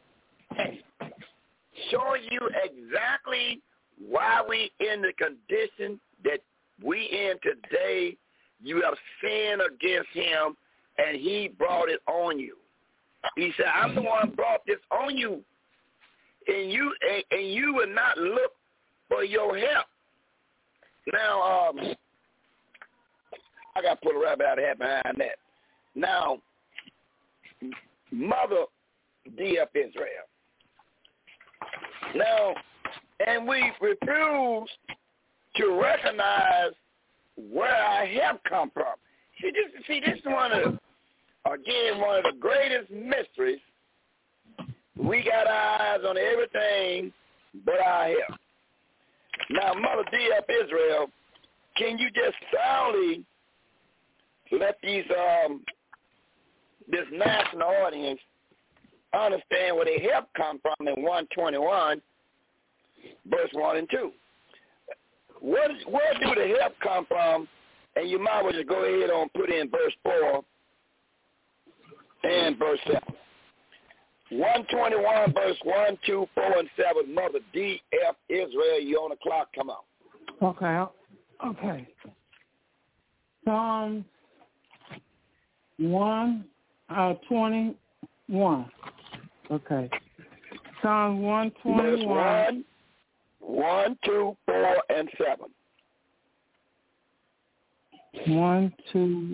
showing you exactly why we in the condition that we in today. You have sinned against him, and he brought it on you. He said, I'm the one who brought this on you, and you will not look for your help. Now, I got to put a rabbit out of hat behind that. Now, Mother D.F. Israel. Now, and we refuse to recognize where our help come from. See, this is one of the greatest mysteries. We got our eyes on everything but our help. Now, Mother D.F. Israel, can you just soundly let these this national audience understand where their help come from in 121, verse 1 and 2? Where do the help come from? And you might well just go ahead and put in verse 4 and verse 7. 121, verse 1, 2, 4, and 7. Mother D.F. Israel, you on the clock. Come on. Okay. Psalms 121. Okay. Psalms 121. Verse 1, 2, 4, and 7. 1, 2,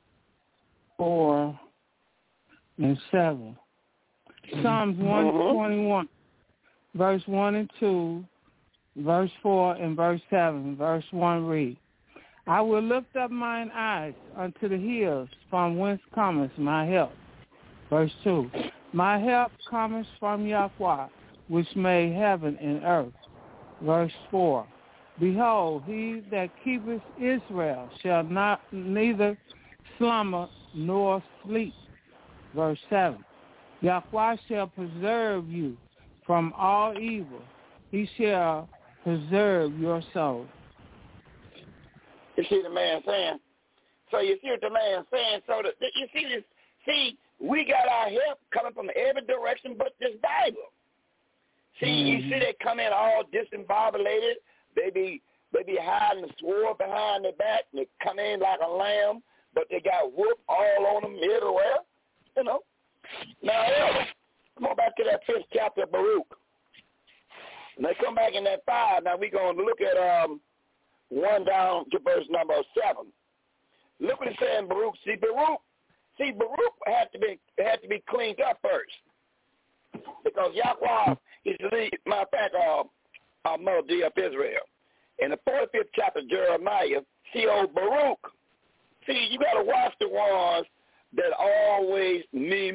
4, and 7. Psalms 121, verse 1 and 2, verse 4, and verse 7. Verse 1 read, I will lift up mine eyes unto the hills, from whence cometh my help. Verse 2, my help cometh from Yahweh, which made heaven and earth. Verse 4, behold, he that keepeth Israel shall neither slumber nor sleep. Verse 7, Yahweh shall preserve you from all evil. He shall preserve your soul. You see the man saying? So you see what the man saying? So you see this? See, we got our help coming from every direction but this Bible. See, you see they come in all discombobulated. They be hiding the sword behind their back. They come in like a lamb, but they got whoop all on them everywhere. You know. Now, come on back to that 5th chapter of Baruch. When they come back in that 5, now we're going to look at 1 down to verse number 7. Look what it says in Baruch. Baruch had to be cleaned up first, because Yahweh is the lead. Matter of fact, Mother D of Israel. In the 45th chapter of Jeremiah, see old Baruch. See, you got to watch the ones that always me.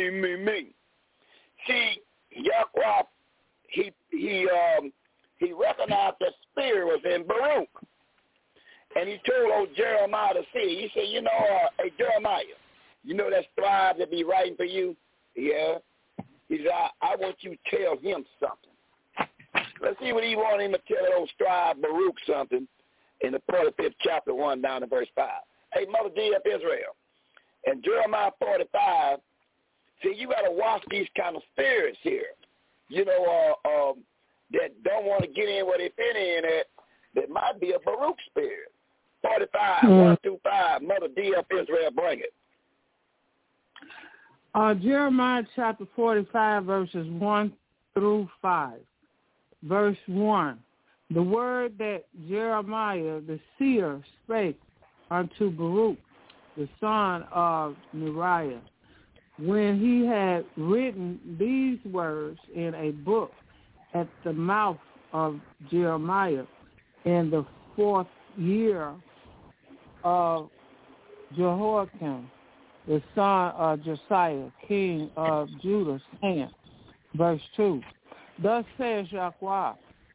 See, Yahweh, he recognized that spirit was in Baruch. And he told old Jeremiah to see. He said, hey, Jeremiah, you know that scribe that be writing for you? Yeah. He said, I want you to tell him something. Let's see what he wanted him to tell old scribe Baruch something in the 45th chapter, 1 down to verse 5. Hey, Mother D of Israel, in Jeremiah 45, see, you got to watch these kind of spirits here, that don't want to get in where they fit in at. That might be a Baruch spirit. 45, 1 through 5, Mother D of Israel, bring it. Jeremiah chapter 45, verses 1 through 5. Verse 1, the word that Jeremiah the seer spake unto Baruch, the son of Neriah, when he had written these words in a book at the mouth of Jeremiah in the 4th year of Jehoiakim, the son of Josiah, king of Judah, saying, verse 2, thus says Yahweh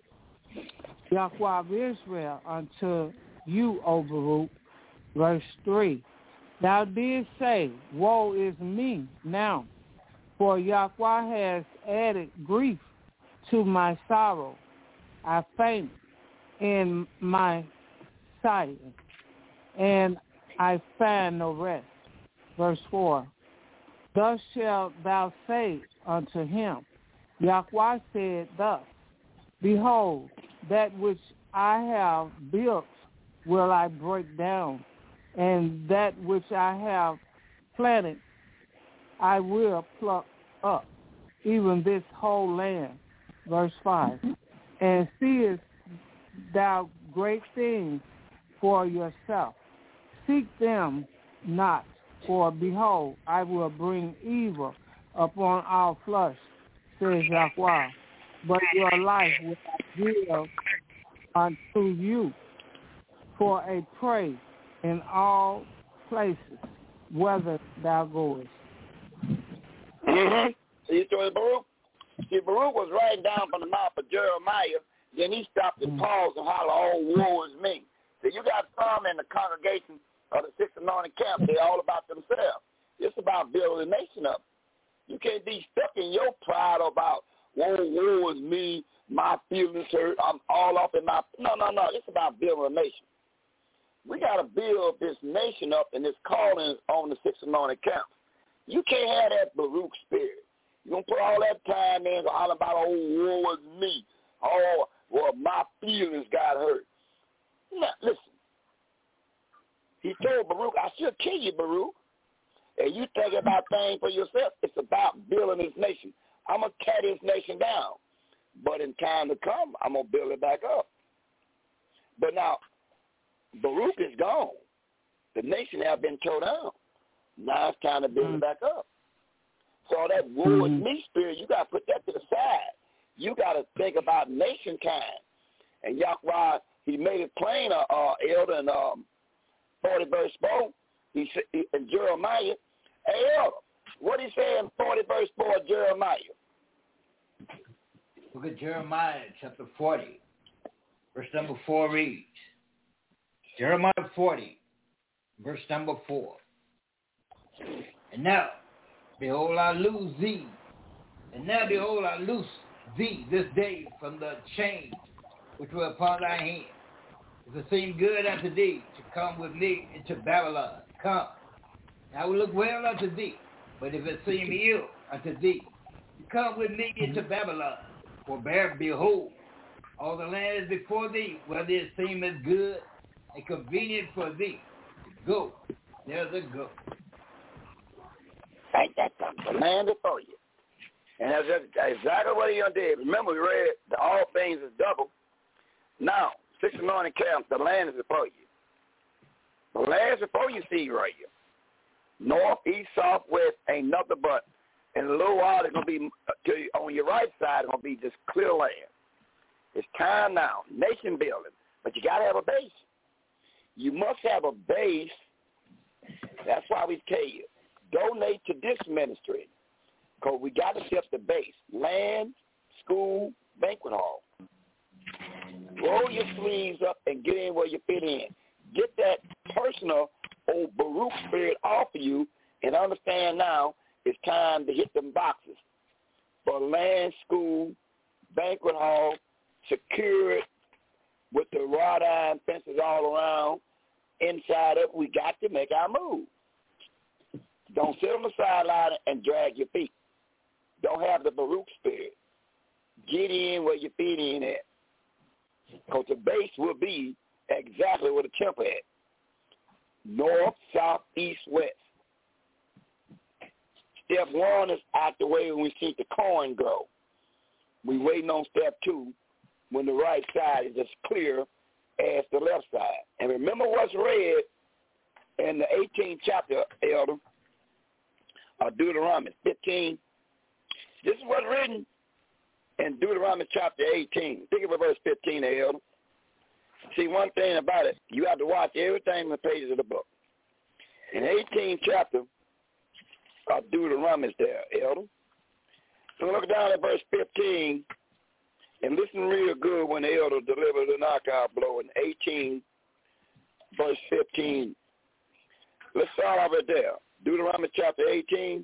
of Israel unto you, O Baruch. Verse 3, thou didst say, woe is me now, for Yahweh has added grief to my sorrow. I faint in my sight, and I find no rest. Verse 4, thus shalt thou say unto him, Yahweh said thus, behold, that which I have built will I break down, and that which I have planted I will pluck up, even this whole land. Verse 5, and seest thou great things for yourself. Seek them not, for behold, I will bring evil upon all flesh, says Yahweh, but your life will I give unto you for a prey in all places, whither thou goest. Mm-hmm. See, Baruch? See, Baruch was writing down from the mouth of Jeremiah, then he stopped and paused and hollered, oh, woe is me. So you got some in the congregation of the Sixth Anointed Camp, they're all about themselves. It's about building a nation up. You can't be stuck in your pride about, woe is me, my feelings hurt, I'm all off in my... No. It's about building a nation. We got to build this nation up and this calling on the Sixth Anointed Camp. You can't have that Baruch spirit. You're going to put all that time in all about, woe is me. Oh, well, my feelings got hurt. Now, listen. He told Baruch, I should kill you, Baruch. And you think about things for yourself. It's about building this nation. I'm going to tear this nation down. But in time to come, I'm going to build it back up. But now, Baruch is gone. The nation has been torn down. Now it's time to build it back up. So that woe is me spirit, you got to put that to the side. You got to think about nation kind. And Yahweh, he made it plain, Elder, in 40 verse 4, he said, in Jeremiah, hey, Elder, what he say in 40 verse 4 of Jeremiah? Look at Jeremiah chapter 40, verse number 4 reads, Jeremiah 40, verse number 4. And now, behold, I loose thee. And now, behold, I loose thee this day from the chains which were upon thy hand. If it seem good unto thee to come with me into Babylon, come. And I will look well unto thee. But if it seem ill unto thee to come with me into Babylon, for behold, all the land is before thee, whether it seemeth good and convenient for thee to go. There's a go. Ain't that something? The land before you. And that's exactly what he did. Remember, we read that all things is double. Now, 6 anointing camps, the land is before you. The land is before you, see right here. North, east, south, west, ain't nothing but. And a little while, it's going to be, on your right side, it's going to be just clear land. It's time now, nation building. But you got to have a base. You must have a base. That's why we tell you, donate to this ministry. Because we got to set the base. Land, school, banquet hall. Roll your sleeves up and get in where you fit in. Get that personal old Baruch spirit off of you and understand now it's time to hit them boxes. For land, school, banquet hall, secure it with the wrought iron fences all around. Inside of it, we got to make our move. Don't sit on the sideline and drag your feet. Don't have the Baruch spirit. Get in where you fit in at. Because the base will be exactly where the temple at. North, south, east, west. Step 1 is out the way when we see the corn grow. We waiting on step 2 when the right side is as clear as the left side. And remember what's read in the 18th chapter, Elder, of Deuteronomy 15. This is what's written in Deuteronomy chapter 18. Think of verse 15, Elder. See, one thing about it, you have to watch everything in the pages of the book. In the 18th chapter of Deuteronomy is there, Elder. So look down at verse 15 and listen real good when the Elder delivers the knockout blow in 18, verse 15. Let's start off right there. Deuteronomy chapter 18,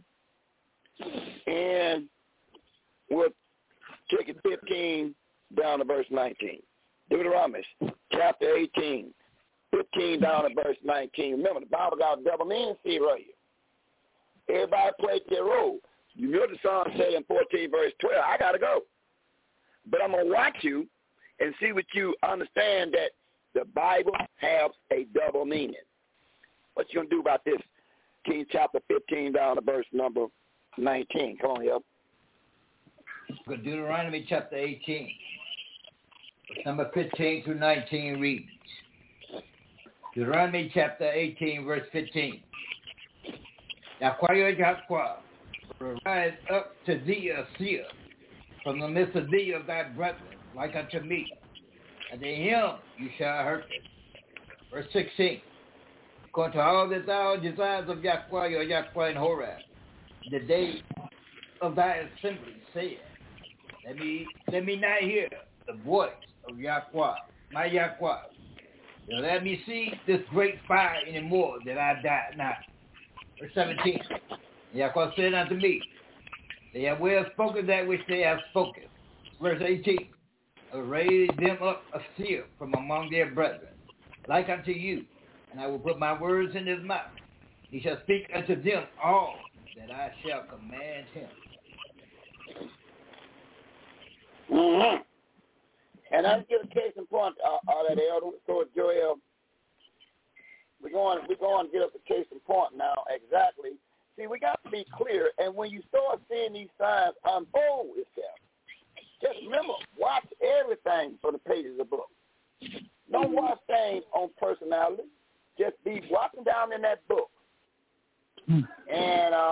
and we'll take it 15 down to verse 19. Deuteronomy chapter 18, 15 down to verse 19. Remember, the Bible got double meaning, see right here. Everybody played their role. You know the song said in 14 verse 12, I got to go. But I'm going to watch you and see what you understand that the Bible has a double meaning. What you going to do about this? King chapter 15 down to verse number 19. Come on, help. Deuteronomy chapter 18, verse number 15 through 19 reads. Deuteronomy chapter 18, verse 15. Yahweh Yahweh will rise up to thee a seer from the midst of thee of thy brethren, like unto me, and to him you shall hearken. Verse 16. According to all that thou desires of Yahweh or Yahweh in Horeb, the day of thy assembly, say it. Let me not hear the voice of Yahweh, my Yahweh. Let me see this great fire anymore, that I die not. Verse 17. Yahweh said unto me, they have well spoken that which they have spoken. Verse 18. I will raise them up a seer from among their brethren, like unto you, and I will put my words in his mouth. He shall speak unto them all that I shall command him. Mm-hmm. And I'll give a case in point, all that, Elder. So, Joel, we're going to get up the case in point now, exactly. See, we got to be clear, and when you start seeing these signs unfold itself, just remember, watch everything from the pages of the book. Don't watch things on personality. Just be walking down in that book. And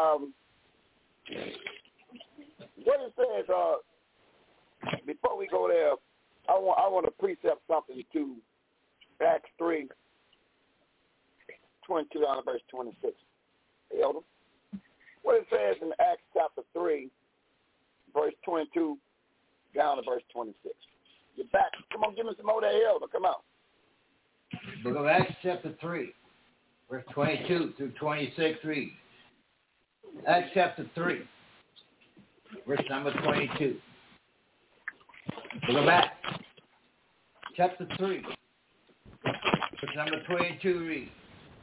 what it says, before we go there, I want to precept something to Acts 3, 22 down to verse 26. Elder. What it says in Acts chapter 3, verse 22 down to verse 26. Get back. Come on, give me some more of that, Elder. Come on. Book of Acts chapter 3, verse 22 through 26 reads. Acts chapter 3, verse number 22. Book of Acts chapter 3, verse number 22 reads.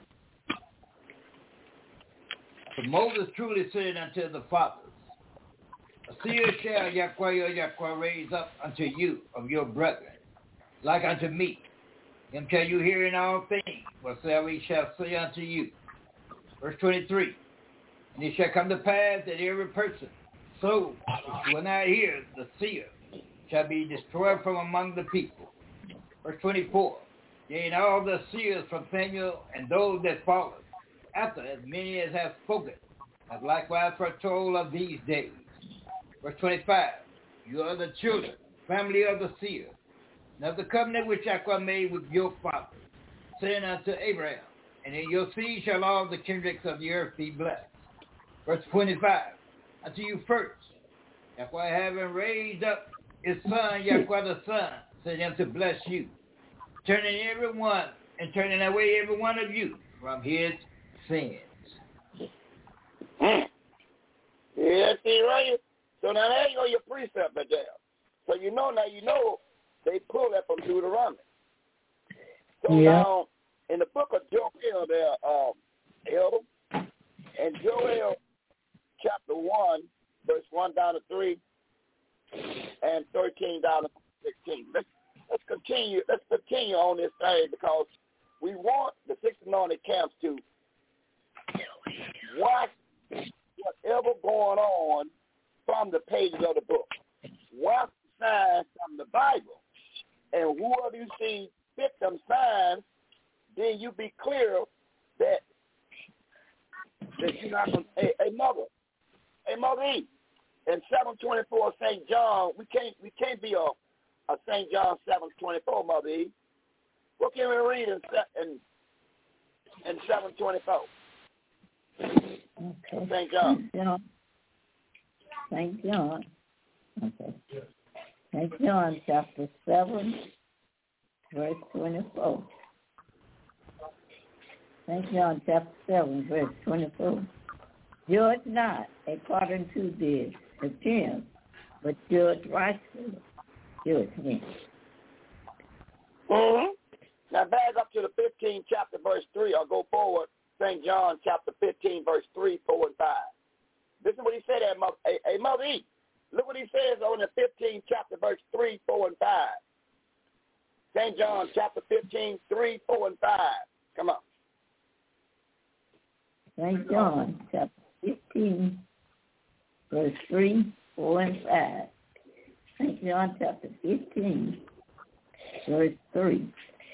For Moses truly said unto the fathers, a seer shall Yahweh raise up unto you of your brethren, like unto me. Him shall you hear in all things, whatsoever he shall say unto you. Verse 23. And it shall come to pass that every person So, if you will not hear, the seer shall be destroyed from among the people. Verse 24. Yea, and all the seers from Samuel and those that followed after, as many as have spoken, have likewise foretold of these days. Verse 25. You are the children, family of the seers, and of the covenant which Yahweh made with your fathers, saying unto Abraham, and in your seed shall all the kindreds of the earth be blessed. Verse 25. Unto you first, Yahweh having raised up his son, Yahweh the Son, sent him to bless you, turning away every one of you from his sins. Yeah, see, right? So now there you go, your precept right there. So you know they pull that from Deuteronomy. So now, in the book of Joel there, Elder, and Joel chapter 1, verse 1 down to 3, and 13 down to 16. Let's continue on this thing, because we want the 6 anointed camps to watch whatever going on from the pages of the book. Watch the signs from the Bible. And whoever you see fit them signs, then you be clear that you're not going to, hey, Mother E, in 7:24 St. John, we can't be a St. John 7:24, Mother E. What can we read in 7:24? Okay. St. John. St. John. Okay. St. John chapter 7, verse 24. St. John chapter 7, verse 24. Judge not according to the appearance, but judge righteously. Judge me. Mm-hmm. Now back up to the 15th chapter, verse 3, or go forward, St. John chapter 15, verse 3, 4, and 5. This is what he said at Mother E. Look what he says on the 15th chapter, verse 3, 4, and 5. St. John chapter 15, 3, 4, and 5. Come on. St. John chapter 15, verse 3, 4, and 5. St. John chapter 15, verse 3.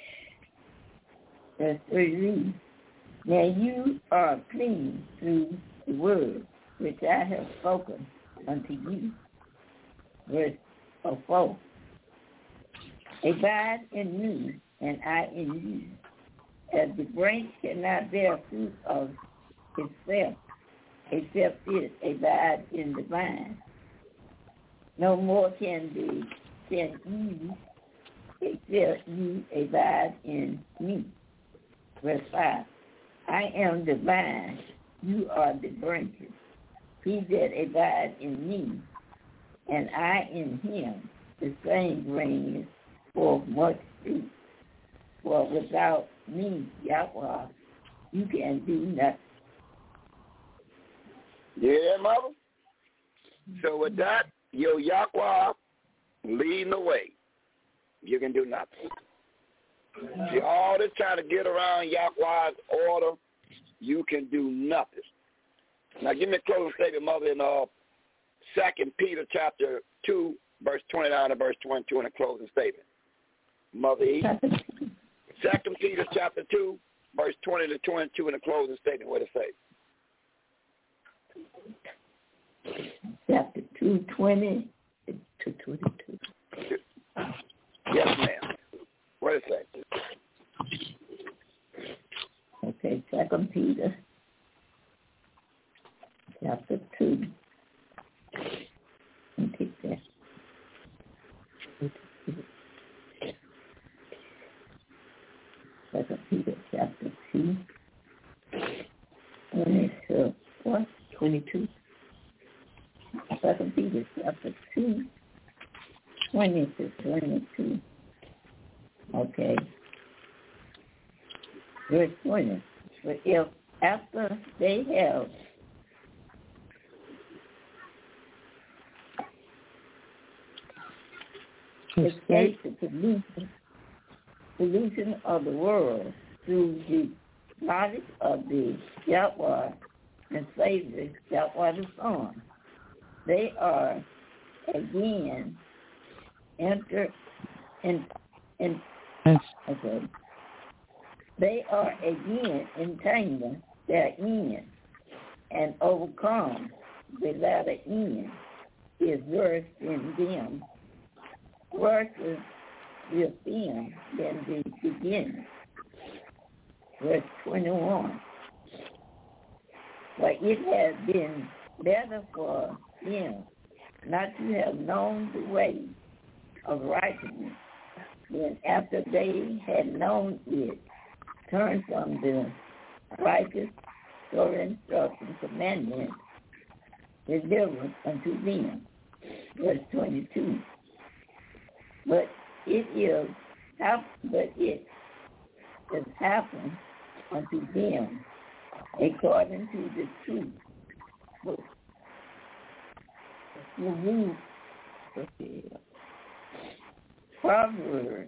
Verse 3 reads, now you are clean through the word which I have spoken unto you. Verse 4. Abide in me, and I in you. As the branch cannot bear fruit of itself, except it abide in the vine. No more can you, except you abide in me. Verse 5. I am the vine, you are the branches. He that abides in me, and I in him, the same brings forth much fruit. For without me, Yahweh, you can do nothing. Yeah, Mother? So with that, your Yahweh leading the way, you can do nothing. See, all this trying to get around Yahweh's order, you can do nothing. Now, give me a closing statement, Mother, in 2 Peter chapter 2, verse 29 to verse 22 in a closing statement. Mother E. 2 Peter chapter 2, verse 20 to 22 in a closing statement. What it say? Chapter 2, 20 to 22. Yes, ma'am. What it say? Okay, 2 Peter chapter 2. And take that. 2 Peter chapter 2. And it's what? 22. 2 Peter chapter 2, 20 to 22. Okay. Verse 20. But if after they have escaped the pollution of the world through the knowledge of the Yahweh and Savior, Yahweh the Son, They are again They are again entangled therein and overcome. The latter end is worse than them. Worse with them than the beginning. Verse 21. For it has been better for them not to have known the way of righteousness than after they had known it, turn from the righteous or instruction commandment delivered unto them. Verse 22. But it has happened unto them according to the truth. Proverbs.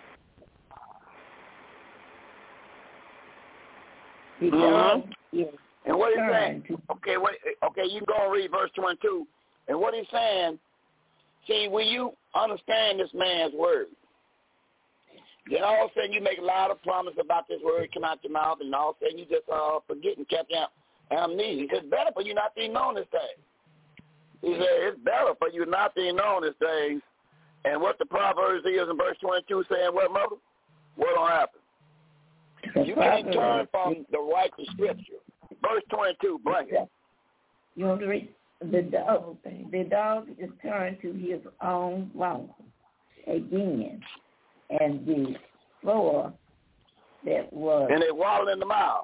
And what he's saying, okay, you go and read verse 22. And what he's saying, see, when you understand this man's word, then all of a sudden you make a lot of promises about this word come out your mouth, and all of a sudden you just forget and kept amnesia. It's better for you not to know this thing. He said, it's better for you not to know this thing. And what the Proverbs is in verse 22 saying, what, mother? What will happen? You can't turn from the righteous scripture. Verse 22, blank. You want to read? The dog is turned to his own wrong again, and the floor that was... And they waddle in the mouth.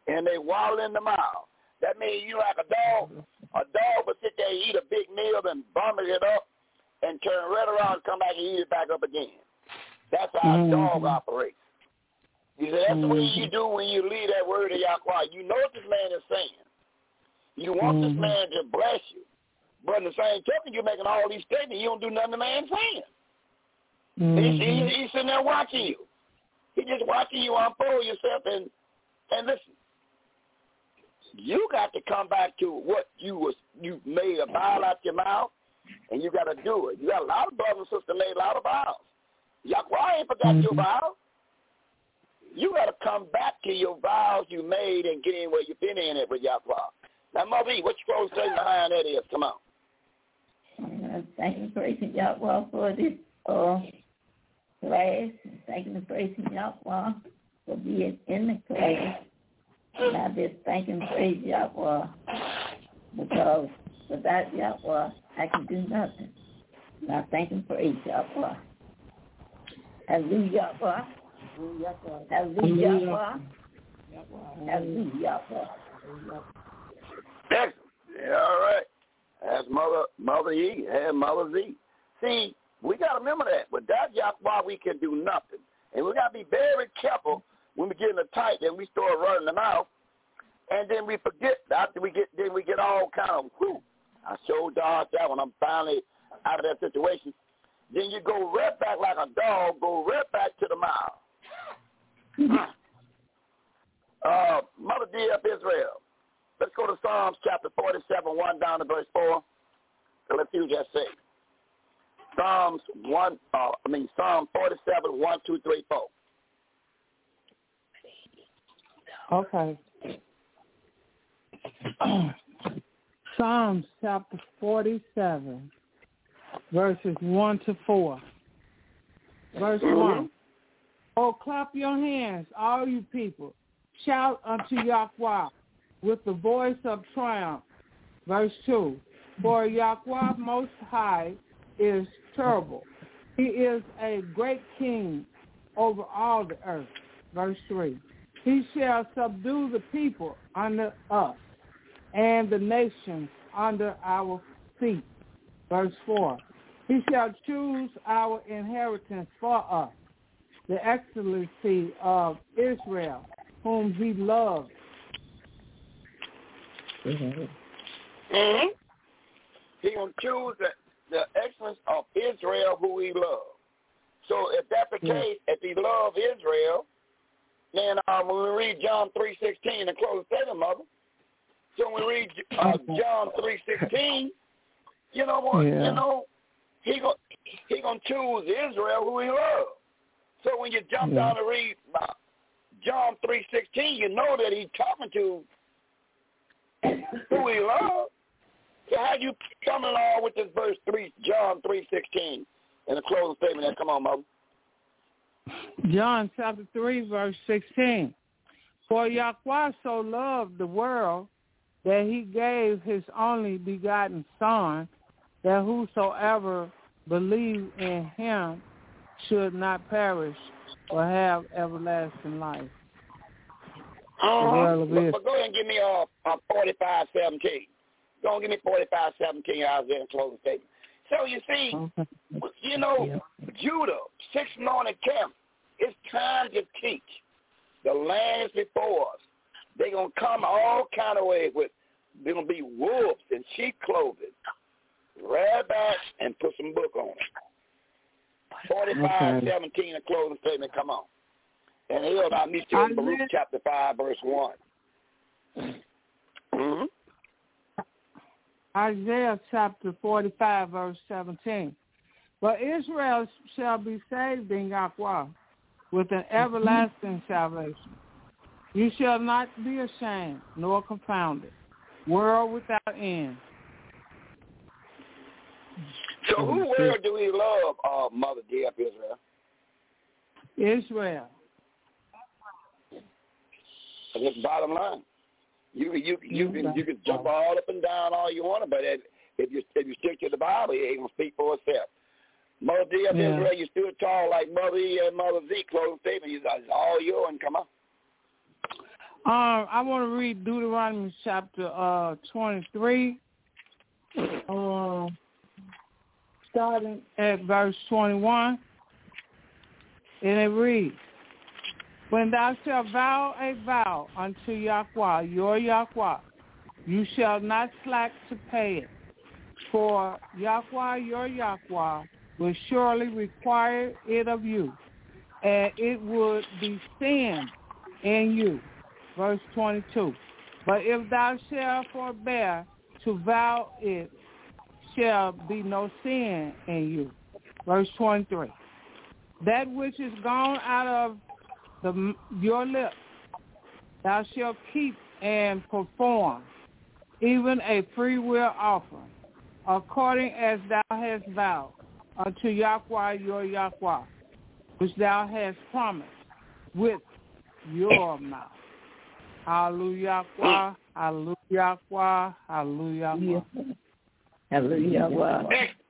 That means you like a dog. A dog will sit there and eat a big meal and vomit it up and turn right around and come back and eat it back up again. That's how a dog operates. He said, that's the way you do when you leave that word of Yahweh. You know what this man is saying. You want this man to bless you. But in the same token, you're making all these statements. You don't do nothing the man's saying. He's sitting there watching you. He's just watching you unfold yourself and listen. You got to come back to what you made a vow out your mouth, and you got to do it. You got a lot of brothers and sisters made a lot of vows. Yahweh ain't forgot your vows. You got to come back to your vows you made and get in where you've been in it with Yahweh. Now, Mother E, what you supposed to say behind that is? Come on. Thank you, praising Yahweh for this class. Thank you, praising Yahweh for being in the class. And I just thank and praise Yahweh because without Yahweh, I can do nothing. And I thank and praise Yahweh. Hallelujah, Yahweh. Hallelujah, Yahweh. Hallelujah, Yahweh. Excellent. Yeah, all right. That's Mother E and Mother Z. See, we got to remember that. Without Yahweh, we can do nothing. And we got to be very careful when we get in the tight and we start running them out. And then we forget after we get all kind of, I showed dog that when I'm finally out of that situation. Then you go right back like a dog, go right back to the mouth. Mother D of Israel. Let's go to Psalms chapter 47, 1 down to verse 4. So let's see what that say. Psalm 47, 1, 2, 3, 4. Okay. Psalms chapter 47, verses 1 to 4. Verse 1. Oh, clap your hands, all you people. Shout unto Yahweh with the voice of triumph. Verse 2. For Yahweh Most High is terrible. He is a great king over all the earth. Verse 3. He shall subdue the people under us and the nations under our feet. Verse 4. He shall choose our inheritance for us, the excellency of Israel, whom he loves. Mm-hmm. He will choose the excellence of Israel, who he loves. So if that's the case, if he loves Israel, then when we read John 3:16, and close statement, Mother. So when we read John 3:16, You know what? Yeah. You know, he gonna choose Israel who he loves. So when you jump down and read about John 3:16, you know that he's talking to who he loves. So how you come along with this verse 3, John 3:16, in the closing statement? There, come on, Mother. John chapter 3, verse 16. For Yahweh so loved the world that he gave his only begotten Son, that whosoever believe in him should not perish but have everlasting life. But go ahead and give me 45:17. Go and give me 45:17 out there in closing statement. So you see, you know, Judah, 6 northern camp, it's time to teach. The land is before us. They're going to come all kind of ways with, they're going to be wolves in sheep clothing. Grab back and put some book on it. 45:17, a closing statement, come on. And he'll I'll meet you in Baruch chapter 5, verse 1. Mm-hmm. Isaiah chapter 45, verse 17. But Israel shall be saved in Yahweh with an everlasting salvation. You shall not be ashamed nor confounded, world without end. So who world do we love, Mother dear of Israel? Israel. And it's bottom line. You can jump all up and down all you want, but if you stick to the Bible, it ain't gonna speak for itself. Mother dear of Israel, you stood tall like Mother E and Mother Z. Closing statement, it's all yours, and come on. I want to read Deuteronomy chapter 23, starting at verse 21, and it reads, When thou shalt vow a vow unto Yahweh, your Yahweh, you shall not slack to pay it, for Yahweh, your Yahweh, will surely require it of you, and it would be sin in you. Verse 22. But if thou shalt forbear to vow, it shall be no sin in you. Verse 23. That which is gone out of your lips, thou shalt keep and perform, even a free will offering, according as thou hast vowed unto Yahweh your Yahweh, which thou hast promised with your mouth. Hallelujah, hallelujah, hallelujah. Hallelujah.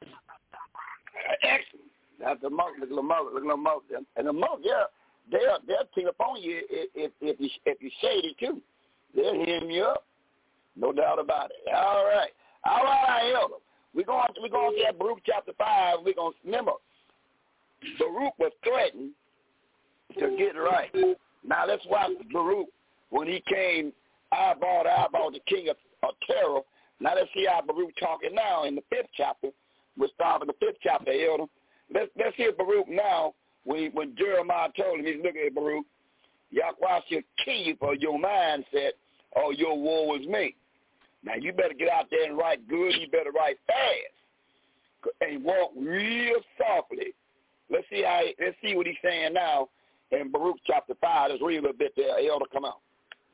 Excellent. That's the mother. Look at the mother. And the mother, they'll team up on you if you shady too. They'll hem you up. No doubt about it. All right, our elder. We're going to that Baruch chapter 5. We're going to remember Baruch was threatened to get right. Now let's watch Baruch when he came eyeball to eyeball the king of terror. Now let's see how Baruch talking now in the 5th chapter. We'll start in the 5th chapter, elder. Let's hear Baruch now when Jeremiah told him, he's looking at Baruch, Yahweh shall kill you for your mindset or your war is me. Now you better get out there and write good. You better write fast and walk real softly. Let's see what he's saying now in Baruch chapter 5. Let's read a little bit there. Elder, come on.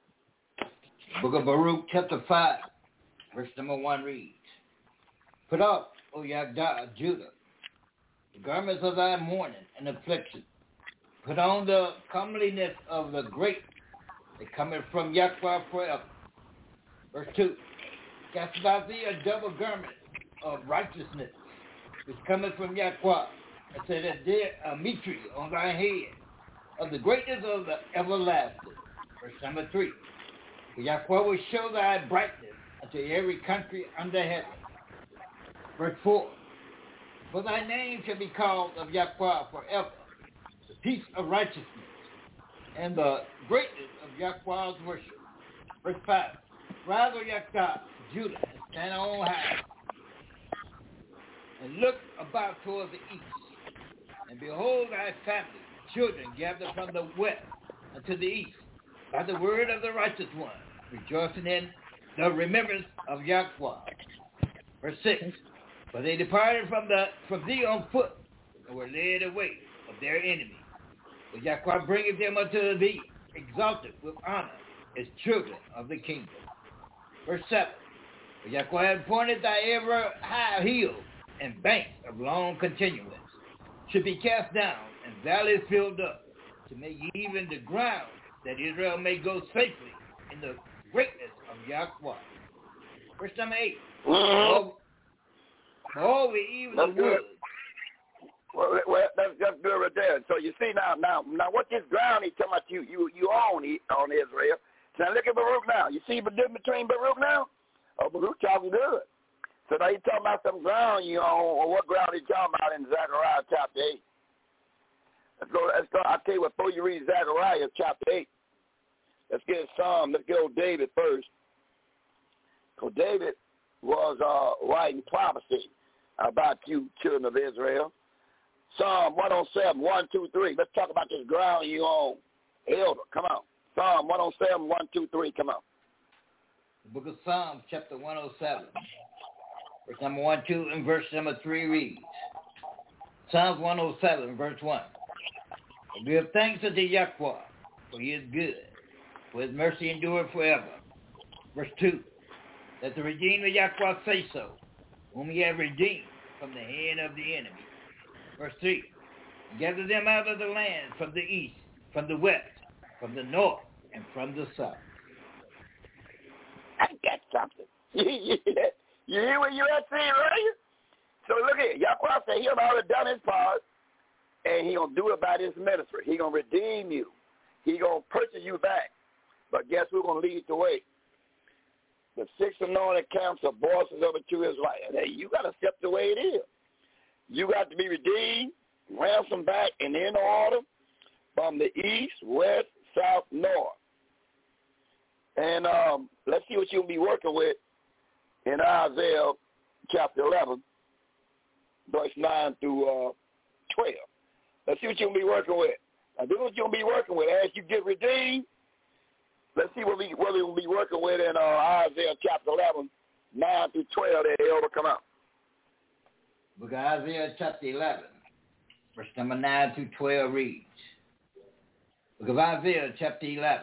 Book of Baruch chapter 5, verse number 1 reads, Put off, O Yahdah, Judah, the garments of thy mourning and affliction. Put on the comeliness of the great that cometh from Yahweh forever. Verse 2, Cast about thee a double garment of righteousness, which cometh from Yahweh, and set a mitre on thy head, of the greatness of the everlasting. Verse number 3, For Yahweh will show thy brightness unto every country under heaven. Verse 4, For thy name shall be called of Yahweh forever, the peace of righteousness, and the greatness of Yahweh's worship. Verse 5, Rise, O Yahweh, Judah, and stand on high, and look about toward the east, and behold thy family, children gathered from the west unto the east, by the word of the righteous one, rejoicing in the remembrance of Yahweh. Verse 6, For they departed from thee on foot, and were led away of their enemies. But Yahweh bringeth them unto thee, exalted with honor, as children of the kingdom. Verse 7. For Yahweh appointed thy ever high hills and banks of long continuance should be cast down, and valleys filled up, to make even the ground that Israel may go safely in the greatness of Yahweh. Verse number 8. Moreover, even the woods. Well, that's good right there. So you see now what this ground he's talking about you own on Israel. So now look at Baruch now. You see the difference between Baruch now? Oh, Baruch talking good. So now he's talking about some ground you own, or what ground he's talking about in Zechariah chapter 8. Let's go. I'll tell you what, before you read Zechariah chapter 8, let's get Psalm. Let's go David first. So David was writing prophecy about you, children of Israel. Psalm 107, 1, 2, 3. Let's talk about this ground you own. Elder, come on. Psalm 107, 1, 2, 3. Come on. The book of Psalms, chapter 107, verse number 1, 2, and verse number 3 reads. Psalms 107, verse 1. Give thanks unto Yahweh, for he is good, for his mercy endureth forever. Verse 2. Let the redeemed of Yahweh say so, whom he hath redeemed from the hand of the enemy. Verse 3. Gather them out of the land from the east, from the west, from the north, and from the south. I got something. You hear what you are saying, right? So look here. Yahweh said he already done his part, and he going to do it by this ministry. He going to redeem you. He going to purchase you back. But guess who's going to lead the way? The 6 anointed camps of bosses of the true Israelites. Hey, you got to accept the way it is. You got to be redeemed, ransomed back, and in order from the east, west, south, north. And let's see what you'll be working with in Isaiah chapter 11, verse 9 through 12. Let's see what you'll be working with. Now, this is what you'll be working with. As you get redeemed, let's see what we'll be working with in Isaiah chapter 11, 9 through 12. That elder come out. Book of Isaiah chapter 11, verse number 9 through 12 reads. Book of Isaiah chapter 11,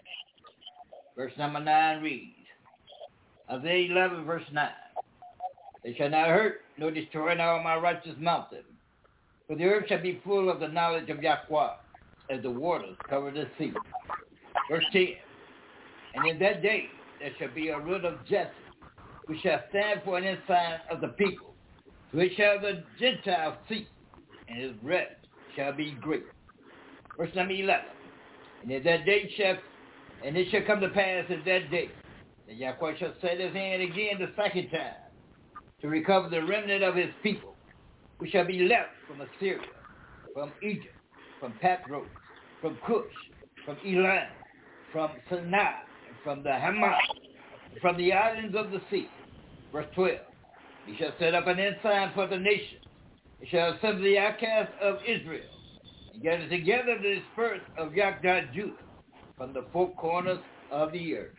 verse number 9 reads. Isaiah 11, verse 9. They shall not hurt nor destroy all my righteous mountain, for the earth shall be full of the knowledge of Yahweh, as the waters cover the sea. Verse 10. And in that day there shall be a root of Jesse, which shall stand for an ensign of the people. Which shall the Gentiles seek, and his rest shall be great. Verse number 11. And in that day it shall come to pass in that day, that Yahweh shall set his hand again the second time, to recover the remnant of his people, who shall be left from Assyria, from Egypt, from Patros, from Cush, from Elam, from Sinai, and from the Hamath, from the islands of the sea. Verse 12. He shall set up an ensign for the nation. He shall assemble the outcasts of Israel, and gather together the dispersed of Yahweh Judah from the four corners of the earth.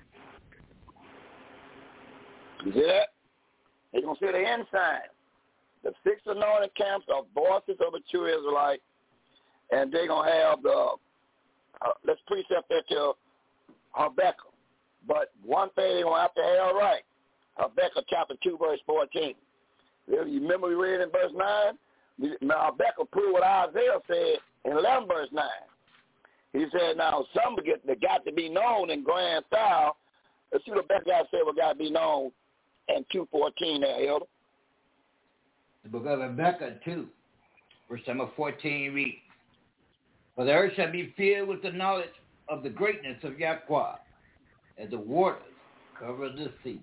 You see that? They're going to see the ensign. The 6 anointed camps of bosses of the true Israelite, and they're going to have the, let's precept that to Habakkuk. But one thing they're going to have to have right. Habakkuk chapter 2, verse 14. You remember we read in verse 9? Now Habakkuk proved what Isaiah said in 11 verse 9. He said, now some that got to be known in grand style. Let's see what Habakkuk said what got to be known in 2:14 there, Elder. The book of Habakkuk 2, verse number 14 reads, for the earth shall be filled with the knowledge of the greatness of Yahweh, as the waters cover the sea.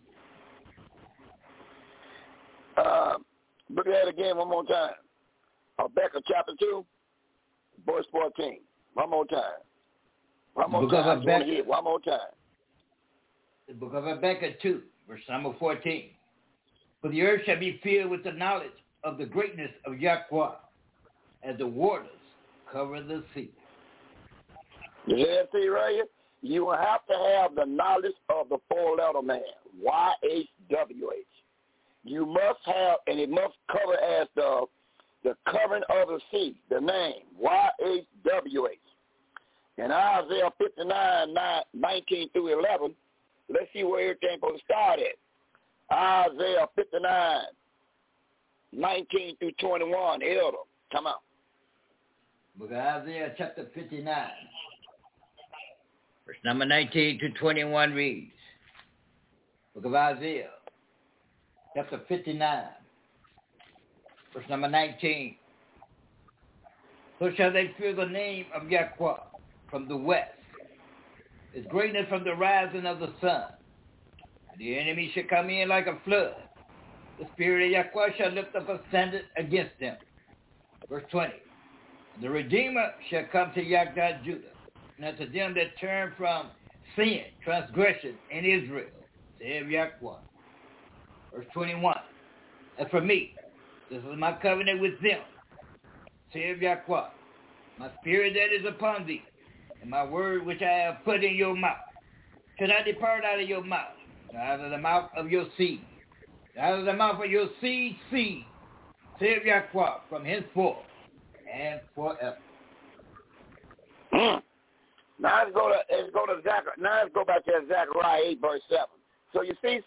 Look at that again one more time. Habakkuk chapter 2, verse 14. One more time. One more time. One more time. The book of Habakkuk 2, verse number 14. For the earth shall be filled with the knowledge of the greatness of Yahweh, as the waters cover the sea. You hear that right here? You have to have the knowledge of the four-letter man, YHWH. you must have, and it must cover as the covering of the sea, the name, YHWH. In Isaiah 59, 19 through 11, let's see where everything's supposed to start at. Isaiah 59, 19 through 21, Elder, come on. Book of Isaiah chapter 59, verse number 19 to 21 reads, Book of Isaiah chapter 59, verse number 19. So shall they fear the name of Yahweh from the west, his greatness from the rising of the sun. The enemy shall come in like a flood. The spirit of Yahweh shall lift up a standard against them. Verse 20. The Redeemer shall come to Yahweh Judah, and unto them that turn from sin, transgression in Israel, saith Yahweh. Verse 21. As for me, this is my covenant with them, saith Yahweh. My spirit that is upon thee, and my word which I have put in your mouth, shall not depart out of your mouth, nor out of the mouth of your seed, out of the mouth of your seed, saith Yahweh, from henceforth and forever. Now let's go back to Zechariah 8, verse 7. So you see,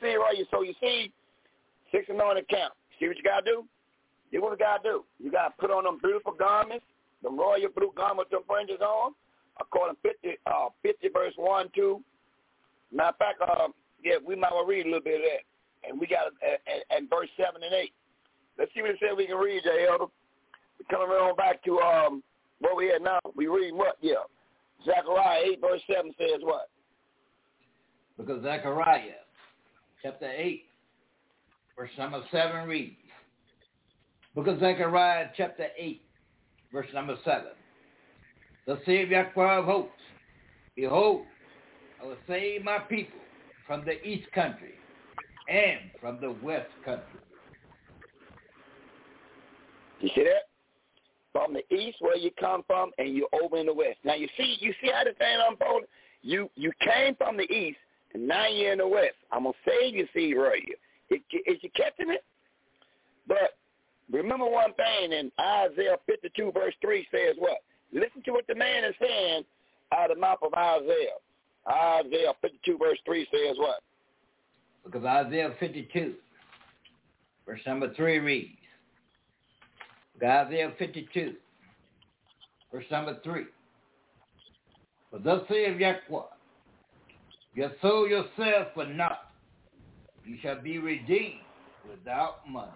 six anointed camp. See what you gotta do? See what you gotta do. You gotta put on them beautiful garments, the royal blue garments with them fringes on, according to 50 verse 1, 2. Matter of fact, we might well read a little bit of that. And we got and verse 7 and 8. Let's see what it says we can read there, Elder. We're coming on back to what we had now. We read what? Yeah. Zechariah 8, verse 7 says what? Because Zechariah chapter 8, verse number 7 reads, Because Zechariah chapter 8, verse number 7. Thus saith Yahweh of hosts, Behold, I will save my people from the east country and from the west country. You see that? From the east where you come from, and you're over in the west. Now you see how the thing unfolded? You came from the east, and now you're in the west. I'm going to save you, see right here. Is you catching it? But remember one thing in Isaiah 52, verse 3 says what? Listen to what the man is saying out of the mouth of Isaiah. Isaiah 52, verse 3 says what? Because Isaiah 52, verse number 3 reads, Isaiah 52, verse number 3. For thus saith Yahweh, you have sold yourself for naught. You shall be redeemed without money.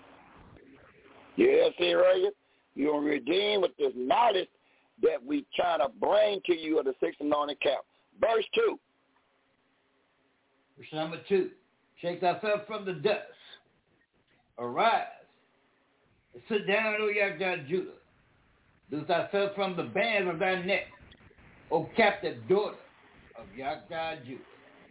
Yes, see right here? You're redeemed with this knowledge that we try to bring to you of the six anointed camp. Verse 2. Verse number 2. Shake thyself from the dust. Arise. And sit down, O Yahweh Judah. Loose thyself from the bands of thy neck, O captive daughter of Yahweh Judah.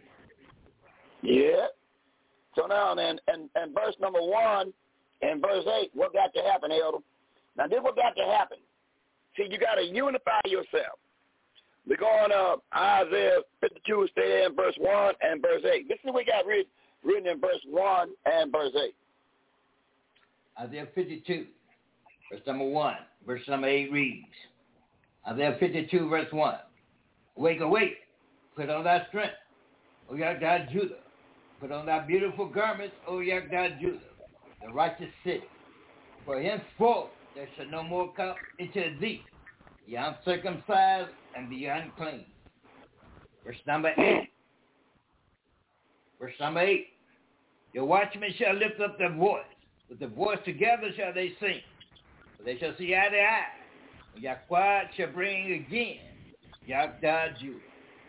Yeah. So now, and verse number 1 and verse 8, what got to happen, Elder? Now, this what got to happen. See, you got to unify yourself. We're going to Isaiah 52, stay in verse 1 and verse 8. This is what we got written in verse 1 and verse 8. Isaiah 52, verse number 1, verse number 8 reads, Isaiah 52, verse 1. Awake, awake, put on thy strength, O Yahweh Judah. Put on thy beautiful garments, O Yahweh Judah, the righteous city. For henceforth there shall no more come into thee, the uncircumcised and the unclean. Verse number 8. Verse number 8. Your watchmen shall lift up their voice. With the voice together shall they sing. For they shall see eye to eye. And Yahweh shall bring again Yahweh Judah.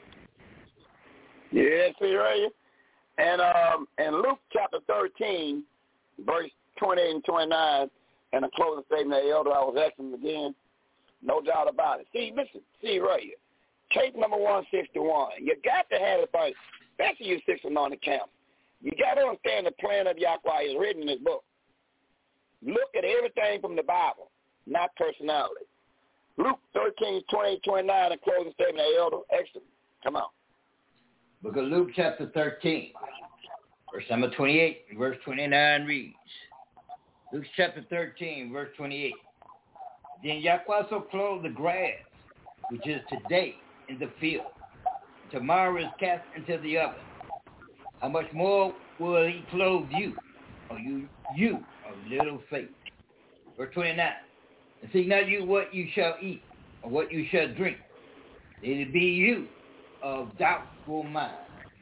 Yeah, see right here. And Luke chapter 13, verse 28 and 29, and a closing statement, the Elder, I was asking again. No doubt about it. See, listen, see right here. Case number 161. You got to have it first, especially you six anointed camps. You got to understand the plan of Yahweh is written in this book. Look at everything from the Bible, not personality. Luke 13, 20, 29, and closing statement, Elder. Excellent. Come on. Book of Luke chapter 13, Verse number 28, verse 29 reads, Luke chapter 13, verse 28. Then Yahweh so clothed the grass, which is today in the field. Tomorrow is cast into the oven. How much more will he clothe you, or you of little faith? Verse 29. And see not you what you shall eat, or what you shall drink. It be you of doubtful mind.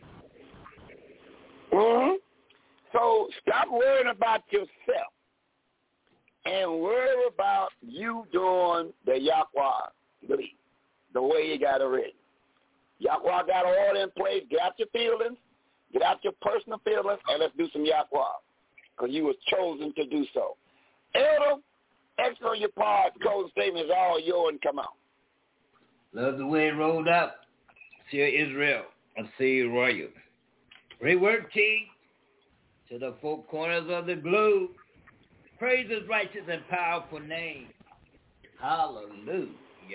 Mm-hmm. So stop worrying about yourself and worry about you doing the Yahweh belief, the way you got it written. Yahweh got all in place. Get out your feelings, get out your personal feelings, and let's do some Yahweh, because you was chosen to do so. Elder, X on your part, closing statement is all yours, and come on. Love the way it rolled up. Seer Israel of Seed Royal. Great work, King. To the four corners of the globe. Praise his righteous and powerful name. Hallelujah.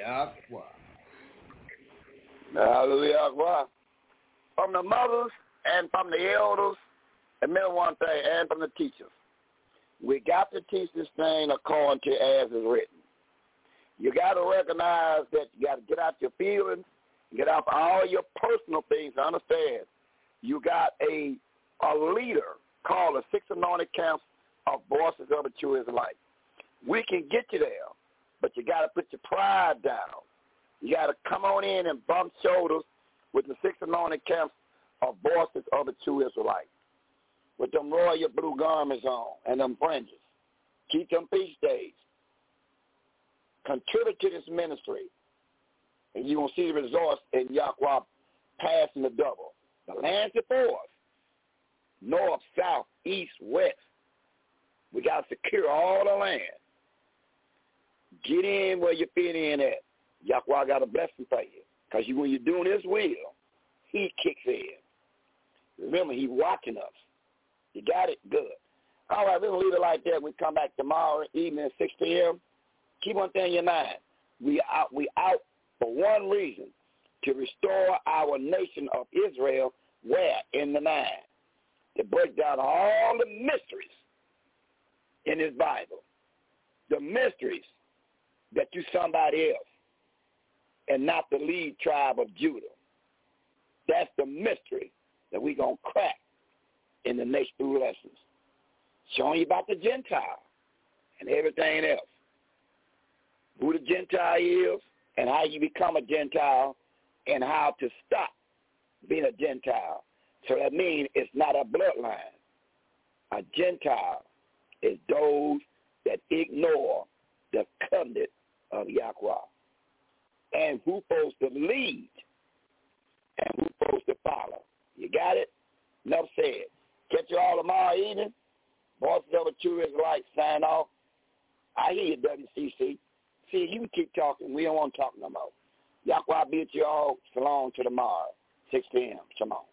Hallelujah. From the mothers and from the elders, and remember one thing, and from the teachers. We got to teach this thing according to as is written. You got to recognize that you got to get out your feelings, get out all your personal things. Understand, you got a leader called the Six Anointed Camps of Voices of the True Israelites. We can get you there, but you got to put your pride down. You got to come on in and bump shoulders with the Six Anointed Camps of Voices of the True Israelites, with them royal blue garments on and them fringes. Keep them feast days. Contribute to this ministry, and you're going to see the results in Yahweh passing the double. The land's before us. North, south, east, west. We got to secure all the land. Get in where you fit in at. Yahweh got a blessing for you. Because when you're doing his will, he kicks in. Remember, he's watching us. You got it? Good. All right, we're going to leave it like that. We come back tomorrow evening at 6 p.m. Keep one thing in your mind. We out for one reason, to restore our nation of Israel where? In the mind. To break down all the mysteries in his Bible. The mysteries that you somebody else and not the lead tribe of Judah. That's the mystery that we're going to crack in the next 2 lessons. Showing you about the Gentile and everything else. Who the Gentile is and how you become a Gentile and how to stop being a Gentile. So that means it's not a bloodline. A Gentile is those that ignore the covenant of Yahweh. And who's supposed to lead and who's supposed to follow. You got it? Enough said. Catch you all tomorrow evening. Voices of a True Israelite sign off. I hear you, WCC. See, you can keep talking. We don't want to talk no more. Yahweh be with you all. Shalom to tomorrow, 6 p.m. Shalom.